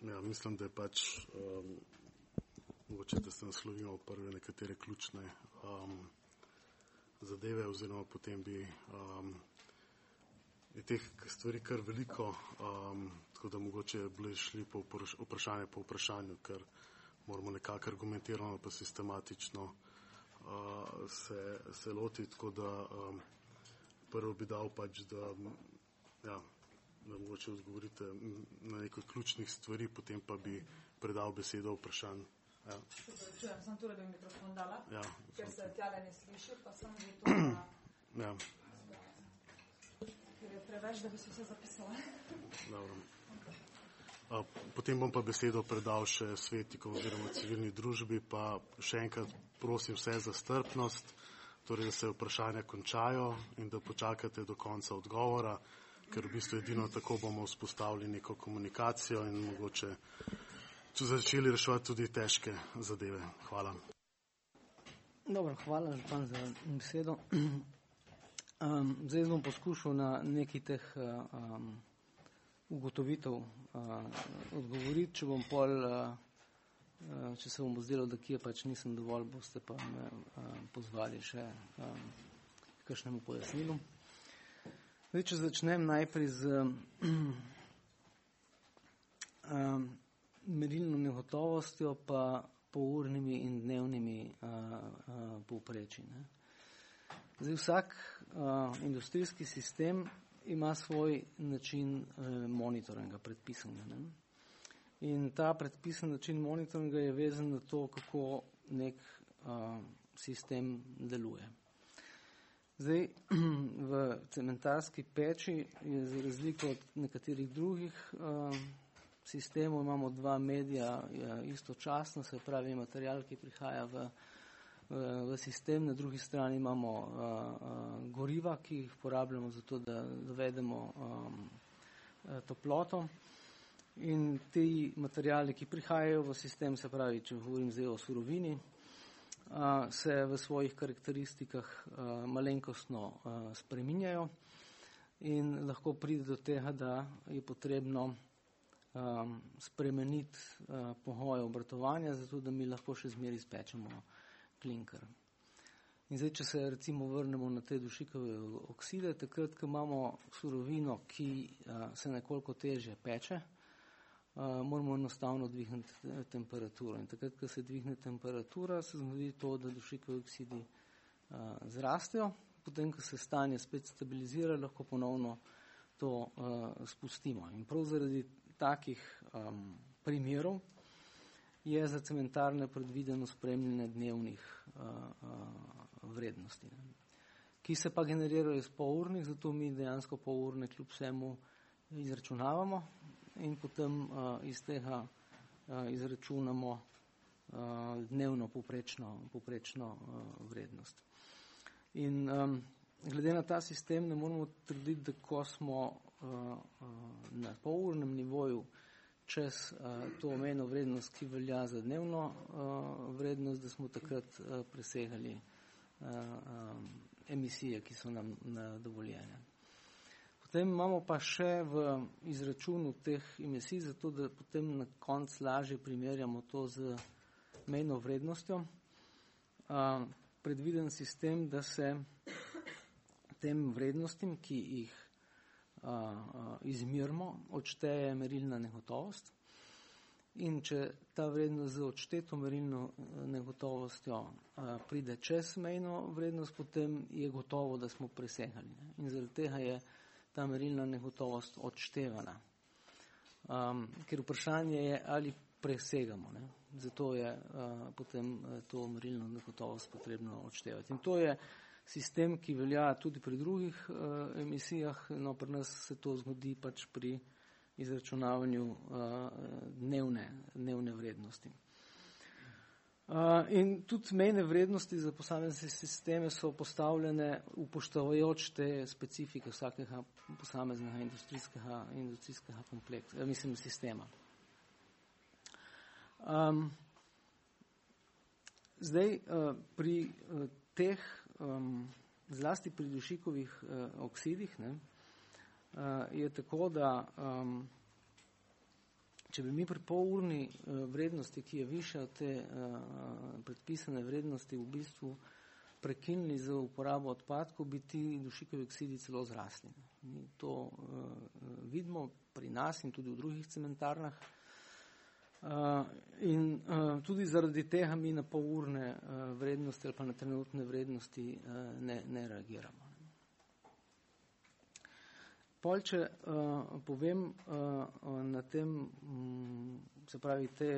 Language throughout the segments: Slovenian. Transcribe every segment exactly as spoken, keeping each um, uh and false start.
Ja, mislim, da je pač, um, mogoče, da se naslovimo prve nekatere ključne um, zadeve, oziroma potem bi um, je teh stvari kar veliko, um, tako da mogoče bili šli po vprašanje po vprašanju, ker moramo nekako argumentirano pa sistematično uh, se, se loti, tako da um, prvo bi dal pač, da, ja, da mogoče odgovorite na nekaj ključnih stvari, potem pa bi predal besedo vprašanj. Ja. Čujem, sem tudi, da bi mikrofon dala, ja, ker se tjale ne sliši, pa sem že to, da, ja. ker je preveč, da bi se vse zapisala. Dobro. Potem bom pa besedo predal še svetnikom oziroma civilni družbi, pa še enkrat prosim vse za strpnost, torej da se vprašanja končajo in da počakate do konca odgovora, ker v bistvu edino tako bomo vzpostavili neko komunikacijo in mogoče če začeli reševati tudi težke zadeve. Hvala. Dobro, hvala župan za besedo. Um, zdaj bom poskušal na nekaj teh um, ugotovitev uh, odgovoriti, če bom pol, uh, če se bom zdelo, da kje pač nisem dovolj, boste pa me uh, pozvali še um, kakšnemu pojasnilu. Zdaj, če začnem najprej z um, um, merilno negotovostjo pa polurnimi in dnevnimi uh, uh, povprečji. Ne. Zdaj, vsak uh, industrijski sistem ima svoj način uh, monitoringa, predpisanega. Ne. In ta predpisan način monitoringa je vezan na to, kako nek uh, sistem deluje. Zdaj, v cementarski peči je za razliko od nekaterih drugih uh, sistemov imamo dva medija istočasno, se pravi material, ki prihaja v, v, v sistem, na drugi strani imamo uh, uh, goriva, ki jih porabljamo za to, da dovedemo um, toploto. In ti materijali, ki prihajajo v sistem, se pravi, če govorim zdaj o surovini, uh, se v svojih karakteristikah uh, malenkostno uh, spreminjajo in lahko pride do tega, da je potrebno Um, spremeniti uh, pogoje obratovanja, zato da mi lahko še zmeraj spečemo klinker. In zdaj, če se recimo vrnemo na te dušikove okside, takrat, ko imamo surovino, ki uh, se nekoliko težje peče, uh, moramo enostavno dvigniti temperaturo. In takrat, ko se dvigne temperatura, se zgodi to, da dušikovi oksidi uh, zrastejo, potem, ko se stanje spet stabilizira, lahko ponovno to uh, spustimo. In prav zaradi takih um, primerov je za cementarne predvideno spremljanje dnevnih uh, uh, vrednosti, ne, ki se pa generirajo iz polurnih, zato mi dejansko polurne kljub vsemu izračunavamo in potem uh, iz tega uh, izračunamo uh, dnevno poprečno, poprečno uh, vrednost. In um, glede na ta sistem ne moramo trditi, da ko smo na polurnem nivoju čez uh, to omejeno vrednost, ki velja za dnevno uh, vrednost, da smo takrat uh, presegali uh, um, emisije, ki so nam dovoljene. Potem imamo pa še v izračunu teh emisij, zato da potem na konc lažje primerjamo to z mejno vrednostjo, uh, predviden sistem, da se tem vrednostim, ki jih Uh, uh, izmerimo, odšteje merilna negotovost in če ta vrednost z odšteto merilno negotovostjo uh, pride čez mejno vrednost, potem je gotovo, da smo presegali. Ne? In zaradi tega je ta merilna negotovost odštevana. Um, ker vprašanje je, ali presegamo. Ne? Zato je uh, potem uh, to merilno negotovost potrebno odštevati. In to je sistem, ki velja tudi pri drugih uh, emisijah, no pri nas se to zgodi pač pri izračunavanju uh, dnevne, dnevne vrednosti. Uh, in tudi mejne vrednosti za posamezne sisteme so postavljene upoštevajoč te specifike vsakega posameznega industrijskega, industrijskega kompleksa, mislim, sistema. Um, zdaj, uh, pri uh, teh Um, zlasti pri dušikovih uh, oksidih, ne, uh, je tako, da um, če bi mi pri polurni vrednosti, ki je višja od te predpisane vrednosti, v bistvu prekinili za uporabo odpadkov, bi ti dušikovi oksidi celo zrasli. Mi to vidimo pri nas in tudi v drugih cementarnah. In tudi zaradi tega mi na polurne vrednosti ali pa na trenutne vrednosti ne, ne reagiramo. Pol, če uh, povem uh, na tem, um, se pravi, te,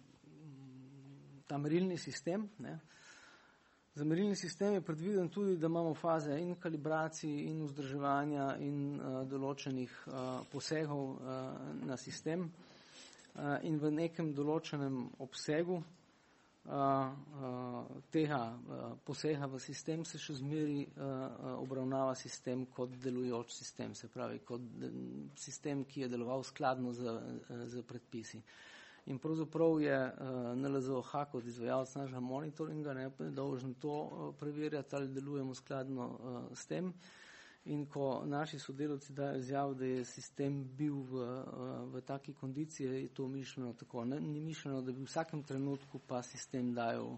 ta merilni sistem, ne. Za merilni sistem je predviden tudi, da imamo faze in kalibracij in vzdrževanja in uh, določenih uh, posegov uh, na sistem uh, in v nekem določenem obsegu Uh, uh, tega uh, posega v sistem se še zmeri uh, obravnava sistem kot delujoč sistem, se pravi kot de, sistem, ki je deloval skladno z, z predpisi. In pravzaprav je uh, N L Z O H kot izvajalec našega monitoringa ne, dolžen to uh, preverjati, ali delujemo skladno uh, s tem. In ko naši sodelavci dajo izjavo, da je sistem bil v, v taki kondiciji, je to mišljeno tako. Ne, ni mišljeno, da bi v vsakem trenutku pa sistem dajal uh,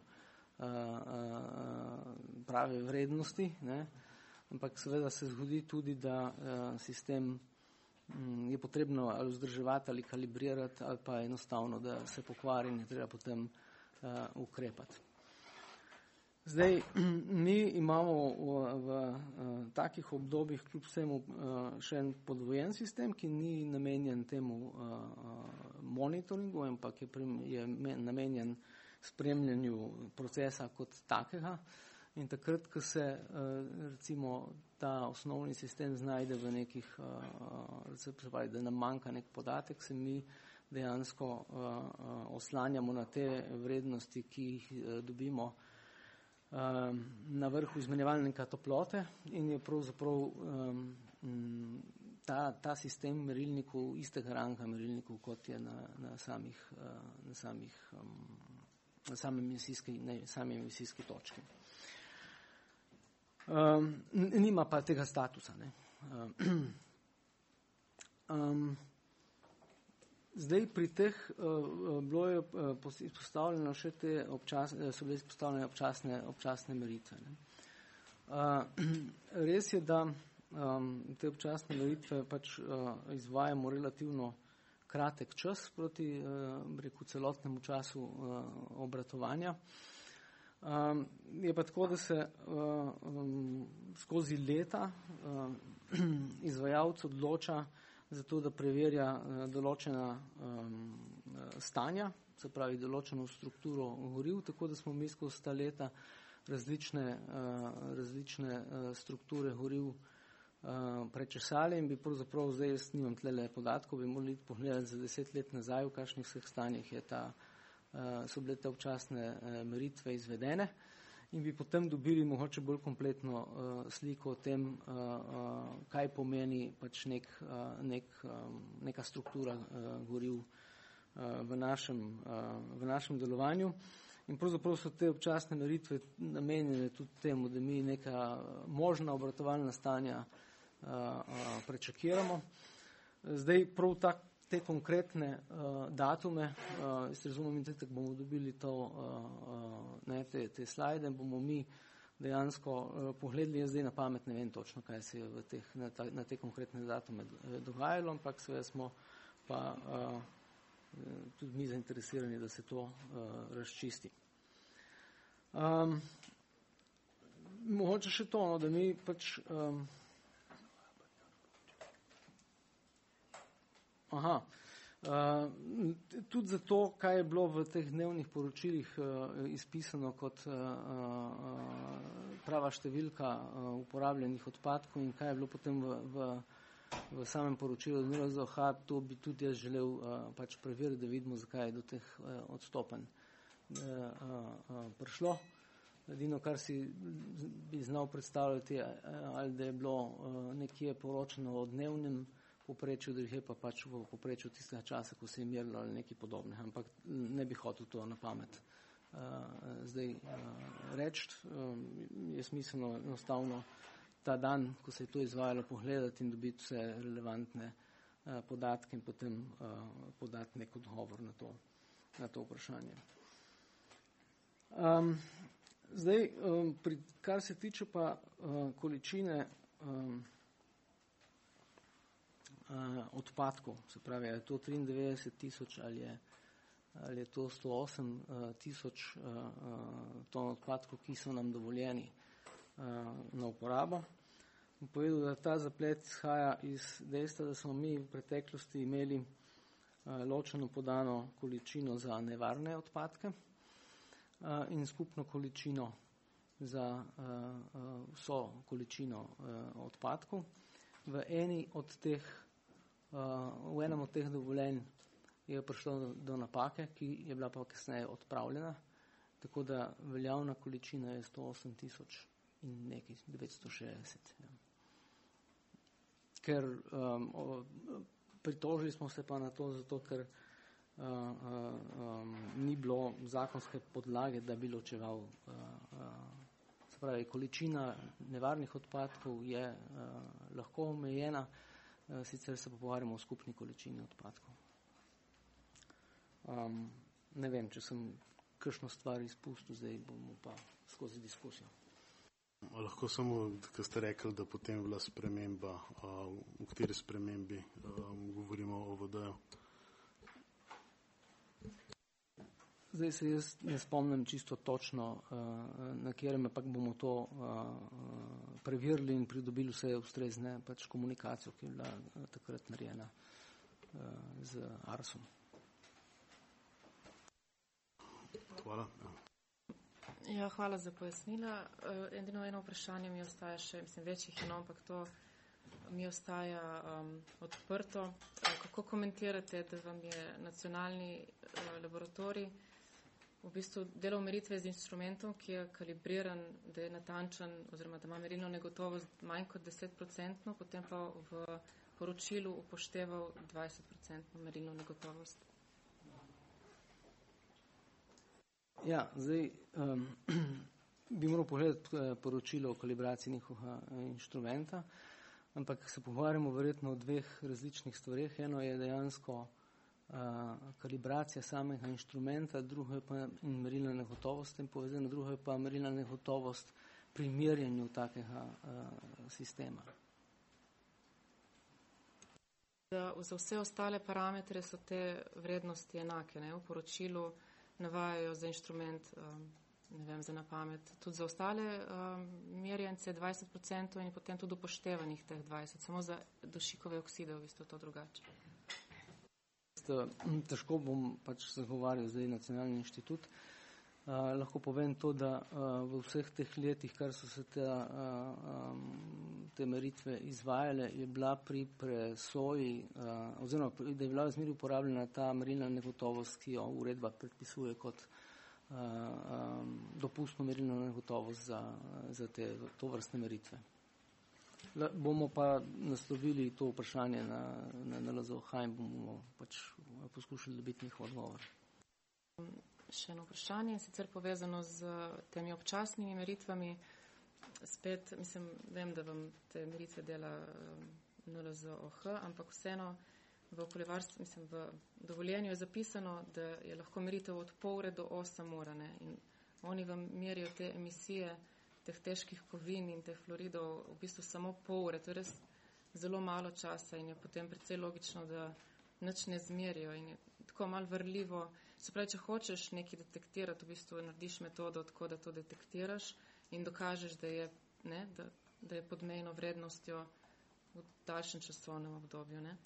uh, prave vrednosti, ne, ampak seveda se zgodi tudi, da uh, sistem um, je potrebno ali vzdrževati ali kalibrirati, ali pa enostavno, da se pokvari in je treba potem uh, ukrepati. Zdaj, mi imamo v, v, v takih obdobjih kljub vsemu še en podvojen sistem, ki ni namenjen temu monitoringu, ampak je, je namenjen spremljanju procesa kot takega. In takrat, ko se recimo ta osnovni sistem znajde v nekih, se pravi, da nam manjka nek podatek, se mi dejansko oslanjamo na te vrednosti, ki jih dobimo na vrhu izmenjevalnika toplote in je pravzaprav um, ta, ta sistem merilnikov istega ranga merilnikov, kot je na, na samih, uh, na samih um, na sami emisijski, ne, sami emisijski točki. Um, nima pa tega statusa. Ne. Um, Zdaj pri teh uh, bilo je uh, izpostavljeno še te občasne, so bile izpostavljene občasne, občasne meritve. Ne. Uh, res je, da um, te občasne meritve pač uh, izvajamo relativno kratek čas proti uh, reku, celotnemu času uh, obratovanja. Um, je pa tako, da se uh, um, skozi leta uh, izvajalec odloča zato, da preverja uh, določena um, stanja, se pravi določeno strukturo goriv, tako da smo mi skozi ta leta različne, uh, različne uh, strukture goriv uh, prečesali in bi pravzaprav zdaj, jaz nimam tlele podatkov, bi morali pogledati za deset let nazaj, v kakšnih vseh stanjih je ta, uh, so bile te občasne uh, meritve izvedene. In bi potem dobili mogoče bolj kompletno uh, sliko o tem, uh, uh, kaj pomeni pač nek, uh, nek, um, neka struktura uh, goriv uh, v, našem, uh, v našem delovanju. In pravzaprav so te občasne meritve namenjene tudi temu, da mi neka možna obratovalna stanja uh, uh, prečakiramo. Zdaj prav tak te konkretne uh, datume, uh, jaz razumem, da bomo dobili to, uh, ne, te, te slajde, bomo mi dejansko uh, pogledali, jaz zdaj na pamet ne vem točno, kaj se je v teh, na, ta, na te konkretne datume dogajalo, ampak seveda smo pa uh, tudi mi zainteresirani, da se to uh, razčisti. Um, mogoče še to, no, da mi pač um, Aha. Uh, tudi zato, kaj je bilo v teh dnevnih poročilih uh, izpisano kot uh, uh, prava številka uh, uporabljenih odpadkov in kaj je bilo potem v, v, v samem poročilu N L Z O H, to bi tudi jaz želel uh, pač preveriti, da vidimo, zakaj je do teh uh, odstopanj uh, uh, prišlo. Edino, kar si bi znal predstavljati, ali da je bilo uh, nekje poročeno o dnevnem poprečju, da jih je pa pač v poprečju tistega časa, ko se je merilo ali nekaj podobnega, ampak ne bi hotel to na pamet uh, zdaj uh, reči. Um, je smiselno enostavno ta dan, ko se je to izvajalo, pogledati in dobiti vse relevantne podatke in potem podati nek odgovor na to, na to vprašanje. Um, zdaj, um, pri, kar se tiče pa uh, količine um, uh, odpadkov, se pravi, je to triindevetdeset tisoč ali je, ali je to sto osem tisoč uh, uh, ton odpadkov, ki so nam dovoljeni uh, na uporabo. Povedal, da ta zaplet izhaja iz dejstva, da smo mi v preteklosti imeli uh, ločeno podano količino za nevarne odpadke uh, in skupno količino za uh, uh, vso količino uh, odpadkov. V, eni od teh, uh, v enem od teh dovoljenj je prišlo do, do napake, ki je bila pa kasneje odpravljena, tako da veljavna količina je sto osem tisoč in nekaj devetsto šestdeset. Ja. Ker um, o, pritožili smo se pa na to, zato ker uh, uh, um, ni bilo zakonske podlage, da bi ločeval. Uh, uh, se pravi, količina nevarnih odpadkov je uh, lahko omejena, uh, sicer se pa pogovarjamo o skupni količini odpadkov. Um, ne vem, če sem kakšno stvar izpustil, zdaj bomo pa skozi diskusijo. Lahko samo, ko ste rekli, da potem bila sprememba, v kateri spremembi govorimo o V D-ju? Zdaj se jaz ne spomnim čisto točno, na katerem, ampak bomo to preverili in pridobili vse ustrezne pač komunikacijo, ki je bila takrat narejena z Arsom. Hvala. Ja, hvala za pojasnila. Edino eno vprašanje mi ostaja še, mislim, večjih eno, ampak to mi ostaja um, odprto. Kako komentirate, da vam je nacionalni uh, laboratorij v bistvu delal meritve z instrumentom, ki je kalibriran, da je natančen oziroma da ima merilno negotovost manj kot deset procentno, potem pa v poročilu upošteval dvajset procentno merilno negotovost? Ja, zdaj um, bi moral pogledati poročilo o kalibraciji njihovega inštrumenta, ampak se pogovarjamo verjetno o dveh različnih stvareh. Eno je dejansko uh, kalibracija samega inštrumenta, drugo je pa merilna negotovost in povezano, drugo je pa merilna negotovost pri merjenju takega uh, sistema. Da, za vse ostale parametre so te vrednosti enake, ne? V poročilu navajajo za inštrument, um, ne vem, za na pamet, tudi za ostale um, merjence dvajset procentov in potem tudi upoštevanih teh dvajset, samo za dušikove okside v bistvu to drugače. Težko bom pač zagovarjal zdaj Nacionalni inštitut. Uh, lahko povem to, da uh, v vseh teh letih, kar so se te, uh, um, te meritve izvajale, je bila pri presoji, uh, oziroma da je bila v zmeri uporabljena ta merilna negotovost, ki jo uredba predpisuje kot uh, um, dopustno merilno negotovost za, za te tovrstne meritve. Le, bomo pa naslovili to vprašanje na, na N L Z O H in bomo pač poskušali dobiti njihov odgovor. Še eno vprašanje, sicer povezano z temi občasnimi meritvami. Spet, mislim, vem, da vam te meritve dela N L Z O H, ampak vseeno v okoljevarstvu, mislim, v dovoljenju je zapisano, da je lahko meritev od pol ure do osem ur, ne? In oni vam merijo te emisije teh težkih kovin in teh fluoridov v bistvu samo pol ure. To je res zelo malo časa in je potem precej logično, da nič ne zmerijo in je tako malo vrljivo. Se pravi, če hočeš nekaj detektirati, v bistvu narediš metodo, tako da to detektiraš in dokažeš, da je, ne, da, da je pod mejno vrednostjo v daljšem časovnem obdobju. Ne?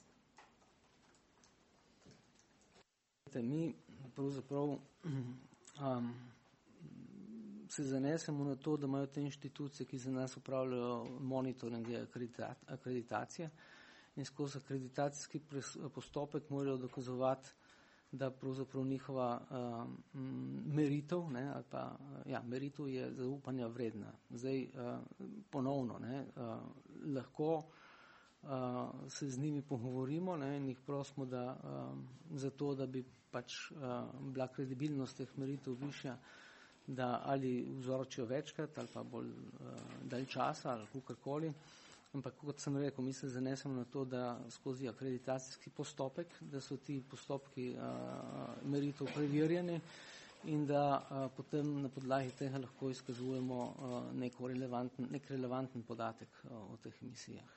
Mi pravzaprav um, se zanesemo na to, da imajo te inštitucije, ki za nas upravljajo monitoring akreditacije in skozi akreditacijski postopek morajo dokazovati, da pravzaprav njihova uh, meritev, ne, ali pa, ja, meritev je zaupanja vredna. Zdaj, uh, ponovno, ne, uh, lahko uh, se z njimi pogovorimo, ne, in jih prosimo, da uh, zato, da bi pač uh, bila kredibilnost teh meritev višja, da ali vzoročijo večkrat ali pa bolj uh, dalj časa ali kakorkoli, ampak kot sem rekel, mi se zanesemo na to, da skozi akreditacijski postopek, da so ti postopki uh, meritev preverjeni in da uh, potem na podlagi tega lahko izkazujemo uh, nek relevanten, nek relevanten podatek uh, o teh emisijah.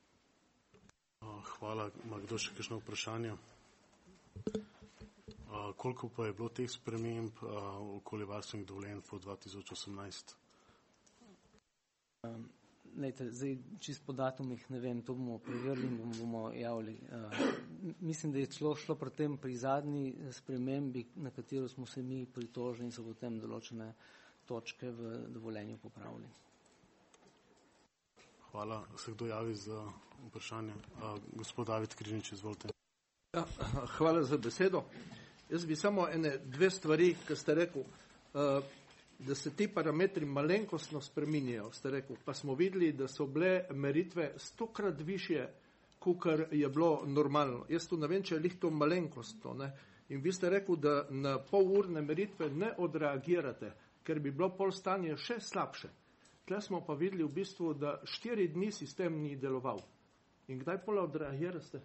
Hvala. Ima kdo še kakšno vprašanje? Uh, koliko pa je bilo teh sprememb uh, okoljevarstvenih dovoljenj po dva tisoč osemnajst? Um, lejte, zdaj čist po datumih ne vem, to bomo preverili in bomo, bomo javili. Uh, mislim, da je šlo, šlo pri tem pri zadnji spremembi, na katero smo se mi pritožili in so potem določene točke v dovoljenju popravili. Hvala. Se kdo javi za vprašanje? Uh, gospod David Križnič, izvolite. Ja, hvala za besedo. Jaz bi samo ene dve stvari, ki ste rekel, uh, da se ti parametri malenkostno spreminjajo, ste rekel, pa smo videli, da so bile meritve stokrat više, kakor je bilo normalno. Jaz tu ne vem, če je lih to malenkostno, ne? In vi ste rekel, da na polurne meritve ne odreagirate, ker bi bilo pol stanje še slabše. Tle smo pa videli v bistvu, da štiri dni sistem ni deloval. In kdaj pol odreagirate?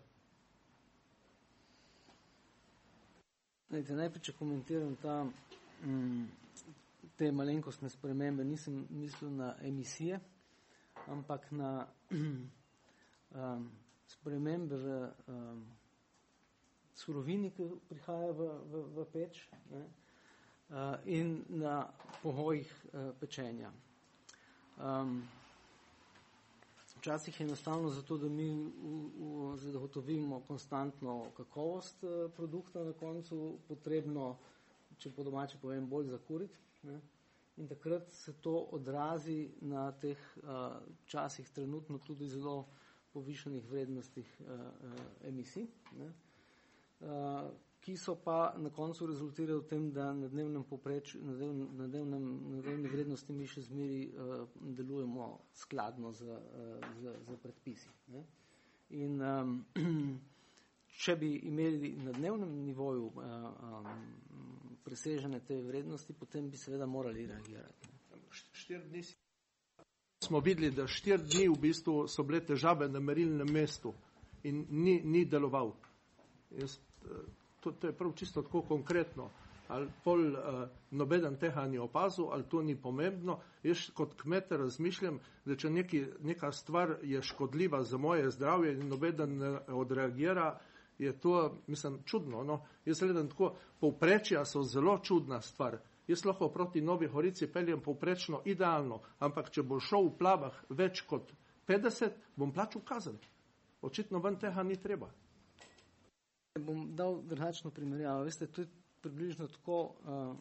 Najprej, če komentiram ta, m, te malenkostne spremembe, nisem mislil na emisije, ampak na um, spremembe v um, surovini, ki prihaja v, v, v peč, ne, uh, in na pogojih uh, pečenja. Um, Včasih je enostavno zato, da mi v, v, zagotovimo konstantno kakovost uh, produkta na koncu, potrebno, če po domače povem, bolj zakuriti. Ne? In takrat se to odrazi na teh uh, časih trenutno tudi zelo povišanih vrednostih uh, uh, emisij, ne? Uh, ki so pa na koncu rezultirajo v tem, da na dnevnem poprečju, na, dev, na, dnevnem, na dnevni vrednosti mi še zmeri uh, delujemo skladno z, uh, z, z predpisi. Ne? In um, če bi imeli na dnevnem nivoju uh, um, presežene te vrednosti, potem bi seveda morali reagirati. Štir dni smo videli, da štir dni v bistvu so bile težave na merilnem mestu in ni, ni deloval. Jaz, To, to je prav čisto tako konkretno. Ali pol uh, nobeden tega ni opazil, ali to ni pomembno. Jaz kot kmet razmišljam, da če neki, neka stvar je škodljiva za moje zdravje in nobeden ne odreagira, je to, mislim, čudno. No? Jaz gledam tako, povprečja so zelo čudna stvar. Jaz lahko proti Novi Gorici peljem povprečno idealno, ampak če bo šel v plavah več kot petdeset, bom plačal kazen. Očitno ven tega ni treba. Bom dal drugačno primerjavo. Veste, to je približno tako, uh,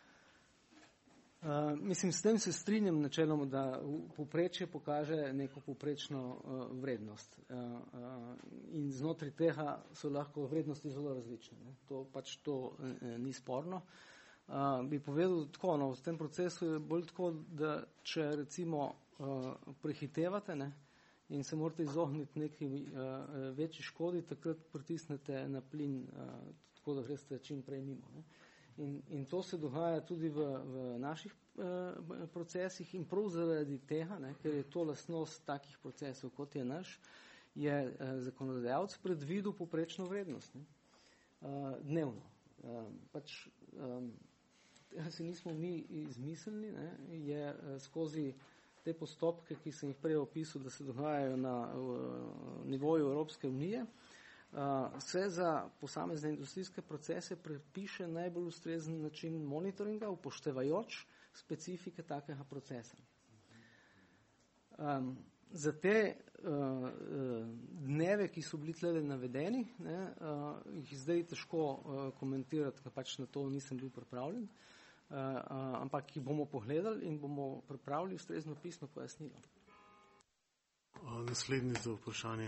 uh, mislim, s tem se strinjam načeloma, da povprečje pokaže neko povprečno uh, vrednost. Uh, uh, in znotraj tega so lahko vrednosti zelo različne. Ne? To pač to uh, ni sporno. Uh, bi povedal tako, no, v tem procesu je bolj tako, da če recimo uh, prehitevate, ne, in se morate izogniti neki uh, večji škodi, takrat pritisnete na plin, uh, tako da greste čim prej mimo. Ne? In, in to se dogaja tudi v, v naših uh, procesih in prav zaradi tega, ne, ker je to lastnost takih procesov, kot je naš, je uh, zakonodajalec predvidel povprečno vrednost, ne? Uh, dnevno. Uh, pač, um, tega se nismo mi izmislili, ne? Je uh, skozi te postopke, ki sem jih prej opisal, da se dogajajo na uh, nivoju Evropske unije, uh, se za posamezne industrijske procese predpiše najbolj ustrezen način monitoringa, upoštevajoč specifike takega procesa. Um, za te uh, uh, dneve, ki so bili tlele navedeni, ne, uh, jih zdaj težko uh, komentirati, ker pač na to nisem bil pripravljen. Uh, uh, ampak jih bomo pogledali in bomo pripravili ustrezno pisno pojasnilo. Uh, naslednji za vprašanje.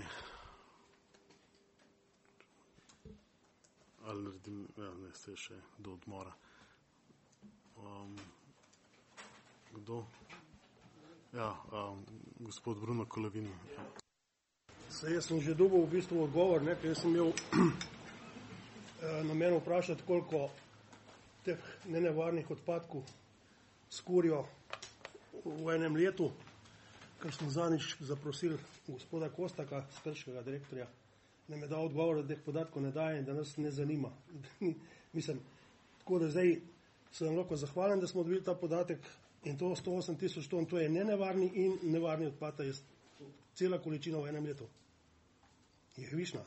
Ali naredim, ja, ne, se še do odmora. Um, kdo? Ja, um, gospod Bruno Kolavini. Se, jaz sem že dobil v bistvu odgovor, ne, ker sem imel namen vprašati, koliko teh nenevarnih odpadkov skurijo v enem letu, ker smo zadnjič zaprosili gospoda Kostaka, sprškega direktorja, nam je dal odgovor, da teh podatkov ne daje in da nas ne zanima. Mislim, tako da zdaj sem lahko zahvalen, da smo dobili ta podatek in to sto osem tisoč ton, to je nenevarni in nevarni odpad, je cela količina v enem letu. Je višna.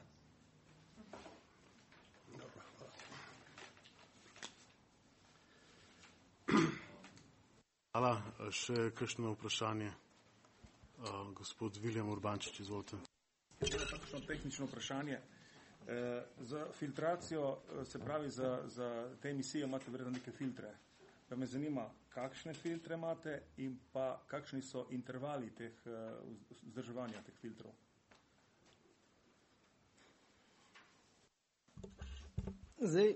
Hvala. Še kakšno vprašanje? Uh, gospod Viljem Urbančič, izvolite. Takšno tehnično vprašanje. E, za filtracijo, se pravi, za, za te emisije imate verjetno neke filtre. Pa me zanima, kakšne filtre imate in pa kakšni so intervali teh vzdrževanja teh filtrov. Zdaj,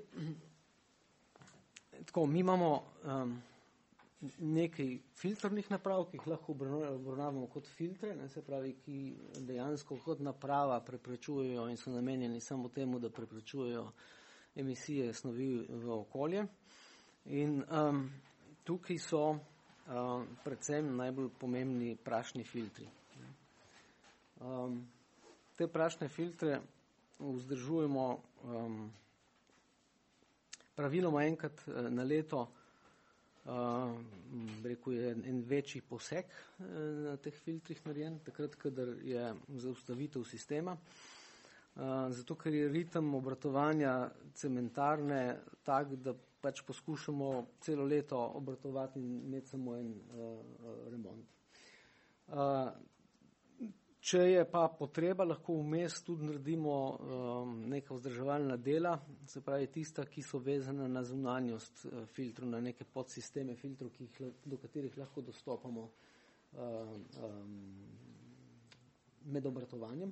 tako, mi imamo um, nekaj filtrnih naprav, ki jih lahko obravnavamo kot filtre, ne, se pravi, ki dejansko kot naprava preprečujejo in so namenjeni samo temu, da preprečujejo emisije snovi v okolje. In um, tukaj so um, predvsem najbolj pomembni prašni filtri. Um, te prašne filtre vzdržujemo um, praviloma enkrat na leto. Uh, rekel je en večji poseg uh, na teh filtrih narejen, takrat, kadar je zaustavitev sistema. Uh, zato, ker je ritem obratovanja cementarne tak, da pač poskušamo celo leto obratovati in imeti samo en uh, remont. Uh, Če je pa potreba, lahko vmes tudi naredimo um, neka vzdrževalna dela, se pravi tista, ki so vezane na zunanjost uh, filtrov, na neke podsisteme filtrov, ki jih, do katerih lahko dostopamo uh, um, med obratovanjem.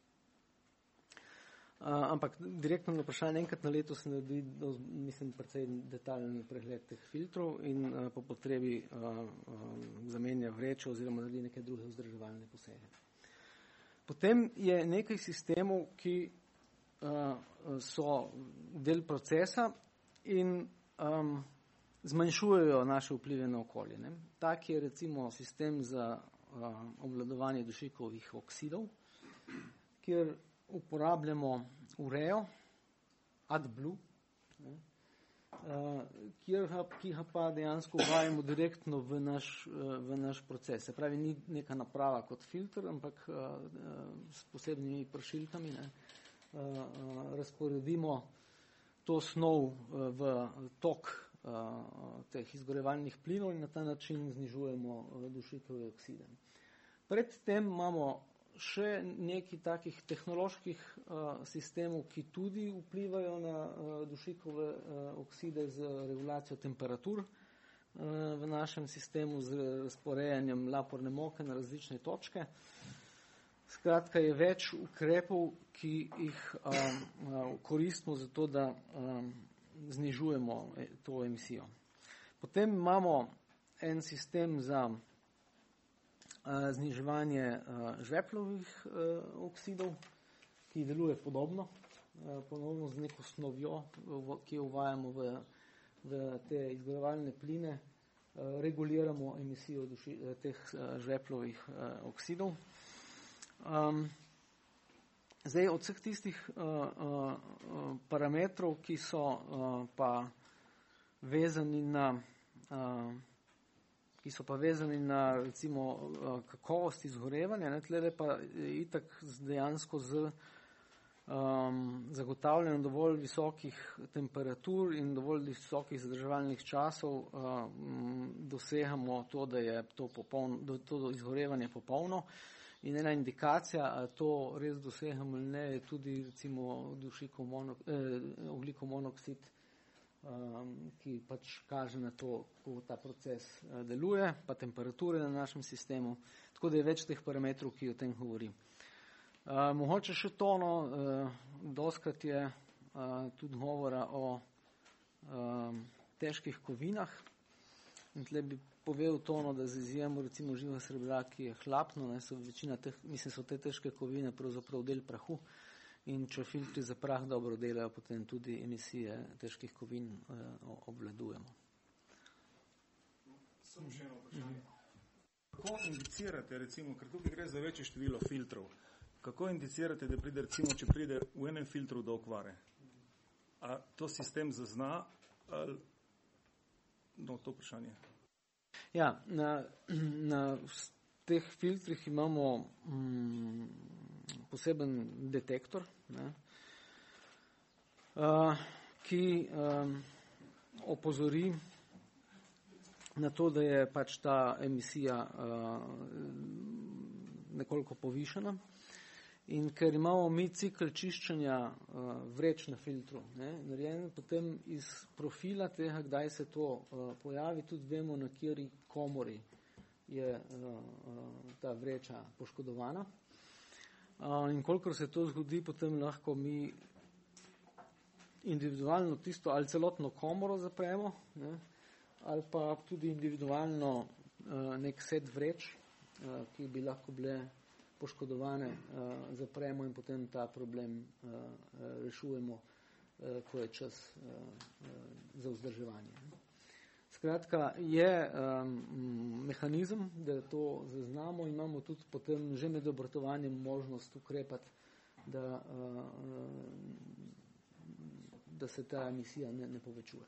Uh, ampak direktno na vprašanje, enkrat na leto se naredi, mislim, precej detaljen pregled teh filtrov in uh, po potrebi uh, um, zamenja vreče oziroma naredi neke druge vzdrževalne posege. Potem je nekaj sistemov, ki uh, so del procesa in um, zmanjšujejo naše vplive na okolje. Ne. Tak je recimo sistem za uh, obvladovanje dušikovih oksidov, kjer uporabljamo ureo, AdBlue, ne, uh, kjer ki ga pa dejansko uvajamo direktno v naš, uh, v naš proces. Se pravi, ni neka naprava kot filter, ampak uh, s posebnimi pršilkami ne, uh, uh, razporedimo to snov uh, v tok uh, teh izgorevalnih plinov in na ta način znižujemo uh, dušikove okside. Predtem imamo še nekaj takih tehnoloških uh, sistemov, ki tudi vplivajo na uh, dušikove uh, okside z regulacijo temperatur uh, v našem sistemu, z razporejanjem laporne moke na različne točke. Skratka, je več ukrepov, ki jih uh, uh, koristimo za to, da um, znižujemo to emisijo. Potem imamo en sistem za zniževanje žveplovih oksidov, ki deluje podobno, ponovno z neko snovjo, ki jo uvajamo v, v te izgorevalne pline, reguliramo emisijo duši, teh žveplovih oksidov. Um, zdaj, od vseh tistih uh, uh, parametrov, ki so uh, pa vezani na uh, ki so pa vezani na recimo kakovost izgorevanja, ne, tlede pa itak dejansko z um, zagotavljanjem dovolj visokih temperatur in dovolj visokih zadrževalnih časov um, dosegamo to, da je to, popolno, da to izgorevanje popolno. In ena indikacija, a to res dosegamo ali ne, je tudi recimo dušikov monok, eh, ogljikov monoksid, Um, ki pač kaže na to, kako ta proces uh, deluje, pa temperature na našem sistemu. Tako da je več teh parametrov, ki o tem govori. Uh, mogoče še to, no, uh, doskrat je uh, tudi govora o um, težkih kovinah. In tle bi povedal to, no, da z izjemo recimo živa srebra, ki je hlapno, ne, so večina teh, mislim, so te težke kovine pravzaprav del prahu. In če filtri za prah dobro delajo, potem tudi emisije težkih kovin eh, obvladujemo. Samo še eno vprašanje. Kako indicirate, recimo, ker tukaj gre za večje število filtrov, kako indicirate, da pride, recimo, če pride v enem filtru do okvare? A to sistem zazna? Ali... No, to vprašanje. Ja, na, na teh filtrih imamo mm, poseben detektor, ne, uh, ki um, opozori na to, da je pač ta emisija uh, nekoliko povišana. In ker imamo mi cikl čiščenja uh, vreč na filtru, ne, narejen potem iz profila tega, kdaj se to uh, pojavi, tudi vemo, na kateri komori je uh, uh, ta vreča poškodovana. Uh, in kolikor se to zgodi, potem lahko mi individualno tisto ali celotno komoro zapremo, ne, ali pa tudi individualno uh, nek set vreč, uh, ki bi lahko bile poškodovane, uh, zapremo in potem ta problem uh, rešujemo, uh, ko je čas uh, uh, za vzdrževanje. Skratka, je um, mehanizem, da to zaznamo, imamo tudi potem že med obratovanjem možnost ukrepati, da, uh, da se ta emisija ne, ne povečuje.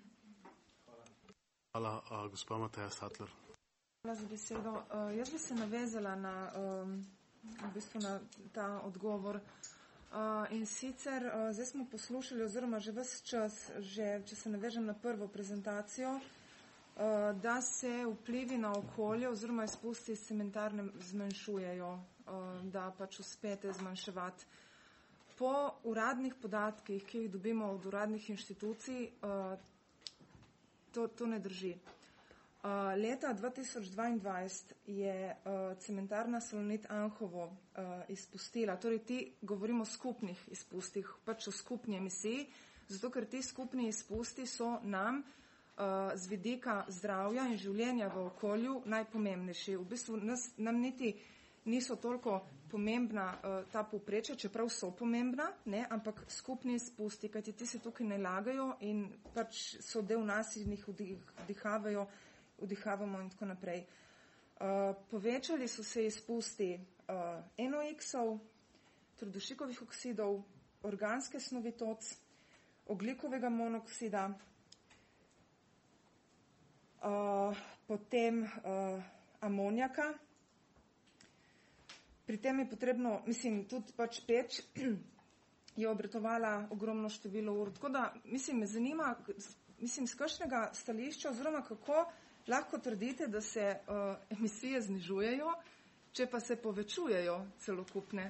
Hvala, uh, gospa Mateja Sattler. Hvala za besedo. Uh, jaz bi se navezala na, um, v bistvu na ta odgovor. Uh, in sicer, uh, zdaj smo poslušali, oziroma že ves čas, že, če se navežem na prvo prezentacijo, uh, da se vplivi na okolje oziroma izpusti iz cementarne zmanjšujejo, uh, da pač uspete zmanjševati. Po uradnih podatkih, ki jih dobimo od uradnih inštitucij, uh, to, to ne drži. Uh, leta dva tisoč dvaindvajset je uh, cementarna Salonit Anhovo uh, izpustila, torej ti govorimo o skupnih izpustih, pač o skupni emisiji, zato ker ti skupni izpusti so nam uh, z vidika zdravja in življenja v okolju najpomembnejši. V bistvu nas, nam niti niso toliko pomembna uh, ta povprečja, čeprav so pomembna, ne, ampak skupni izpusti, kajti ti se tukaj ne lagajo in pač so del nas in jih vdihavajo, vdihavamo in tako naprej. Uh, povečali so se izpusti uh, en o iksov, torej dušikovih oksidov, organske snovi T O C, ogljikovega monoksida, uh, potem uh, amonijaka. Pri tem je potrebno, mislim, tudi pač peč je obratovala ogromno število ur. Tako da, mislim, me zanima, mislim, z kakšnega stališča oziroma kako lahko trdite, da se uh, emisije znižujejo, če pa se povečujejo celokupne.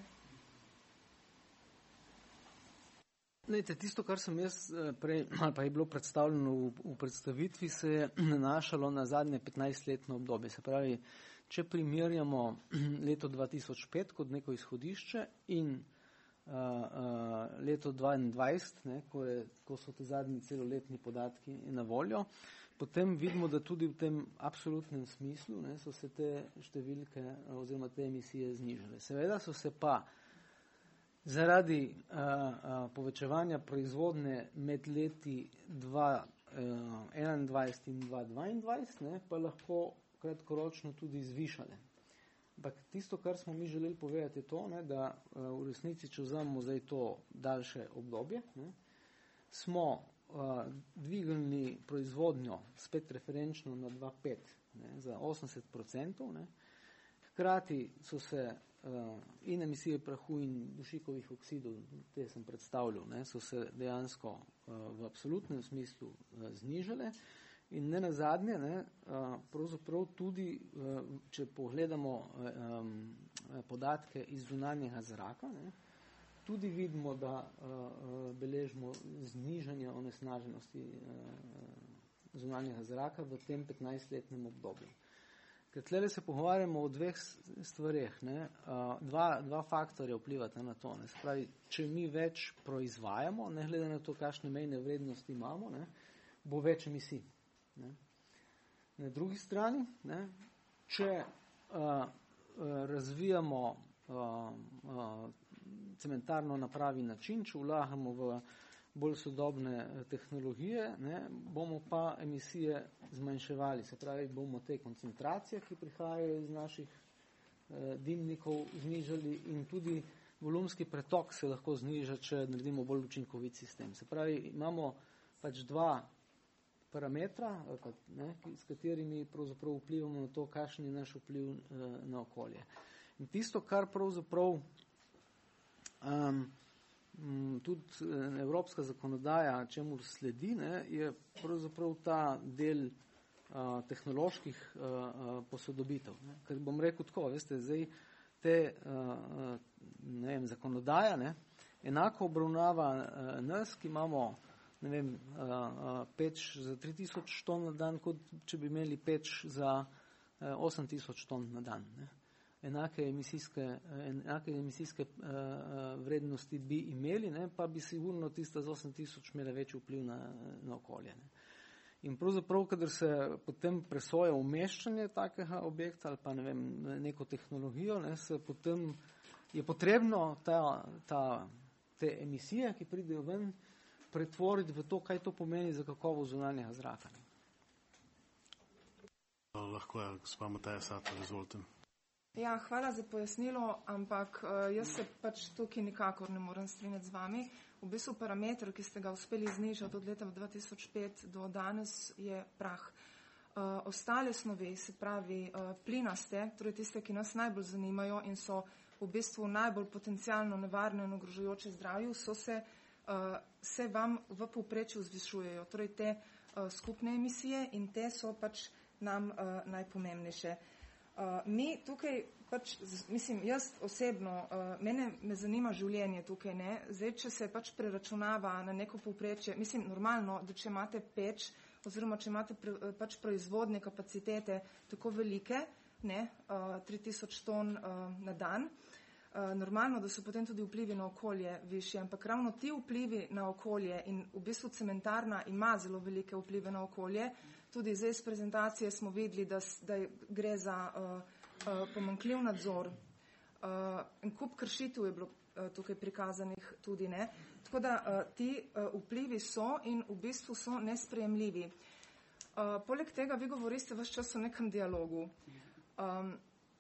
Lejte, tisto, kar sem jaz prej, ali pa je bilo predstavljeno v, v predstavitvi, se je nanašalo na zadnje petnajstletno obdobje. Se pravi, če primerjamo leto dva tisoč pet kot neko izhodišče in uh, uh, leto dvaindvajset, ne, ko, je, ko so te zadnji celoletni podatki na voljo, potem vidimo, da tudi v tem absolutnem smislu, ne, so se te številke oziroma te emisije znižale. Seveda so se pa zaradi uh, uh, povečevanja proizvodne med leti dva tisoč enaindvajset in dva tisoč dvaindvajset, ne, pa lahko kratkoročno tudi zvišale. Ampak tisto, kar smo mi želeli povedati, je to, ne, da uh, v resnici, če vzamemo zdaj to daljše obdobje, ne, smo uh, dvignili proizvodnjo spet referenčno na dva tisoč pet, ne, za osemdeset procentov. Ne. Hkrati so se uh, in emisije prahu in dušikovih oksidov, te sem predstavljal, ne, so se dejansko uh, v absolutnem smislu uh, znižale. In ne nazadnje, ne, pravzaprav tudi, če pogledamo podatke iz zunanjega zraka, ne, tudi vidimo, da beležimo znižanje onesnaženosti zunanjega zraka v tem petnajstletnem obdobju. Ker tlele se pogovarjamo o dveh stvareh, ne, dva, dva faktorja vplivata na to. Ne, se pravi, če mi več proizvajamo, ne glede na to, kakšne mejne vrednosti imamo, ne, bo več emisij. Ne. Na drugi strani, ne, če uh, uh, razvijamo uh, uh, cementarno na pravi način, če vlagamo v bolj sodobne tehnologije, ne, bomo pa emisije zmanjševali. Se pravi, bomo te koncentracije, ki prihajajo iz naših eh, dimnikov, znižali in tudi volumski pretok se lahko zniža, če naredimo bolj učinkovit sistem. Se pravi, imamo pač dva parametra, ne, s katerimi pravzaprav vplivamo na to, kakšen je naš vpliv eh, na okolje. In tisto, kar pravzaprav um, tudi evropska zakonodaja, čemu sledi, ne, je pravzaprav ta del uh, tehnoloških uh, posodobitev. Ne. Ker bom rekel tako, veste, zdaj te uh, ne vem, zakonodaja, ne, enako obravnava uh, nas, ki imamo ne vem, uh, uh, peč za tri tisoč ton na dan, kot če bi imeli peč za uh, osem tisoč ton na dan. Ne. Enake emisijske, enake emisijske uh, vrednosti bi imeli, ne, pa bi sigurno tista z osem tisoč imela večji vpliv na, na okolje. Ne. In pravzaprav, kadar se potem presoja umeščanje takega objekta ali pa ne vem, neko tehnologijo, ne, se potem je potrebno ta, ta, te emisije, ki pridejo ven, pretvoriti v to, kaj to pomeni za kakovost zunanjega zraka. Ne. Lahko je, gospa Mateja Sator, izvolite. Ja, hvala za pojasnilo, ampak uh, jaz se pač tukaj nikakor ne morem strinjati z vami. V bistvu parameter, ki ste ga uspeli znižati od leta dva tisoč pet do danes, je prah. Uh, ostale snovi, se pravi uh, plinaste, torej tiste, ki nas najbolj zanimajo in so v bistvu najbolj potencialno nevarne in ogrožajoče zdravju, so se, uh, se vam v povprečju zvišujejo. Torej te uh, skupne emisije in te so pač nam uh, najpomembnejše. Uh, mi tukaj, pač, mislim, jaz osebno, uh, mene me zanima življenje tukaj, ne, zdaj, če se pač preračunava na neko povprečje, mislim, normalno, da če imate peč, oziroma če imate pre, pač proizvodne kapacitete tako velike, ne, uh, tri tisoč ton uh, na dan, uh, normalno, da so potem tudi vplivi na okolje višji, ampak ravno ti vplivi na okolje in v bistvu cementarna ima zelo velike vplive na okolje. Tudi zdaj iz prezentacije smo videli, da, da gre za uh, uh, pomanjkljiv nadzor. Uh, en kup kršitev je bilo uh, tukaj prikazanih tudi, ne. Tako da uh, ti uh, vplivi so in v bistvu so nesprejemljivi. Uh, poleg tega vi govorite ves čas o nekem dialogu. Um,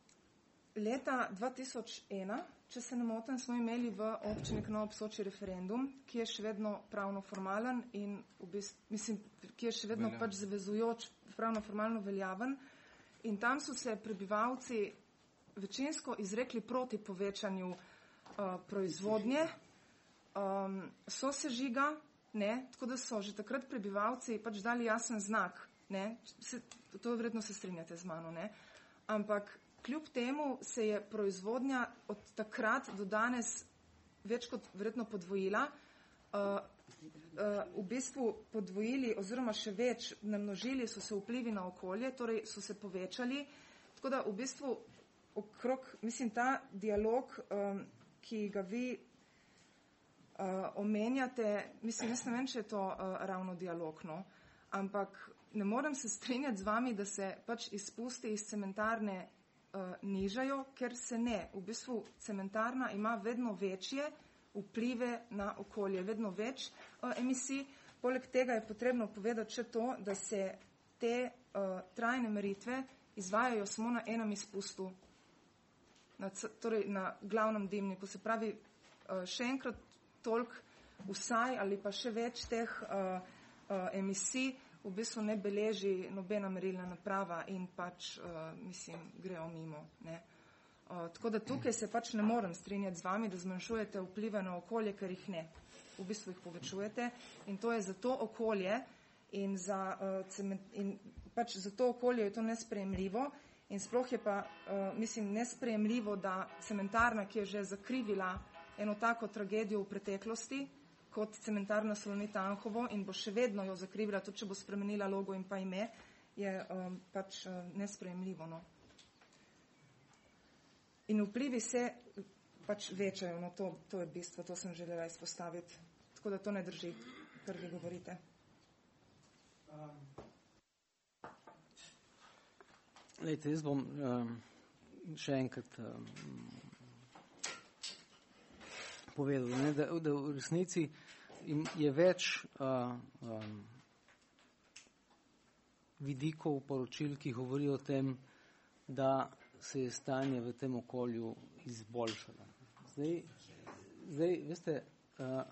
leta dva tisoč ena, če se ne motim, smo imeli v občini Knop Soči referendum, ki je še vedno pravno formalen in v bistvu, mislim, ki je še vedno Velja. pač zavezujoč, pravno formalno veljaven. In tam so se prebivalci večinsko izrekli proti povečanju uh, proizvodnje, um, sosežiga, ne, tako da so že takrat prebivalci pač dali jasen znak, ne, se, to vredno se strinjate z mano, ne, ampak kljub temu se je proizvodnja od takrat do danes več kot verjetno podvojila, uh, uh, v bistvu podvojili oziroma še več namnožili so se vplivi na okolje, torej so se povečali, tako da v bistvu okrog, mislim, ta dialog, um, ki ga vi uh, omenjate, mislim, jaz ne vem, če je to uh, ravno dialog, no, ampak ne morem se strinjati z vami, da se pač izpusti iz cementarne Uh, nižajo, ker se ne. V bistvu cementarna ima vedno večje vplive na okolje, vedno več uh, emisij. Poleg tega je potrebno povedati še to, da se te uh, trajne meritve izvajajo samo na enem izpustu, na, torej na glavnem dimniku. Se pravi, uh, še enkrat toliko vsaj ali pa še več teh uh, uh, emisij v bistvu ne beleži nobena merilna naprava in pač, uh, mislim, grejo mimo. Ne. Uh, tako da tukaj se pač ne morem strinjati z vami, da zmanjšujete vplive na okolje, ker jih ne. V bistvu jih povečujete in to je za to okolje in za, uh, cement, in pač za to okolje je to nesprejemljivo in sploh je pa, uh, mislim, nesprejemljivo, da cementarna, ki je že zakrivila eno tako tragedijo v preteklosti, kot cementarna Salonit Anhovo in bo še vedno jo zakrivila, tudi če bo spremenila logo in pa ime, je um, pač uh, nesprejemljivo. No. In vplivi se pač večajo, no to, to je bistvo, to sem želela izpostaviti. Tako da to ne drži, kar vi govorite. Um, lejte, jaz bom um, še enkrat um, povedal, ne, da, da v resnici je več uh, um, vidikov poročil, ki govorijo o tem, da se je stanje v tem okolju izboljšalo. Zdaj, zdaj veste, uh,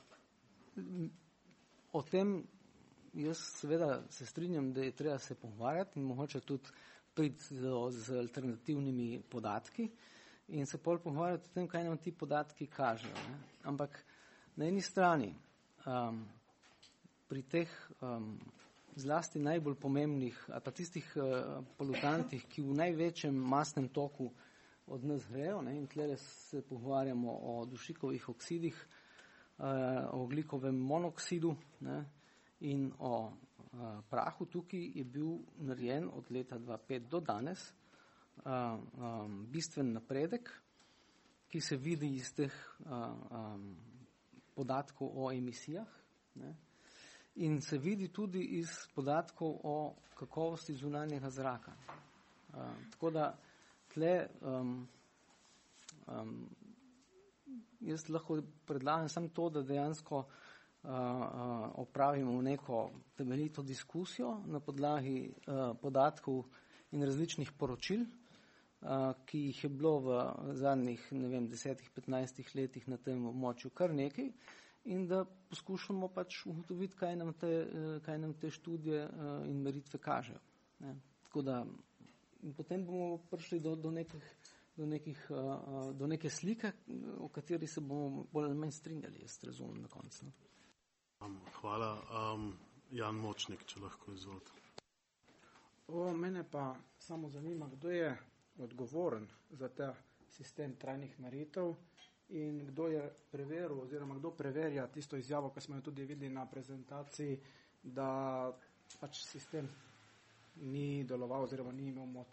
o tem jaz seveda se strinjam, da je treba se pogovarjati in mogoče tudi priti z, z alternativnimi podatki in se pol pogovarjati o tem, kaj nam ti podatki kažejo. Ne? Ampak na eni strani um, pri teh um, zlasti najbolj pomembnih, a pa tistih uh, polutantih, ki v največjem masnem toku od nas grejo, ne, in tlele se pogovarjamo o dušikovih oksidih, uh, o ogljikovem monoksidu, ne, in o uh, prahu. Tukaj je bil narejen od leta dva tisoč pet do danes uh, um, bistven napredek, ki se vidi iz teh uh, um, podatkov o emisijah, ne, in se vidi tudi iz podatkov o kakovosti zunanjega zraka. Uh, tako da tle um, um, jaz lahko predlagam samo to, da dejansko uh, uh, opravimo neko temeljito diskusijo na podlagi uh, podatkov in različnih poročil, uh, ki jih je bilo v zadnjih, ne vem, desetih, petnajstih letih na tem območju kar nekaj, in da poskušamo pač ugotoviti, kaj nam te, kaj nam te študije in meritve kažejo. Ne. Tako da in potem bomo prišli do, do, nekih, do, nekih, do neke slike, o kateri se bomo bolj ali manj strinjali, jaz razumem na koncu. Hvala. Um, Jan Močnik, če lahko izvolite. O, mene pa samo zanima, kdo je odgovoren za ta sistem trajnih meritev in kdo je preveril oziroma kdo preverja tisto izjavo, ki smo jo tudi videli na prezentaciji, da pač sistem ni deloval oziroma ni imel mot.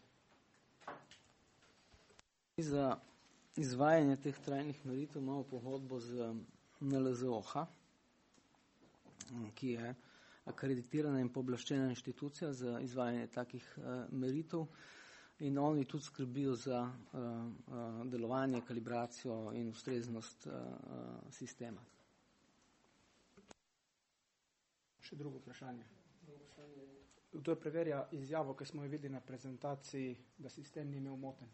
Za izvajanje teh trajnih meritev imamo pogodbo z N L Z O H, ki je akreditirana in pooblaščena inštitucija za izvajanje takih uh, meritev. In oni tudi skrbijo za uh, uh, delovanje, kalibracijo in ustreznost uh, uh, sistema. Še drugo vprašanje. Kdo preverja izjavo, ki smo jo videli na prezentaciji, da sistem ni imel motenj?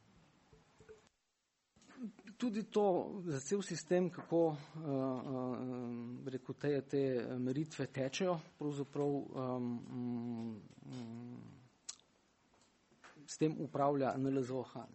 Tudi to, za cel sistem, kako uh, uh, rekel, te, te meritve tečejo, pravzaprav um, um, s tem upravlja N L Z O H.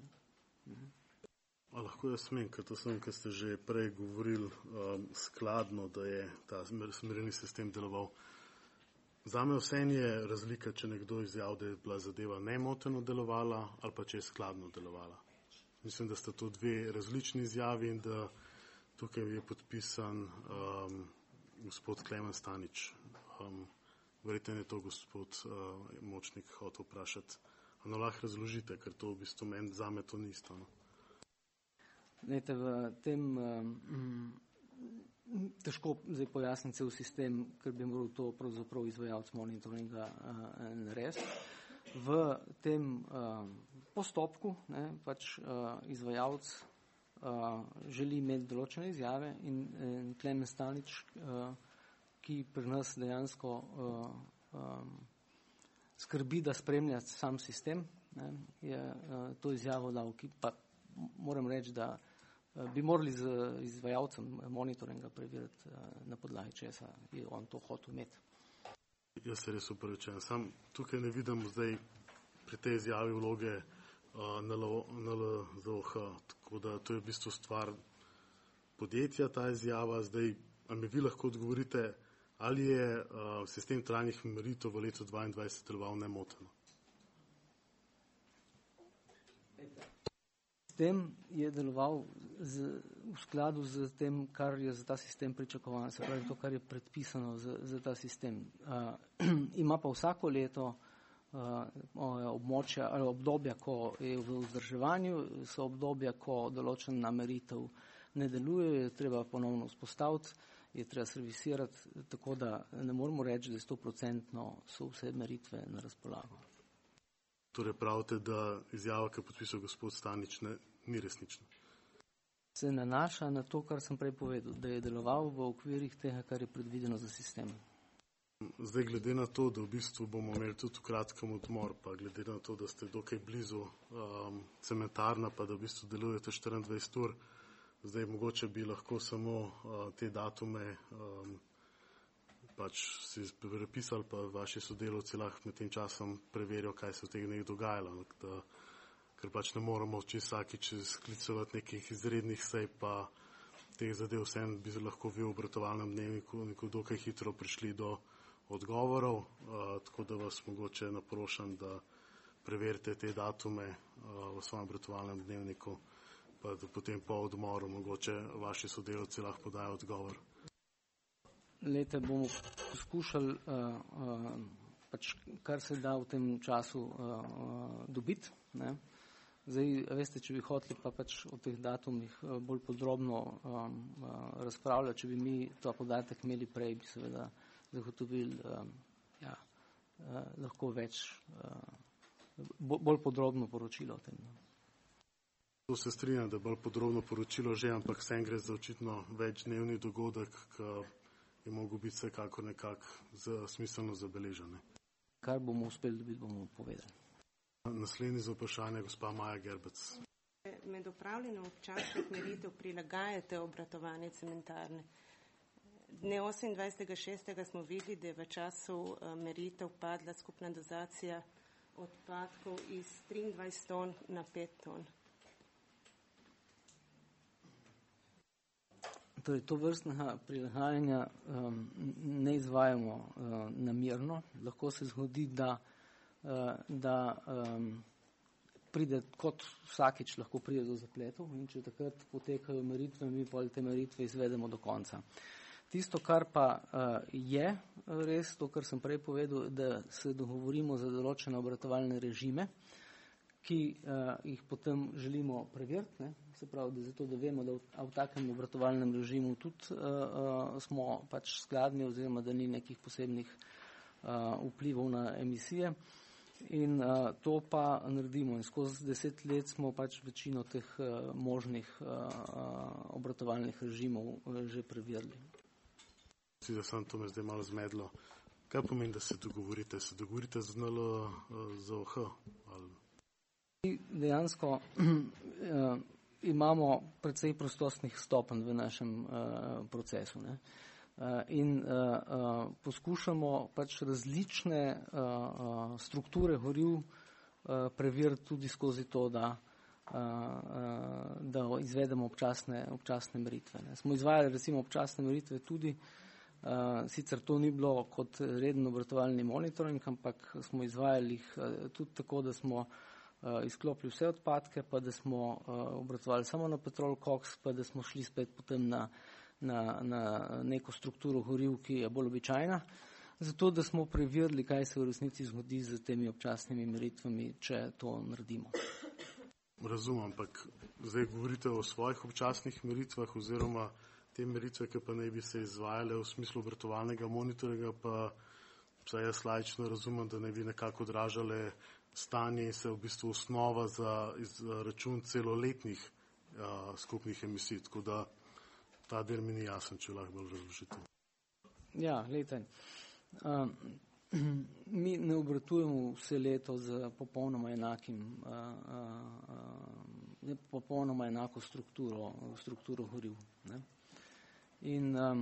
A lahko jaz smem, ker to sem, ker ste že prej govorili um, skladno, da je ta smerni sistem deloval. Zame vseeno je razlika, če nekdo izjav, da je bila zadeva nemoteno delovala ali pa če je skladno delovala. Mislim, da sta to dve različni izjavi in da tukaj je podpisan um, gospod Klemen Stanič. Um, verjetno je to gospod uh, Močnik hotel vprašati. No, lahko razložite, ker to v bistvu meni, zame to ni isto. No? Nete, v tem um, težko zdaj pojasniti cel sistem, ker bi moral to pravzaprav izvajalec monitoringa uh, narediti. V tem uh, postopku ne, pač uh, izvajalec uh, želi imeti določene izjave in, in Klemen Stanič, uh, ki pri nas dejansko uh, um, skrbi, da spremlja sam sistem, ne, je uh, to izjavo dal, ki pa moram reči, da uh, bi morali z izvajalcem monitoringa preveriti uh, na podlagi česa je on to hotel imeti. Jaz se res upravičujem. Sam tukaj ne vidim zdaj pri tej izjavi vloge uh, N L Z O H, tako da to je v bistvu stvar podjetja, ta izjava. Zdaj, ali mi vi lahko odgovorite, ali je uh, sistem trajnih meritev v letu dvaindvajset deloval nemoteno? Sistem je deloval z, v skladu z tem, kar je za ta sistem pričakovano, se pravi to, kar je predpisano za, za ta sistem. Uh, ima pa vsako leto uh, območja ali obdobja, ko je v vzdrževanju, so obdobja, ko določena meritev ne deluje, je treba ponovno vzpostaviti, je treba servisirati, tako da ne moramo reči, da sto procentno so vse meritve na razpolago. Torej pravite, da izjava, ki je podpisal gospod Stanič, ne, ni resnična? se nanaša na to, kar sem prej povedal, da je deloval v okvirih tega, kar je predvideno za sistem. Zdaj, glede na to, da v bistvu bomo imeli tudi v kratkem odmor, pa glede na to, da ste dokaj blizu um, cementarna, pa da v bistvu delujete štiriindvajset ur, zdaj mogoče bi lahko samo uh, te datume um, pač si prepisali, pa vaši sodelavci lahko med tem časom preverijo, kaj se v teh dneh dogajalo. Da, ker pač ne moramo čisto vsakič sklicovati nekih izrednih sej, pa teh zadev vsem bi lahko vi v obratovalnem dnevniku dokaj hitro prišli do odgovorov, uh, tako da vas mogoče naprošam, da preverite te datume uh, v svojem obratovalnem dnevniku, pa da potem po odmoru mogoče vaši sodelavci lahko podajo odgovor. Lete bomo poskušali, uh, uh, pač, kar se da v tem času uh, uh, dobiti. Ne? Zdaj, veste, če bi hoteli pa pač o teh datumih uh, bolj podrobno um, uh, razpravljati, če bi mi to podatek imeli prej, bi seveda zagotovili um, ja, uh, lahko več, uh, bo, bolj podrobno poročilo o tem. Ne? To se strinjam, da bolj podrobno poročilo že, ampak vsem gre za očitno večdnevni dogodek, ki je mogel biti vsekako nekako smiselno zabeležen. Kar bomo uspeli dobiti, bomo povedali. Naslednji za vprašanje, gospa Maja Gerbec. Med upravljanjem občasnih meritev prilagajate obratovanje cementarne. Dne osemindvajsetega šestega smo videli, da je v času meritev padla skupna dozacija odpadkov iz triindvajset ton na pet ton. Torej, to vrstnega prilagajanja um, ne izvajamo uh, namerno. Lahko se zgodi, da, uh, da um, pride, kot vsakič lahko pride do zapletov in če takrat potekajo meritve, mi pol te meritve izvedemo do konca. Tisto, kar pa uh, je res, to, kar sem prej povedal, da se dogovorimo za določene obratovalne režime, ki uh, jih potem želimo preveriti, ne? Se pravi, da zato, da vemo, da v, v takem obratovalnem režimu tudi uh, uh, smo pač skladni oziroma da ni nekih posebnih uh, vplivov na emisije. In uh, to pa naredimo. In skozi deset let smo pač večino teh uh, možnih uh, uh, obratovalnih režimov uh, že preverili. Si, da sem to me zdaj malo zmedlo. Kaj pomeni, da se dogovorite? Se dogovorite z N L Z O H? Ali... Dejansko uh, imamo precej prostostnih stopenj v našem uh, procesu. Ne? Uh, in uh, uh, poskušamo pač različne uh, uh, strukture goriv uh, preveriti tudi skozi to, da, uh, uh, da izvedemo občasne, občasne meritve. Ne? Smo izvajali recimo občasne meritve tudi, uh, sicer to ni bilo kot reden obratovalni monitoring, ampak smo izvajali jih uh, tudi tako, da smo Uh, izklopili vse odpadke, pa da smo uh, obratovali samo na petrol koks, pa da smo šli spet potem na, na, na neko strukturo goriv, ki je bolj običajna, zato da smo preverili, kaj se v resnici zgodi z temi občasnimi meritvami, če to naredimo. Razumem, ampak zdaj govorite o svojih občasnih meritvah oziroma te meritve, ki pa naj bi se izvajale v smislu obratovalnega monitoringa, pa vsaj jaz laično razumem, da naj bi nekako odražale stanje in se v bistvu osnova za, za račun celoletnih uh, skupnih emisij, tako da ta del mi ni jasen, če lahko bolj razložite. Ja, gledajte, uh, mi ne obratujemo vse leto z popolnoma enakim, uh, uh, popolnoma enako strukturo, strukturo goriv. Ne? In um,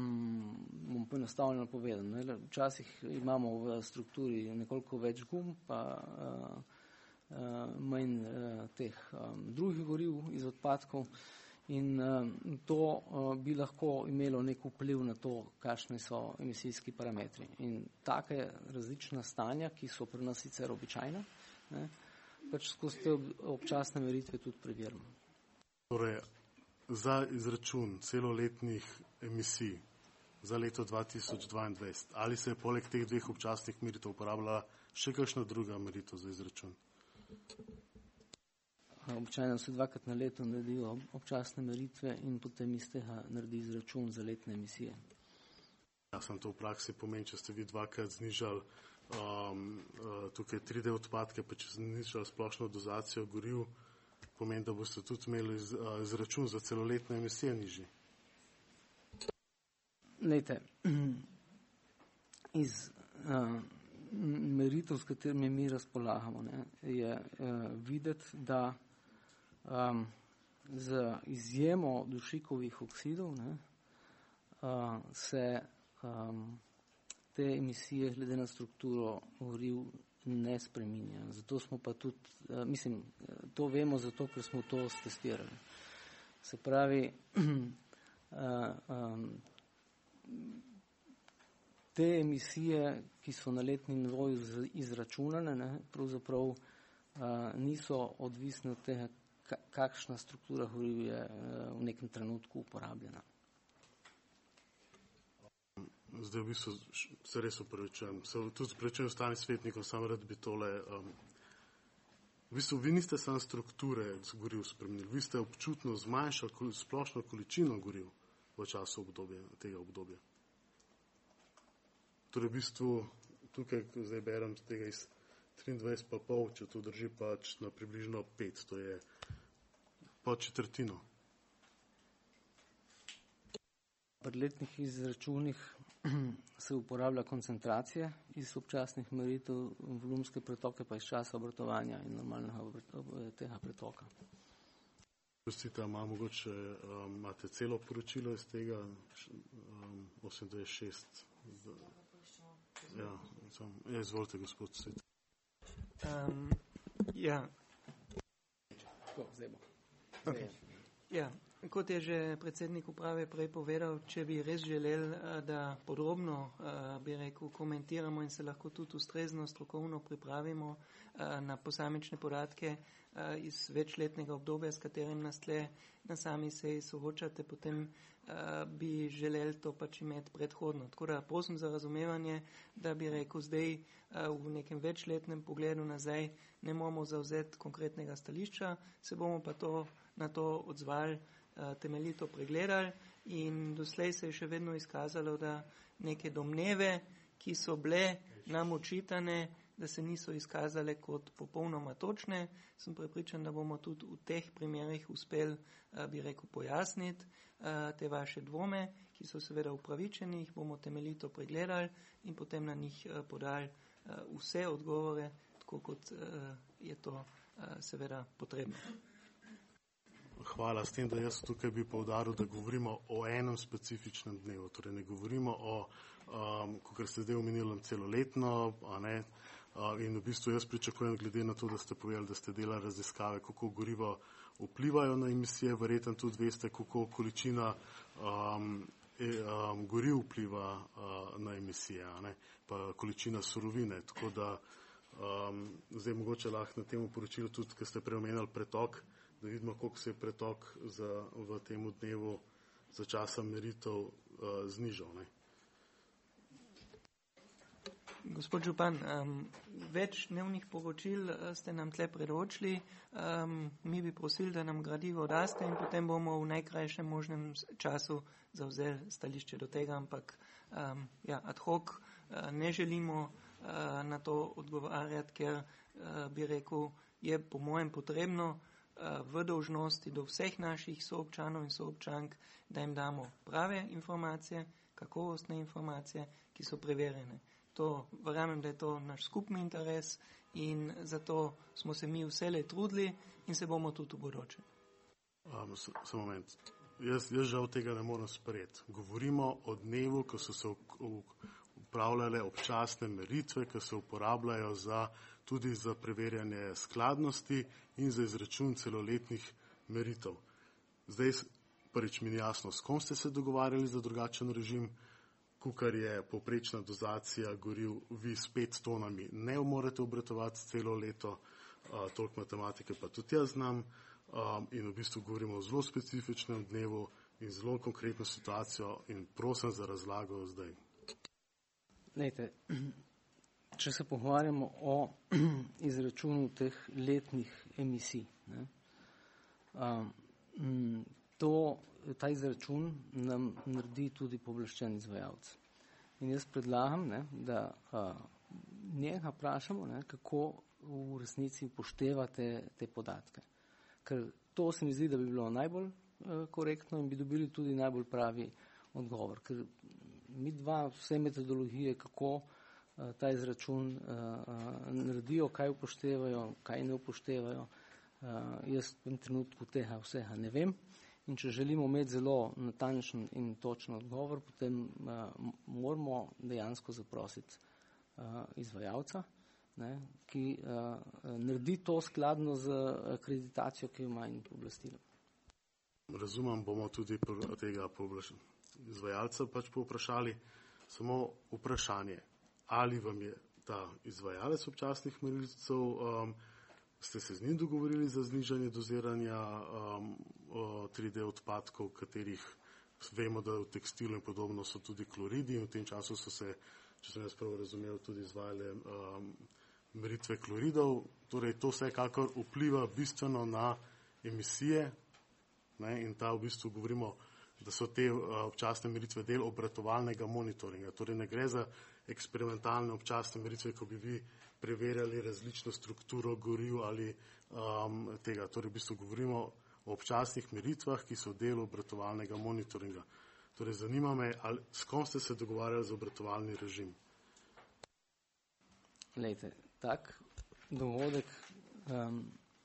bom poenostavljeno povedal, ne? Včasih imamo v strukturi nekoliko več gum, pa uh, uh, manj uh, teh um, drugih goriv iz odpadkov in um, to uh, bi lahko imelo nek vpliv na to, kakšni so emisijski parametri. In take različna stanja, ki so pri nas sicer običajna, ne? Pač skozi te občasne meritve tudi preverimo. Torej, za izračun celoletnih emisij za leto dva tisoč dvaindvajset, ali se je poleg teh dveh občasnih meritev uporabljala še kakšna druga meritev za izračun? Običajno se dvakrat na leto naredijo občasne meritve in potem iz tega naredi izračun za letne emisije. Ja, sem to v praksi pomeni, če ste vi dvakrat znižali um, uh, tukaj tri D odpadke, pa če ste znižali splošno dozacijo goriv, pomeni, da boste tudi imeli iz, uh, izračun za celoletne emisije nižji. Lejte, iz uh, meritev, s katerimi mi razpolagamo, ne, je uh, videti, da um, z izjemo dušikovih oksidov ne, uh, se um, te emisije glede na strukturo goriv ne spreminjajo. Zato smo pa tudi, uh, mislim, to vemo zato, ker smo to stestirali. Se pravi, uh, um, te emisije, ki so na letnem nivoju izračunane, ne, pravzaprav uh, niso odvisne od tega, kakšna struktura goriv je uh, v nekem trenutku uporabljena. Zdaj v bistvu se res upravičujem. Se tudi upravičujem ostalim svetnikom, samo rad bi tole. Um, v bistvu vi niste samo strukture goriv spremenili, vi ste občutno zmanjšali splošno količino goriv v času obdobja, tega obdobja. Torej v bistvu tukaj, zdaj berem z tega iz triindvajset pa pol, če to drži pač na približno pet, to je pod četrtino. Pri letnih izračunih se uporablja koncentracije iz občasnih meritev, volumske pretoke pa iz časa obratovanja in normalnega tega pretoka. Prostite, ima mogoče, um, imate celo poročilo iz tega um, osemindvajset šest. Ja, sam, ja, izvolite, gospod Svet. Um, ja. Okay. Ja, kot je že predsednik uprave prej povedal, če bi res želeli, da podrobno, bi rekel, komentiramo in se lahko tudi ustrezno strokovno pripravimo na posamične podatke iz večletnega obdobja, s katerim nas tle na sami seji soočate, potem bi želeli to pač imeti predhodno. Tako da prosim za razumevanje, da bi rekel zdaj v nekem večletnem pogledu nazaj ne moramo zavzeti konkretnega stališča, se bomo pa to, na to odzvali, temeljito pregledali in doslej se je še vedno izkazalo, da neke domneve, ki so bile nam očitane, da se niso izkazale kot popolnoma točne. Sem prepričan, da bomo tudi v teh primerih uspeli, bi rekel, pojasniti te vaše dvome, ki so seveda upravičeni, jih bomo temeljito pregledali in potem na njih podali vse odgovore, tako kot je to seveda potrebno. Hvala. S tem, da jaz tukaj bi poudaril, da govorimo o enem specifičnem dnevu. Torej ne govorimo o, um, kot ste zdaj omenili, celoletno, a ne, uh, in v bistvu jaz pričakujem, glede na to, da ste povedali, da ste delali raziskave, kako gorivo vplivajo na emisije, verjetno tudi veste, kako količina um, e, um, goriv vpliva uh, na emisije, a ne, pa količina surovine. Tako da um, zdaj mogoče lahko na tem poročilu tudi, ker ste preomenili pretok, da vidimo, koliko se je pretok za, v tem dnevu za časa meritev uh, znižal. Ne? Gospod župan, um, več dnevnih poročil ste nam tle predočili. Um, mi bi prosili, da nam gradivo daste in potem bomo v najkrajšem možnem času zavzeli stališče do tega, ampak um, ja, ad hoc uh, ne želimo uh, na to odgovarjati, ker uh, bi rekel, je po mojem potrebno v dolžnosti do vseh naših soobčanov in soobčank, da jim damo prave informacije, kakovostne informacije, ki so preverjene. To, verjamem, da je to naš skupni interes in zato smo se mi vselej trudili in se bomo tudi v bodoče. Um, Samo moment. Jaz, jaz žal tega ne moram sprejeti. Govorimo o dnevu, ko so se upravljale občasne meritve, ki se uporabljajo za, tudi za preverjanje skladnosti in za izračun celoletnih meritev. Zdaj prvič mi ni jasno, s kom ste se dogovarjali za drugačen režim, kukar je povprečna dozacija goriv, vi s pet tonami ne morete obratovati celo leto, uh, toliko matematike pa tudi jaz znam, um, in v bistvu govorimo o zelo specifičnem dnevu in zelo konkretno situacijo in prosim za razlago zdaj. Lejte, če se pogovarjamo o izračunu teh letnih emisij, ne, um, to, ta izračun nam naredi tudi pooblaščen izvajalec. In jaz predlagam, ne, da uh, njega vprašamo, ne, kako v resnici upošteva te, te podatke. Ker to se mi zdi, da bi bilo najbolj korektno in bi dobili tudi najbolj pravi odgovor. Ker mi dva vse metodologije, kako ta izračun naredijo, kaj upoštevajo, kaj ne upoštevajo, jaz v tem trenutku tega vsega ne vem. In če želimo imeti zelo natančen in točen odgovor, potem uh, moramo dejansko zaprositi uh, izvajalca, ne, ki uh, naredi to skladno z akreditacijo, ki jo ima in pooblastilom. Razumem, bomo tudi tega izvajalca pač povprašali. Samo vprašanje, ali vam je ta izvajalec občasnih merilcev, um, ste se z njim dogovorili za znižanje doziranja um, tri D odpadkov, katerih vemo, da v tekstilu in podobno so tudi kloridi in v tem času so se, če sem jaz prav razumel, tudi izvajale um, meritve kloridov. Torej, to vsekakor vpliva bistveno na emisije, ne, in ta v bistvu govorimo, da so te uh, občasne meritve del obratovalnega monitoringa. Torej, ne gre za eksperimentalne občasne meritve, ko bi vi preverjali različno strukturo goriv ali um, tega. Torej, v bistvu govorimo o občasnih meritvah, ki so del obratovalnega monitoringa. Torej, zanima me, ali, s kom ste se dogovarjali za obratovalni režim? Lejte, tak dogodek, um,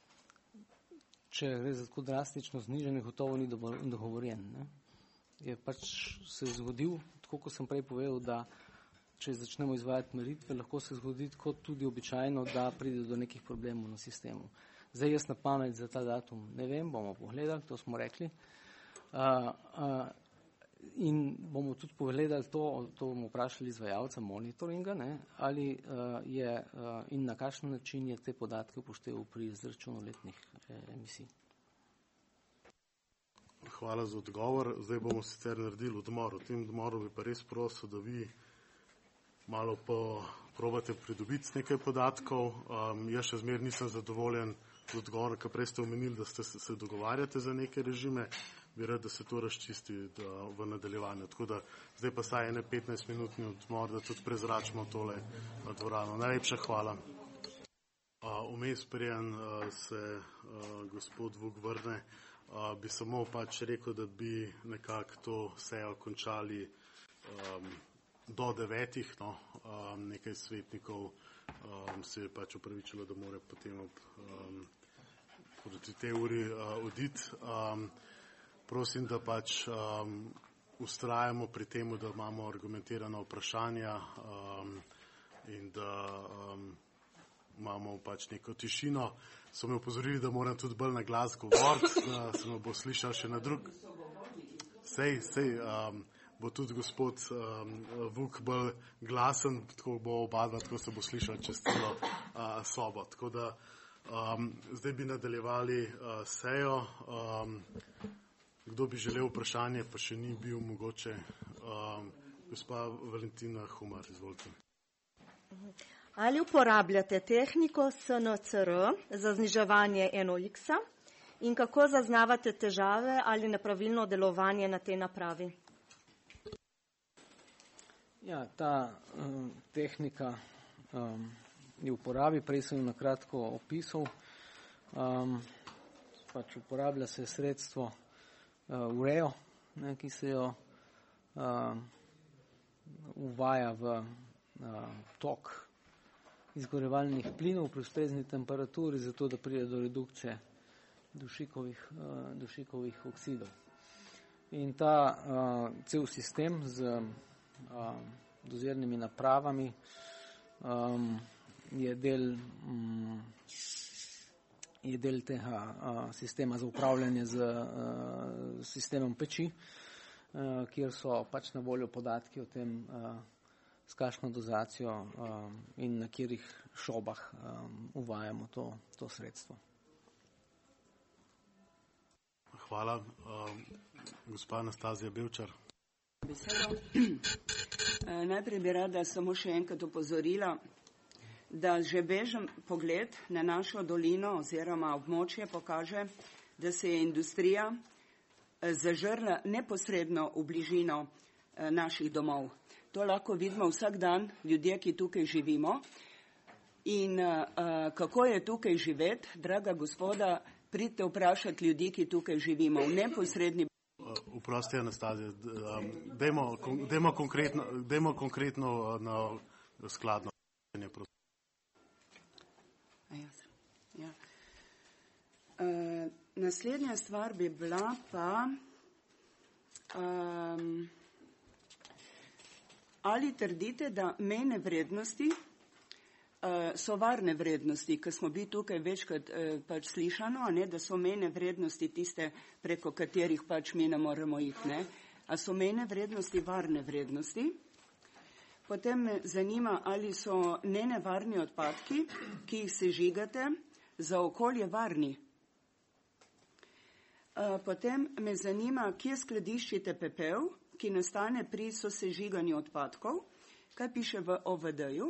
če gre za tako drastično znižanje, gotovo ni dogovorjen. Ne? Je pač se zgodil, tako kot sem prej povedal, da če začnemo izvajati meritve, lahko se zgodi kot tudi običajno, da pride do nekih problemov na sistemu. Zdaj jaz na pamet za ta datum ne vem, bomo pogledali, to smo rekli. Uh, uh, in bomo tudi pogledali to, to bomo vprašali izvajalca monitoringa, ne, ali uh, je uh, in na kakšen način je te podatke upošteval pri izračunu letnih eh, emisij. Hvala za odgovor. Zdaj bomo sicer naredili odmor. V tem odmoru bi pa res prosil, da vi malo po, probate pridobiti nekaj podatkov. Um, jaz še zmer nisem zadovoljen z odgovorom, ker prej ste omenili, da ste se, se dogovarjate za neke režime. Bi rad, da se to razčisti da, v nadaljevanju. Tako da zdaj pa saj ene petnajst minutni odmor, da tudi prezračimo tole dvorano. Najlepša hvala. Vmes, preden uh, se uh, gospod Vuk vrne, uh, bi samo pač rekel, da bi nekako to sejo končali um, do devetih, no, um, nekaj svetnikov um, se je pač upravičilo, da more potem ob um, proti te uri uh, oditi. Um, prosim, da pač um, ustrajamo pri temu, da imamo argumentirana vprašanja um, in da um, imamo pač neko tišino. So me upozorili, da moram tudi bolj na glas govoriti, da se me bo slišal še na drug. Sej, sej, um, bo tudi gospod um, Vuk bolj glasen, tako bo obadva, tako se bo slišal čez celo uh, sobo. Tako da um, zdaj bi nadaljevali uh, sejo. Um, kdo bi želel vprašanje, pa še ni bil mogoče. Um, gospa Valentina Humar, izvolite. Ali uporabljate tehniko S N C R za zniževanje N O X-a in kako zaznavate težave ali nepravilno delovanje na tej napravi? Ja, ta um, tehnika um, je v uporabi, prej sem jo na kratko opisal. Um, pač uporablja se sredstvo uh, ureo, ne, ki se jo uh, uvaja v uh, tok izgorevalnih plinov pri ustrezni temperaturi, zato da pride do redukcije dušikovih, uh, dušikovih oksidov. In ta uh, cel sistem z uh, dozirnimi napravami um, je del um, je del tega uh, sistema za upravljanje z uh, sistemom peči, uh, kjer so pač na voljo podatki o tem, uh, s kakšno dozacijo um, in na katerih šobah um, uvajamo to, to sredstvo. Hvala. Um, gospa Anastazija Bevčar. Najprej bi rada samo še enkrat opozorila, da že bežen pogled na našo dolino oziroma območje pokaže, da se je industrija zažrla neposredno v bližino naših domov. To lahko vidimo vsak dan ljudje, ki tukaj živimo. In uh, kako je tukaj živeti, draga gospoda, pridite vprašati ljudi, ki tukaj živimo v neposredni. Vprosti, Anastazija, um, dajmo, dajmo konkretno, dajmo konkretno na skladno. Ja. Uh, naslednja stvar bi bila pa, um, ali trdite, da mejne vrednosti uh, so varne vrednosti, ker smo bili tukaj večkrat uh, pač slišano, ne, da so mejne vrednosti tiste, preko katerih pač mi ne moremo iti. Ne? A so mejne vrednosti varne vrednosti? Potem me zanima, ali so nenevarni odpadki, ki jih sežigate, za okolje varni. Potem me zanima, kje skladiščite pepel, ki nastane pri sosežiganju odpadkov, kaj piše v O V D-ju.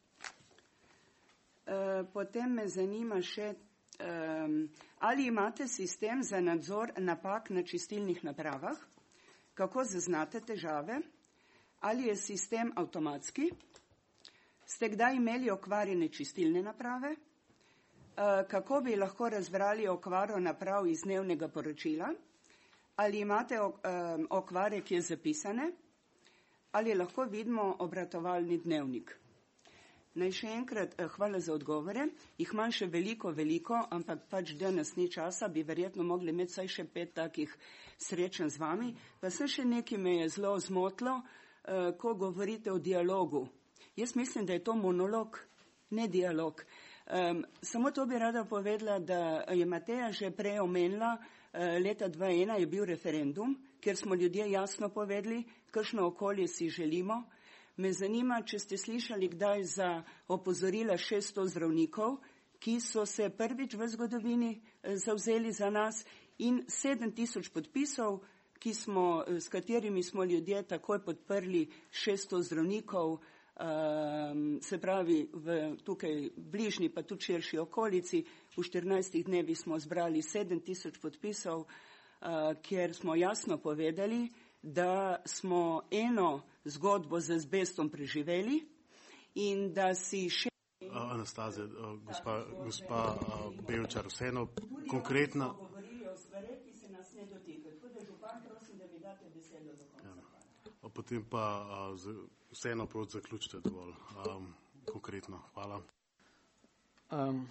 Potem me zanima še, ali imate sistem za nadzor napak na čistilnih napravah, kako zaznate težave, ali je sistem avtomatski, ste kdaj imeli okvarjene čistilne naprave, kako bi lahko razbrali okvaro naprav iz dnevnega poročila, ali imate okvare, ki je zapisane, ali lahko vidimo obratovalni dnevnik. Naj še enkrat, hvala za odgovore, jih imam še veliko, veliko, ampak pač danes ni časa, bi verjetno mogli imeti vsaj še pet takih srečanj z vami, pa se še nekaj me je zelo zmotilo, ko govorite o dialogu. Jaz mislim, da je to monolog, ne dialog. Um, samo to bi rada povedala, da je Mateja že prej omenila, uh, leta dva tisoč ena je bil referendum, kjer smo ljudje jasno povedali, kakšno okolje si želimo. Me zanima, če ste slišali kdaj za opozorila šeststo zdravnikov, ki so se prvič v zgodovini uh, zavzeli za nas, in sedem tisoč podpisov, ki smo, s katerimi smo ljudje takoj podprli šeststo zdravnikov, Um, se pravi v tukaj bližnji pa tudi širši okolici. V štirinajstih dnevi smo zbrali sedem tisoč podpisov, uh, kjer smo jasno povedali, da smo eno zgodbo z azbestom preživeli in da si še... Uh, Anastazija, uh, gospa, gospa uh, Bevčar, vseeno konkretno... ...govorili o stvareh, ki se nas ne dotikajo. Tako da, župan, prosim, da mi date besedo do konca. Ja. Potem pa uh, z, vseeno proti zaključite dovolj um, konkretno. Hvala. Um,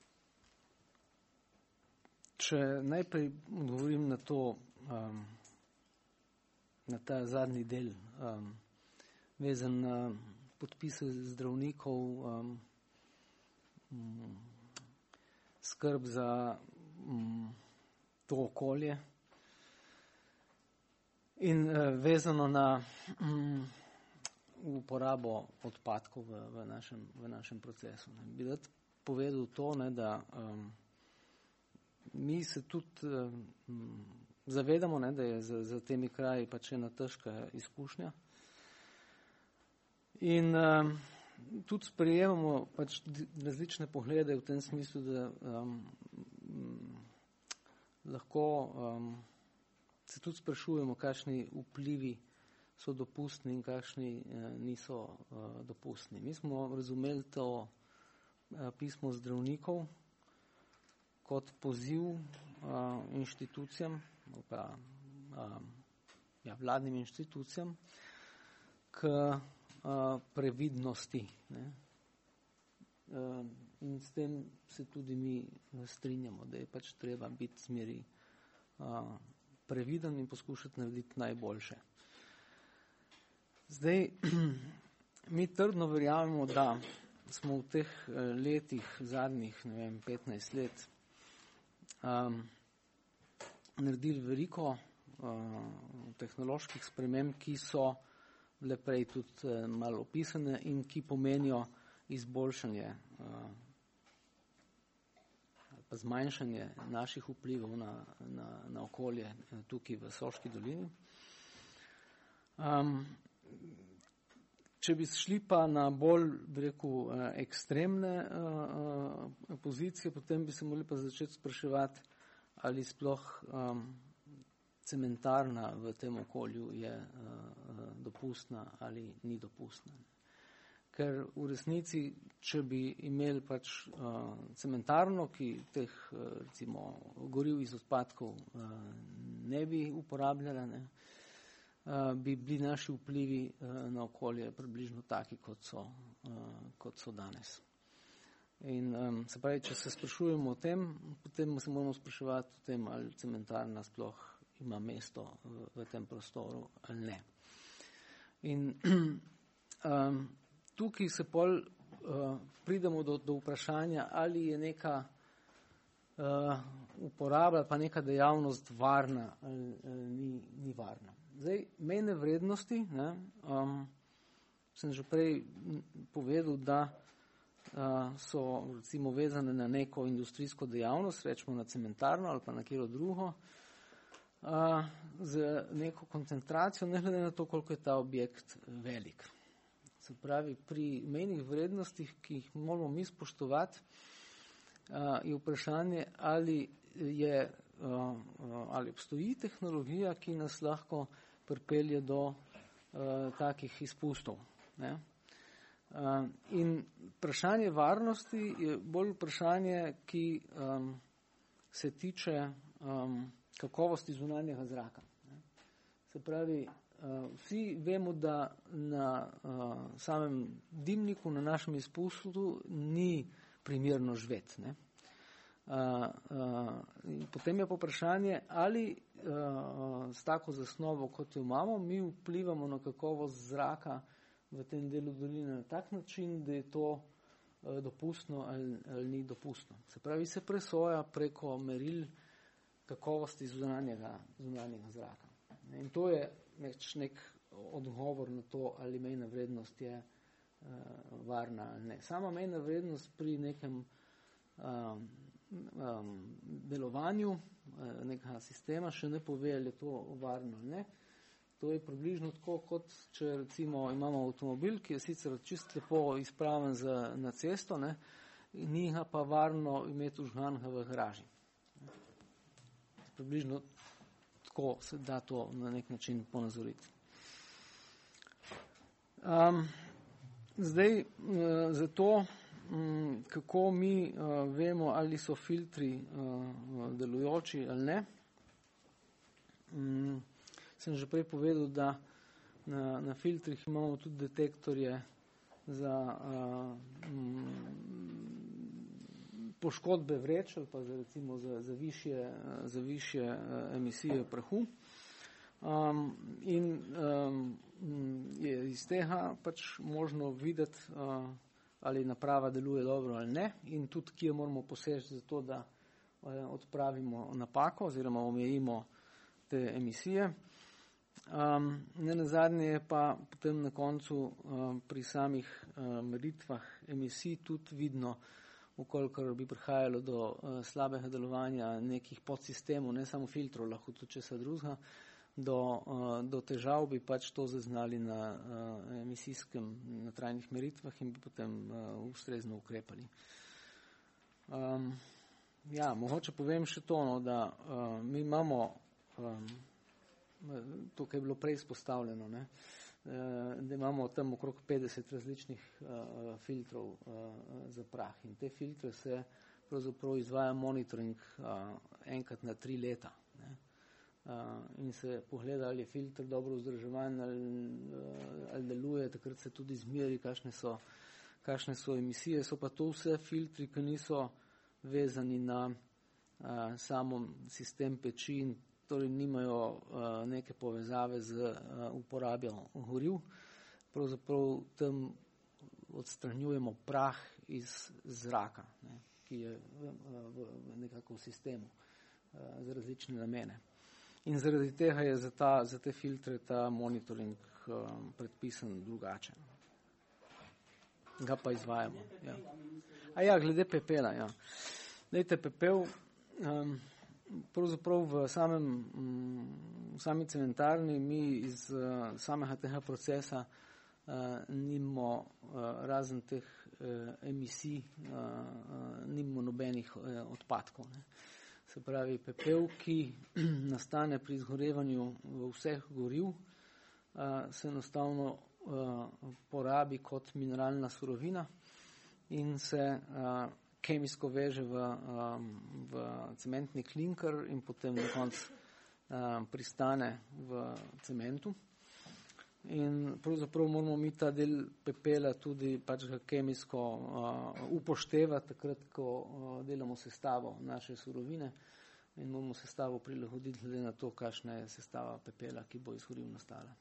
če najprej odgovorim na to, um, na ta zadnji del, um, vezan na podpise zdravnikov, um, um, skrb za um, to okolje, in uh, vezano na um, uporabo odpadkov v, v, našem, v našem procesu. Ne. Bi rad povedal to, ne, da um, mi se tudi um, zavedamo, ne, da je za, za temi kraji pač ena težka izkušnja. In um, tudi sprejemamo pač različne poglede v tem smislu, da um, um, lahko um, se tudi sprašujemo, kakšni vplivi so dopustni in kakšni eh, niso eh, dopustni. Mi smo razumeli to eh, pismo zdravnikov kot poziv eh, inštitucijam, pa eh, ja, vladnim inštitucijam k eh, previdnosti. Ne? Eh, in s tem se tudi mi strinjamo, da je pač treba biti smeri eh, previden in poskušati narediti najboljše. Zdaj, mi trdno verjamemo, da smo v teh letih, zadnjih, ne vem, petnajst let, um, naredili veliko uh, tehnoloških sprememb, ki so bile prej tudi uh, malo opisane in ki pomenijo izboljšanje uh, pa zmanjšanje naših vplivov na, na, na okolje tukaj v Soški dolini. Um, če bi šli pa na bolj, bi rekel, ekstremne uh, pozicije, potem bi se morali pa začeti spraševati, ali sploh um, cementarna v tem okolju je uh, dopustna ali ni dopustna. ker v resnici, če bi imeli pač uh, cementarno, ki teh uh, recimo goriv iz odpadkov uh, ne bi uporabljala, ne, uh, bi bili naši vplivi uh, na okolje približno taki, kot so, uh, kot so danes. In um, se pravi, če se sprašujemo o tem, potem se moramo spraševati o tem, ali cementarna sploh ima mesto v, v tem prostoru ali ne. In um, tukaj se pol uh, pridemo do, do vprašanja, ali je neka uh, uporaba pa neka dejavnost varna ali, ali ni, ni varna. Zdaj, mejne vrednosti, ne, um, sem že prej povedal, da uh, so recimo vezane na neko industrijsko dejavnost, rečemo na cementarno ali pa na kjero drugo, uh, z neko koncentracijo, ne glede na to, koliko je ta objekt velik. Se pravi, pri mejnih vrednostih, ki jih moramo mi spoštovati, uh, je vprašanje, ali je uh, uh, ali obstoji tehnologija, ki nas lahko pripelje do uh, takih izpustov. Ne? Uh, in vprašanje varnosti je bolj vprašanje, ki um, se tiče um, kakovosti zunanjega zraka. Ne? Se pravi, uh, vsi vemo, da na uh, samem dimniku, na našem izpustu ni primerno živeti. Ne? Uh, uh, in potem je pa vprašanje, ali uh, s tako zasnovo, kot jo imamo, mi vplivamo na kakovost zraka v tem delu doline na tak način, da je to uh, dopustno ali, ali ni dopustno. Se pravi, se presoja preko meril kakovosti zunanjega, zunanjega zraka. In to je neč, nek odgovor na to, ali mejna vrednost je uh, varna ali ne. Sama mejna vrednost pri nekem um, um, delovanju uh, nekega sistema še ne pove, ali je to varno ali ne. To je približno tako, kot če recimo imamo avtomobil, ki je sicer čist lepo izpraven za, na cesto, ne, ni ga pa varno imeti vžganega v garaži. Približno tako se da to na nek način ponazoriti. Um, zdaj, uh, zato, um, kako mi uh, vemo, ali so filtri uh, delujoči ali ne, um, sem že prej povedal, da na, na filtrih imamo tudi detektorje za uh, um, poškodbe vreč ali pa za, recimo za, za višje, za višje uh, emisije prahu. Um, in um, je iz tega pač možno videti, uh, ali naprava deluje dobro ali ne, in tudi kje moramo poseči za to, da uh, odpravimo napako oziroma omejimo te emisije. Um, ne nazadnje je pa potem na koncu um, pri samih um, meritvah emisij tudi vidno, ukolikor bi prihajalo do uh, slabega delovanja nekih podsistemov, ne samo filtrov, lahko tudi česa drugega, do, uh, do težav bi pač to zaznali na uh, emisijskem, na trajnih meritvah in bi potem uh, ustrezno ukrepali. Um, ja, mogoče povem še to, no, da uh, mi imamo um, tukaj je bilo prej izpostavljeno, ne, da imamo tam okrog petdeset različnih uh, filtrov uh, za prah in te filtre se pravzaprav izvaja monitoring uh, enkrat na tri leta. Ne. Uh, in se pogleda, ali je filter dobro vzdrževan ali, uh, ali deluje, takrat se tudi izmeri, kakšne so, kakšne so emisije. So pa to vse filtri, ki niso vezani na uh, samo sistem peči in torej nimajo uh, neke povezave z uh, uporabo goriv. Pravzaprav tam odstranjujemo prah iz zraka, ne, ki je v, v, v nekako v sistemu uh, za različne namene. In zaradi tega je za, ta, za te filtre ta monitoring um, predpisan drugače. Ga pa izvajamo. Ja. A ja, glede pepela. Ja. Dajte pepel. Um, Pravzaprav v samem, v sami cementarni mi iz uh, samega tega procesa uh, nimamo uh, razen teh uh, emisij, uh, uh, nimamo nobenih uh, odpadkov. Ne. Se pravi, pepel, ki nastane pri izgorevanju vseh goriv, uh, se enostavno porabi kot mineralna surovina in se uh, kemijsko veže v, um, v cementni klinker in potem na koncu um, pristane v cementu. In pravzaprav moramo mi ta del pepela tudi pač kemijsko uh, upoštevati takrat, ko uh, delamo sestavo naše surovine in moramo sestavo prilagoditi glede na to, kakšna je sestava pepela, ki bo iz goriv nastala.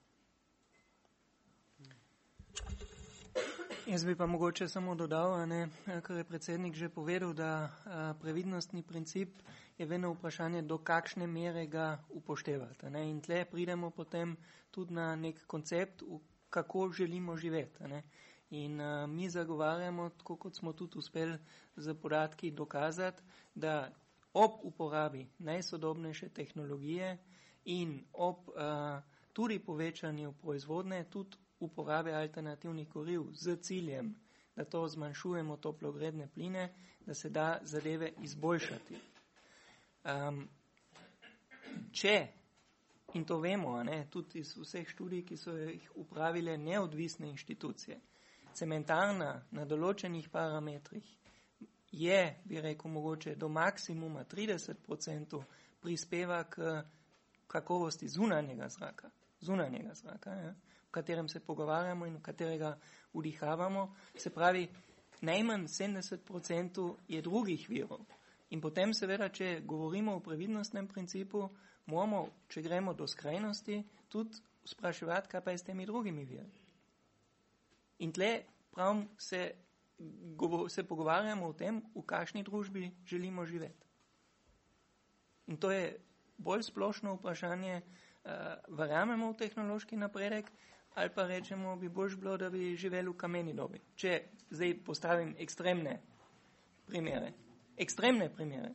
Jaz bi pa mogoče samo dodal, ne, kar je predsednik že povedal, da a, previdnostni princip je vedno vprašanje, do kakšne mere ga upoštevati. Ne. In tle pridemo potem tudi na nek koncept, kako želimo živeti. Ne. In a, mi zagovarjamo, tako kot smo tudi uspeli z podatki dokazati, da ob uporabi najsodobnejše tehnologije in ob a, tudi povečanju proizvodne, tudi uporabe alternativnih goriv z ciljem, da to zmanjšujemo toplogredne pline, da se da zadeve izboljšati. Um, če, in to vemo, ne, tudi iz vseh študij, ki so jih upravile neodvisne inštitucije, cementarna na določenih parametrih je, bi rekel, mogoče do maksimuma trideset procentov prispeva k kakovosti zunanjega zraka, zunanjega zraka, ja, v katerem se pogovarjamo in v katerega vdihavamo, se pravi, najmanj sedemdeset procentov je drugih virov. In potem seveda, če govorimo o previdnostnem principu, moramo, če gremo do skrajnosti, tudi spraševati, kaj pa je s temi drugimi viri. In tle prav se, se pogovarjamo o tem, v kakšni družbi želimo živeti. In to je bolj splošno vprašanje, uh, verjamemo v tehnološki napredek, ali pa rečemo, bi boljš bilo, da bi živeli v kameni dobi. Če zdaj postavim ekstremne primere. Ekstremne primere.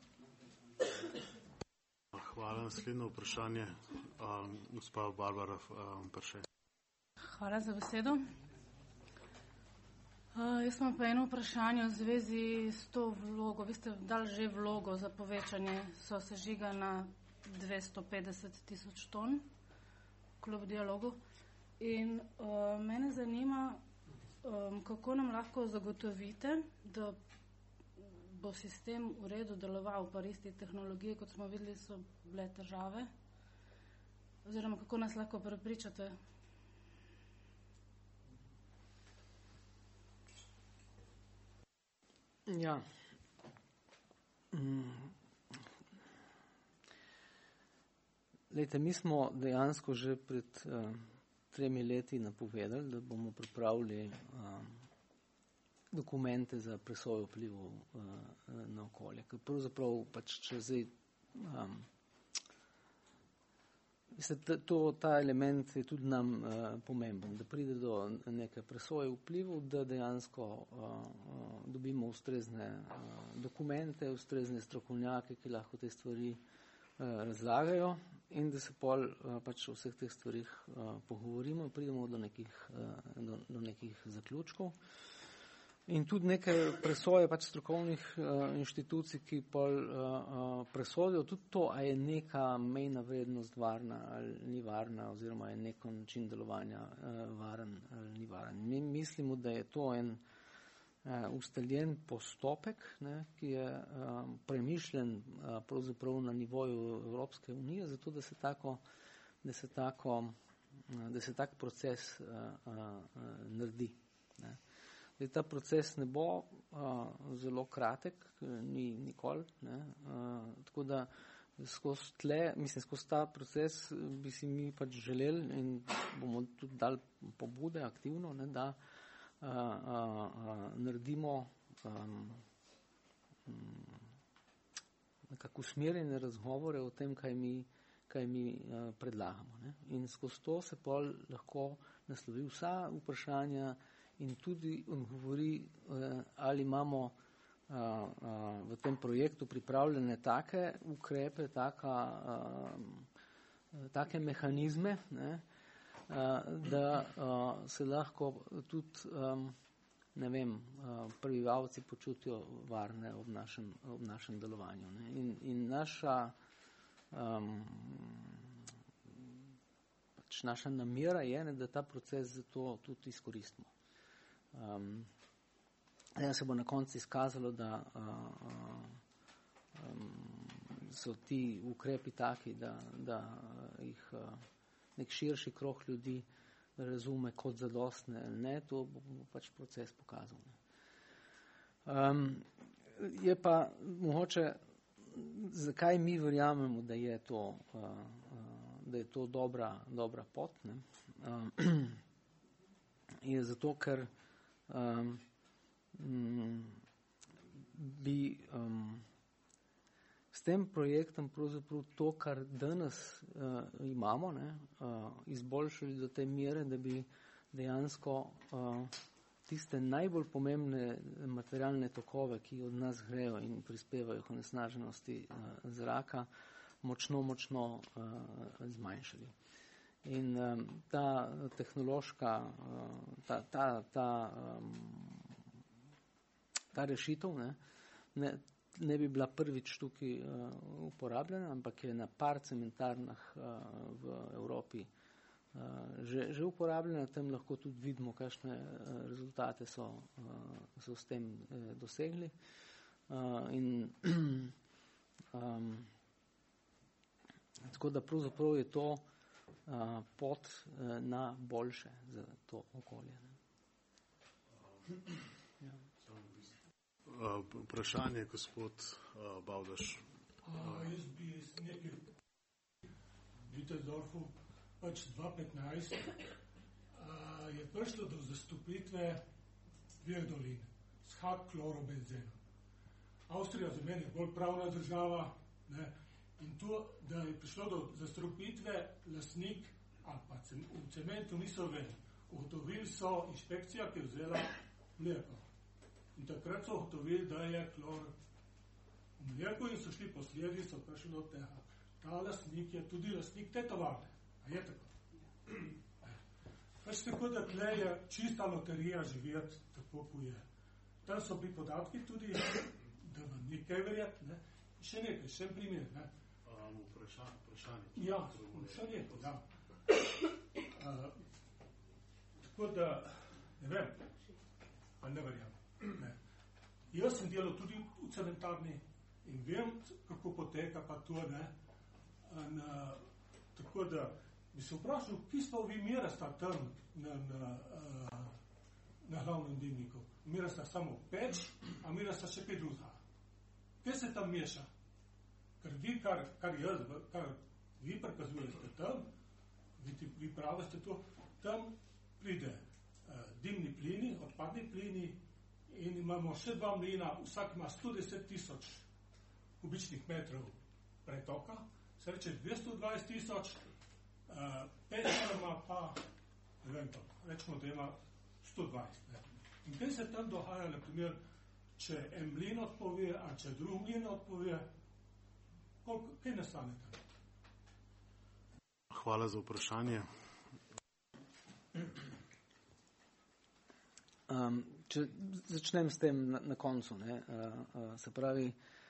Hvala. Naslednje vprašanje. Um, gospa Barbara um, Prše. Hvala za besedo. Uh, jaz imam pa eno vprašanje v zvezi s to vlogo. Vi ste dali že vlogo za povečanje sosežiga na dvesto petdeset tisoč ton kljub dialogu. In uh, mene zanima, um, kako nam lahko zagotovite, da bo sistem v redu deloval po isti tehnologiji, kot smo videli, so bile težave, oziroma kako nas lahko prepričate? Ja. Mm. Lejte, mi smo dejansko že pred uh, tremi leti napovedali, da bomo pripravili um, dokumente za presojo vplivov uh, na okolje. Ker pravzaprav pač, če zdaj um, mislim, to, ta element je tudi nam uh, pomemben, da pride do neke presoje vplivov, da dejansko uh, uh, dobimo ustrezne uh, dokumente, ustrezne strokovnjake, ki lahko te stvari uh, razlagajo in da se pol uh, pač o vseh teh stvarih uh, pogovorimo in pridemo do nekih, uh, do, do nekih zaključkov. In tudi neke presoje pač strokovnih uh, inštitucij, ki pol uh, uh, presodijo tudi to, a je neka mejna vrednost varna ali ni varna, oziroma je nek način delovanja uh, varen ali ni varen. Mi mislimo, da je to en uh, ustaljen postopek, ne, ki je uh, premišljen uh, pravzaprav na nivoju Evropske unije, zato da se tako, da se tako, uh, da se tak proces uh, uh, uh, naredi. Ne. Zdaj, ta proces ne bo uh, zelo kratek, ni nikoli, ne, uh, tako da skozi tle, mislim, skozi ta proces bi si mi pač želeli in bomo tudi dali pobude aktivno, ne, da uh, uh, uh, naredimo um, um, nekako usmerjene razgovore o tem, kaj mi, kaj mi uh, predlagamo. Ne. In skozi to se pol lahko naslovi vsa vprašanja in tudi odgovori, ali imamo v tem projektu pripravljene take ukrepe, taka, take mehanizme, ne, da se lahko tudi, ne vem, prebivalci počutijo varne ob našem, ob našem delovanju. Ne. In, in naša um, pač naša namera je, ne, da ta proces za to tudi izkoristimo. Um, se bo na koncu izkazalo, da uh, um, so ti ukrepi taki, da, da jih uh, nek širši krog ljudi razume kot zadostne ali ne, to bo, bo pač proces pokazal. Ne. Um, je pa mogoče, zakaj mi verjamemo, da je to, uh, uh, da je to dobra, dobra pot, ne? Um, je zato, ker um, um, bi um, s tem projektom pravzaprav to, kar danes uh, imamo, ne, uh, izboljšali do te mere, da bi dejansko uh, tiste najbolj pomembne materialne tokove, ki od nas grejo in prispevajo k onesnaženosti uh, zraka, močno, močno uh, zmanjšali. In um, ta tehnološka, uh, ta, ta, ta, um, ta rešitev, ne, ne, ne bi bila prvič tukaj uh, uporabljena, ampak je na par cementarnah uh, v Evropi uh, že, že uporabljena. Tam lahko tudi vidimo, kakšne uh, rezultate so, uh, so s tem uh, dosegli. Uh, in um, tako da pravzaprav je to uh, pot uh, na boljše za to okolje. Ne? Ja. Uh, vprašanje, gospod uh, Bavdaš. Uh, jaz bi nekaj v Wittersdorfu, pač dva tisoč petnajst uh, je prišlo do zastopitve dveh dolin s hak-klorobenzenom. Avstrija za mene je bolj pravna država, ne, in to, da je prišlo do zastopitve, lastnik ali pa v cementu niso vedeli. Ugotovili so inšpekcija, ki je vzela mleko. In takrat so ugotovili, da je klor v mleku in so šli po sledi, so prišli do tega. Ta lastnik je tudi lastnik te tovarne. A je tako? Pač tako, da tle je čista loterija živeti tako, ko je. Tam so bili podatki tudi, da vam nekaj verjeti, ne? Še nekaj, še en primer, ne? Um, vprašanje, vprašanje. Ja, še nekaj, da. Uh, tako da, ne vem, pa ne verjam. Ne. Jaz sem delal tudi v cementarni in vem, kako poteka pa to, ne. In, uh, tako da bi se vprašal, ki sta vi mera sta tam na, na, uh, na glavnem dimniku. Mera sta samo peč, a mera sta še kaj druga. Kaj se tam meša? Ker vi, kar, kar jaz, kar vi prikazujete tam, vi, vi pravite to, tam pride uh, dimni plini, odpadni plini, in imamo še dva mlina, vsak ima sto deset tisoč kubičnih metrov pretoka, se reče dvesto dvajset tisoč, uh, pečka ima pa, ne vem to, rečemo, da ima sto dvajset. Ne. In kaj se tam dohaja, na primer, če en mlin odpove, a če drug mlin odpove, koliko, kaj nastane tam? Hvala za vprašanje. Um, če začnem s tem na, na koncu, ne, uh, uh, se pravi,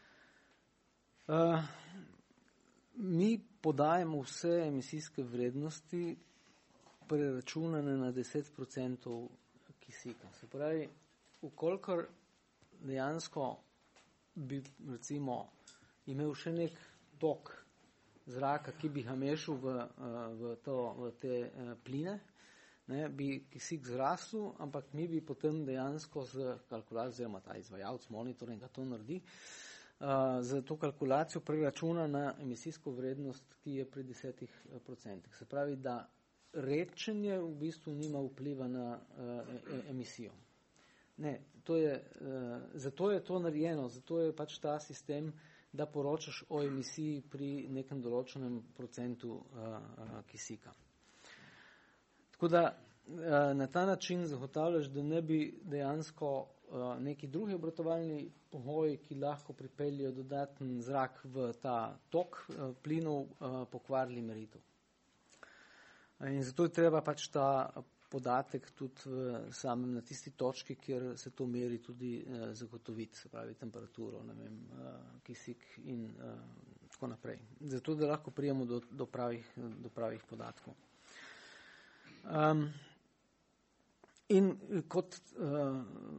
uh, mi podajamo vse emisijske vrednosti preračunane na deset procentov kisika. Se pravi, ukolikor dejansko bi recimo imel še nek tok zraka, ki bi ga mešal v, uh, v, to, v te uh, pline, ne, bi kisik zrastel, ampak mi bi potem dejansko z kalkulacijo, oziroma ta izvajalec monitoringa to naredi, uh, za to kalkulacijo preračuna na emisijsko vrednost, ki je pri desetih procentih. Se pravi, da redčenje v bistvu nima vpliva na uh, e- emisijo. Ne, to je, uh, zato je to narejeno, zato je pač ta sistem, da poročaš o emisiji pri nekem določenem procentu uh, uh, kisika. Tako da na ta način zagotavljaš, da ne bi dejansko neki drugi obratovalni pogoji, ki lahko pripeljajo dodaten zrak v ta tok plinov, pokvarili meritev. In zato je treba pač ta podatek tudi v samem na tisti točki, kjer se to meri, tudi zagotoviti, se pravi temperaturo, ne vem, kisik in tako naprej. Zato, da lahko prijemo do, do, pravih, do pravih podatkov. Um, in kot uh,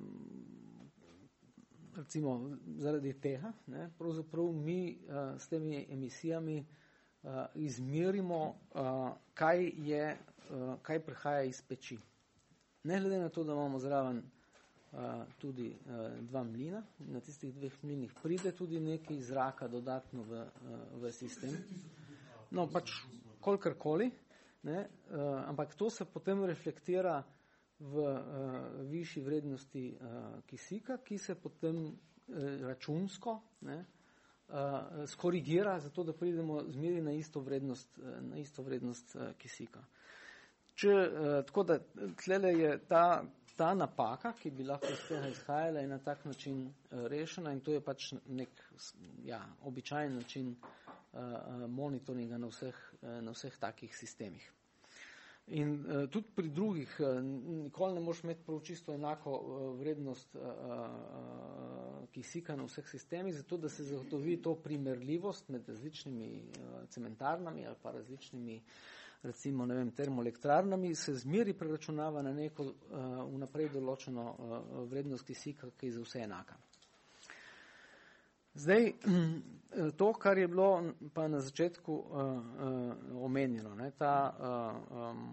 recimo zaradi tega, ne, pravzaprav mi uh, s temi emisijami uh, izmerimo, uh, kaj je, uh, kaj prihaja iz peči. Ne glede na to, da imamo zraven uh, tudi uh, dva mlina, na tistih dveh mlinih pride tudi nekaj zraka dodatno v, uh, v sistem. No, pač kolikorkoli, ne, uh, ampak to se potem reflektira v uh, višji vrednosti uh, kisika, ki se potem uh, računsko ne, uh, skorigira, zato da pridemo zmeri na isto vrednost, uh, na isto vrednost uh, kisika. Če, uh, tako da tlele je ta, ta napaka, ki bi lahko iz tega izhajala, je na tak način uh, rešena in to je pač nek ja, običajen način uh, monitoringa na vseh, uh, na vseh takih sistemih. In uh, tudi pri drugih uh, nikoli ne moš imeti prav čisto enako uh, vrednost uh, uh, kisika na vseh sistemih, zato da se zagotovi to primerljivost med različnimi uh, cementarnami ali pa različnimi recimo, ne vem, termoelektrarnami, se zmeri preračunava na neko uh, vnaprej določeno uh, vrednost kisika, ki je za vse enaka. Zdaj, to, kar je bilo pa na začetku uh, uh, omenjeno, ne, ta uh, um,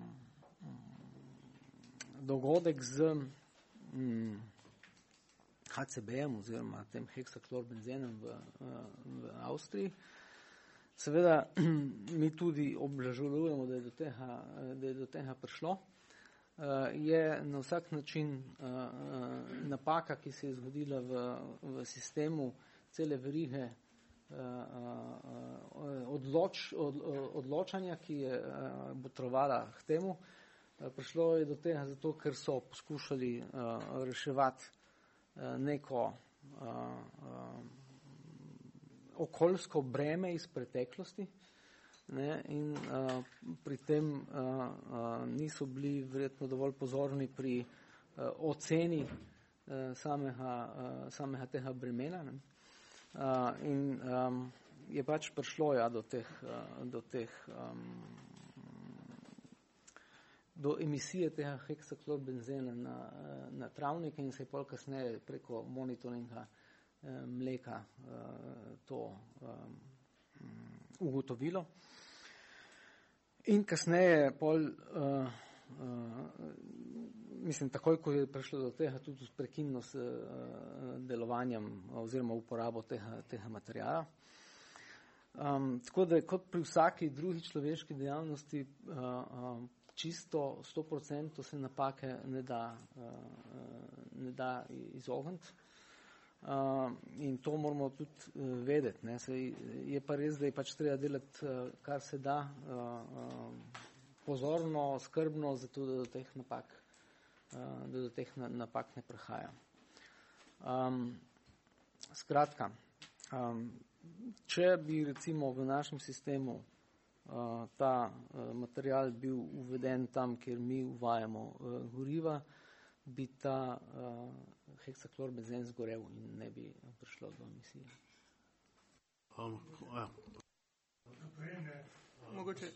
dogodek z um, H C B-em oziroma tem heksaklorbenzenom v, uh, v Avstriji, seveda mi tudi obžalujemo, da je do tega, da je do tega prišlo. Uh, je na vsak način uh, uh, napaka, ki se je zgodila v, v sistemu cele verige uh, uh, odloč, od, odločanja, ki je uh, botrovala k temu. Uh, prišlo je do tega zato, ker so poskušali uh, reševati uh, neko uh, uh, okoljsko breme iz preteklosti, ne, in uh, pri tem uh, uh, niso bili verjetno dovolj pozorni pri uh, oceni uh, samega, uh, samega tega bremena. Ne. Uh, in um, je pač prišlo ja, do teh, uh, do, teh um, do emisije tega heksaklorobenzena na, na travnike in se je pol kasneje preko monitoringa uh, mleka uh, to um, ugotovilo. In kasneje pol uh, uh, mislim, takoj, ko je prišlo do tega, tudi prekinilo s uh, delovanjem oziroma uporabo tega, tega materijala. Um, tako da kot pri vsaki drugi človeški dejavnosti uh, uh, čisto sto procentov se napake ne da, uh, ne da izogniti. Uh, in to moramo tudi uh, vedeti. Ne. Sej, je pa res, da je pač treba delati, uh, kar se da, uh, uh, pozorno, skrbno, zato da do teh napak da do teh napak ne prihaja. Um, skratka, um, če bi recimo v našem sistemu uh, ta uh, material bil uveden tam, kjer mi uvajamo uh, goriva, bi ta uh, heksaklorbenzen zgorel in ne bi prišlo do emisije. Um, ja. Mogoče.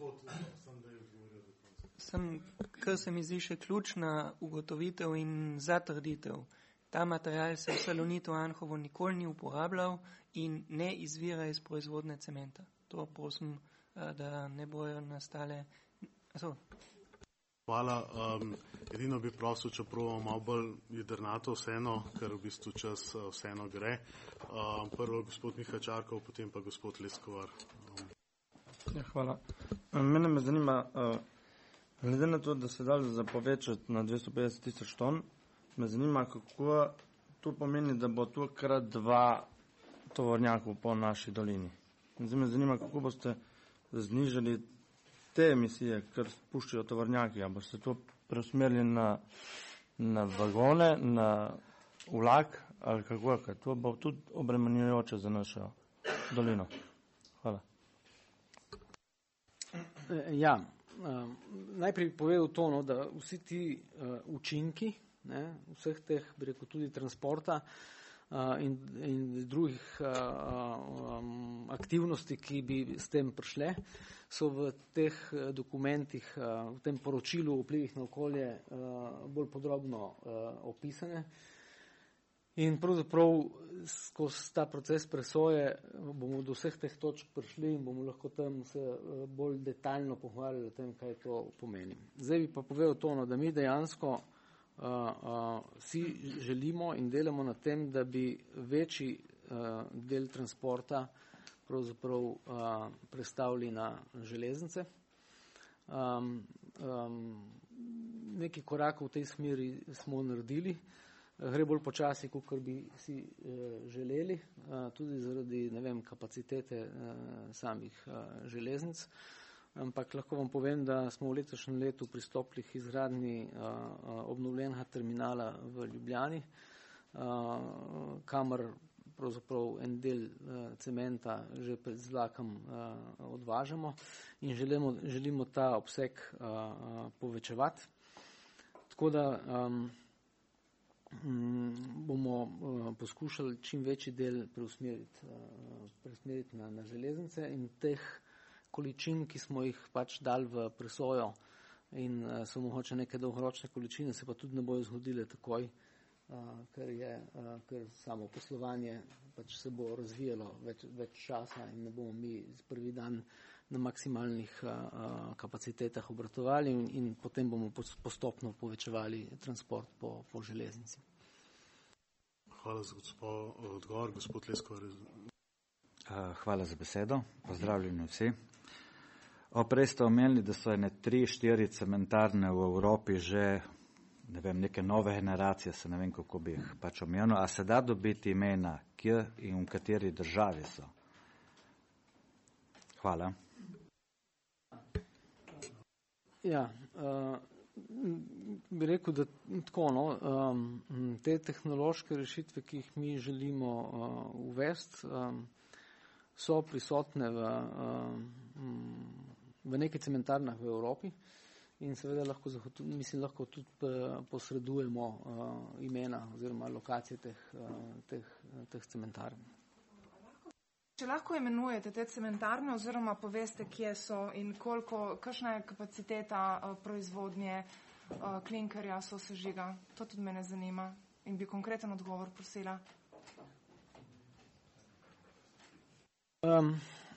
Sem, kar se mi zdi še ključna ugotovitev in zatrditev. Ta material se v Salonitu Anhovo nikoli ni uporabljal in ne izvira iz proizvodne cementa. To prosim, da ne bojo nastale. So. Hvala. Um, edino bi prosil, če probamo malo bolj jedrnato vseeno, ker v bistvu čas vseeno gre. Um, prvo gospod Miha Čarkov, potem pa gospod Leskovar. Um. Ja, hvala. Mene me zanima, uh, glede na to, da se da za povečati na dvesto petdeset tisoč ton, me zanima, kako to pomeni, da bo tu krat dva tovornjakov po naši dolini. Zdaj me zanima, kako boste znižali te emisije, ker spuščajo tovornjaki, a boste to preusmerili na, na vagone, na vlak, ali kako, ker to bo tudi obremenjujoče za našo dolino. Hvala. Ja, Uh, najprej povedal to, no, da vsi ti uh, učinki, ne, vseh teh, bi rekel, tudi transporta, in, in drugih um, aktivnosti, ki bi s tem prišle, so v teh dokumentih, v tem poročilu o vplivih na okolje bolj podrobno opisane. In pravzaprav skozi ta proces presoje bomo do vseh teh točk prišli in bomo lahko tam se bolj detaljno pogovarjali o tem, kaj to pomeni. Zdaj bi pa povedal to, no, da mi dejansko uh, uh, si želimo in delamo na tem, da bi večji uh, del transporta pravzaprav uh, prestavili na železnice. Um, um, nekaj korakov v tej smeri smo naredili. Gre bolj počasi, kot bi si uh, želeli, uh, tudi zaradi, ne vem, kapacitete uh, samih uh, železnic. Ampak lahko vam povem, da smo v letošnjem letu pristopili k izgradnji uh, uh, obnovljenega terminala v Ljubljani, uh, kamor pravzaprav en del uh, cementa že pred vlakom uh, odvažamo in želimo, želimo ta obseg uh, uh, povečevati. Tako da um, bomo uh, poskušali čim večji del preusmeriti, uh, preusmeriti na, na železnice in teh količin, ki smo jih pač dali v presojo in uh, so mogoče neke dolgoročne količine, se pa tudi ne bojo zgodile takoj, uh, ker je uh, ker samo poslovanje pač se bo razvijalo več, več časa in ne bomo mi prvi dan na maksimalnih uh, kapacitetah obratovali in, in potem bomo postopno povečevali transport po, po železnici. Hvala za gospod odgovor, gospod Leskovar. Uh, hvala za besedo, pozdravljeni vsi. Oprej ste omenili, da so ene tri, štiri cementarne v Evropi že ne vem, neke nove generacije, se ne vem, kako bi jih pač omenil, a se da dobiti imena, kje in v kateri državi so? Hvala. Ja, uh, bi rekel, da tako, no, um, te tehnološke rešitve, ki jih mi želimo uh, uvesti, um, so prisotne v, um, v nekaj cementarnah v Evropi in seveda lahko, mislim, lahko tudi posredujemo uh, imena oziroma lokacije teh, uh, teh, teh cementarn. Če lahko imenujete te cementarne oziroma poveste, kje so in koliko, kakšna je kapaciteta uh, proizvodnje uh, klinkerja, sosežiga, to tudi mene zanima in bi konkreten odgovor prosila. Um,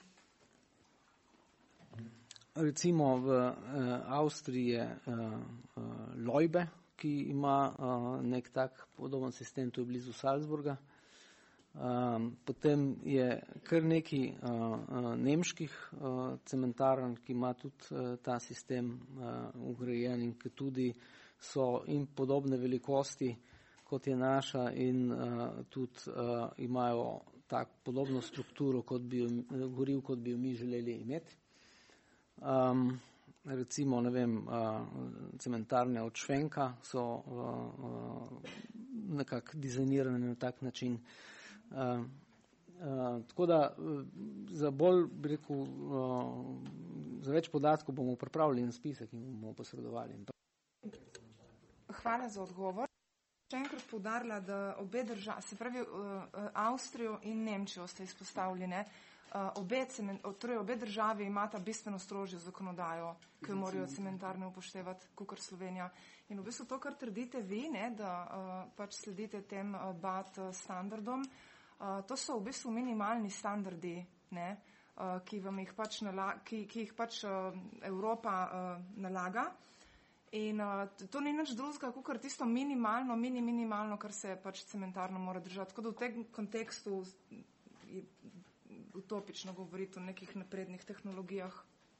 recimo v uh, Avstriji je uh, uh, Leube, ki ima uh, nek tak podoben sistem, to je blizu Salzburga. Um, potem je kar nekaj uh, uh, nemških uh, cementarn, ki ima tudi uh, ta sistem uh, ugrajen in ki tudi so in podobne velikosti, kot je naša in uh, tudi uh, imajo tak podobno strukturo, kot bi goril, kot bi jo mi želeli imeti. Um, recimo, ne vem, uh, cementarne od Švenka so uh, uh, nekako dizajnirane na tak način. Uh, uh, tako da uh, za bolj, bi rekel, uh, za več podatkov bomo pripravili en spisek in bomo posredovali. Hvala za odgovor. Še enkrat poudarila, da obe državi, se pravi uh, Avstrijo in Nemčijo ste izpostavljene, uh, obe, cement, torej obe državi imata bistveno strožjo zakonodajo, ki jo morajo cementarne upoštevati, kakor Slovenija. In v bistvu to, kar trdite vi, ne, da uh, pač sledite tem uh, B A T standardom, Uh, to so v bistvu minimalni standardi, ne, uh, ki, vam jih pač nala, ki, ki jih pač uh, Evropa uh, nalaga. In uh, to ni nič drugega, kot tisto minimalno, mini, minimalno, kar se pač cementarno mora držati. Tako da v tem kontekstu je utopično govoriti o nekih naprednih tehnologijah.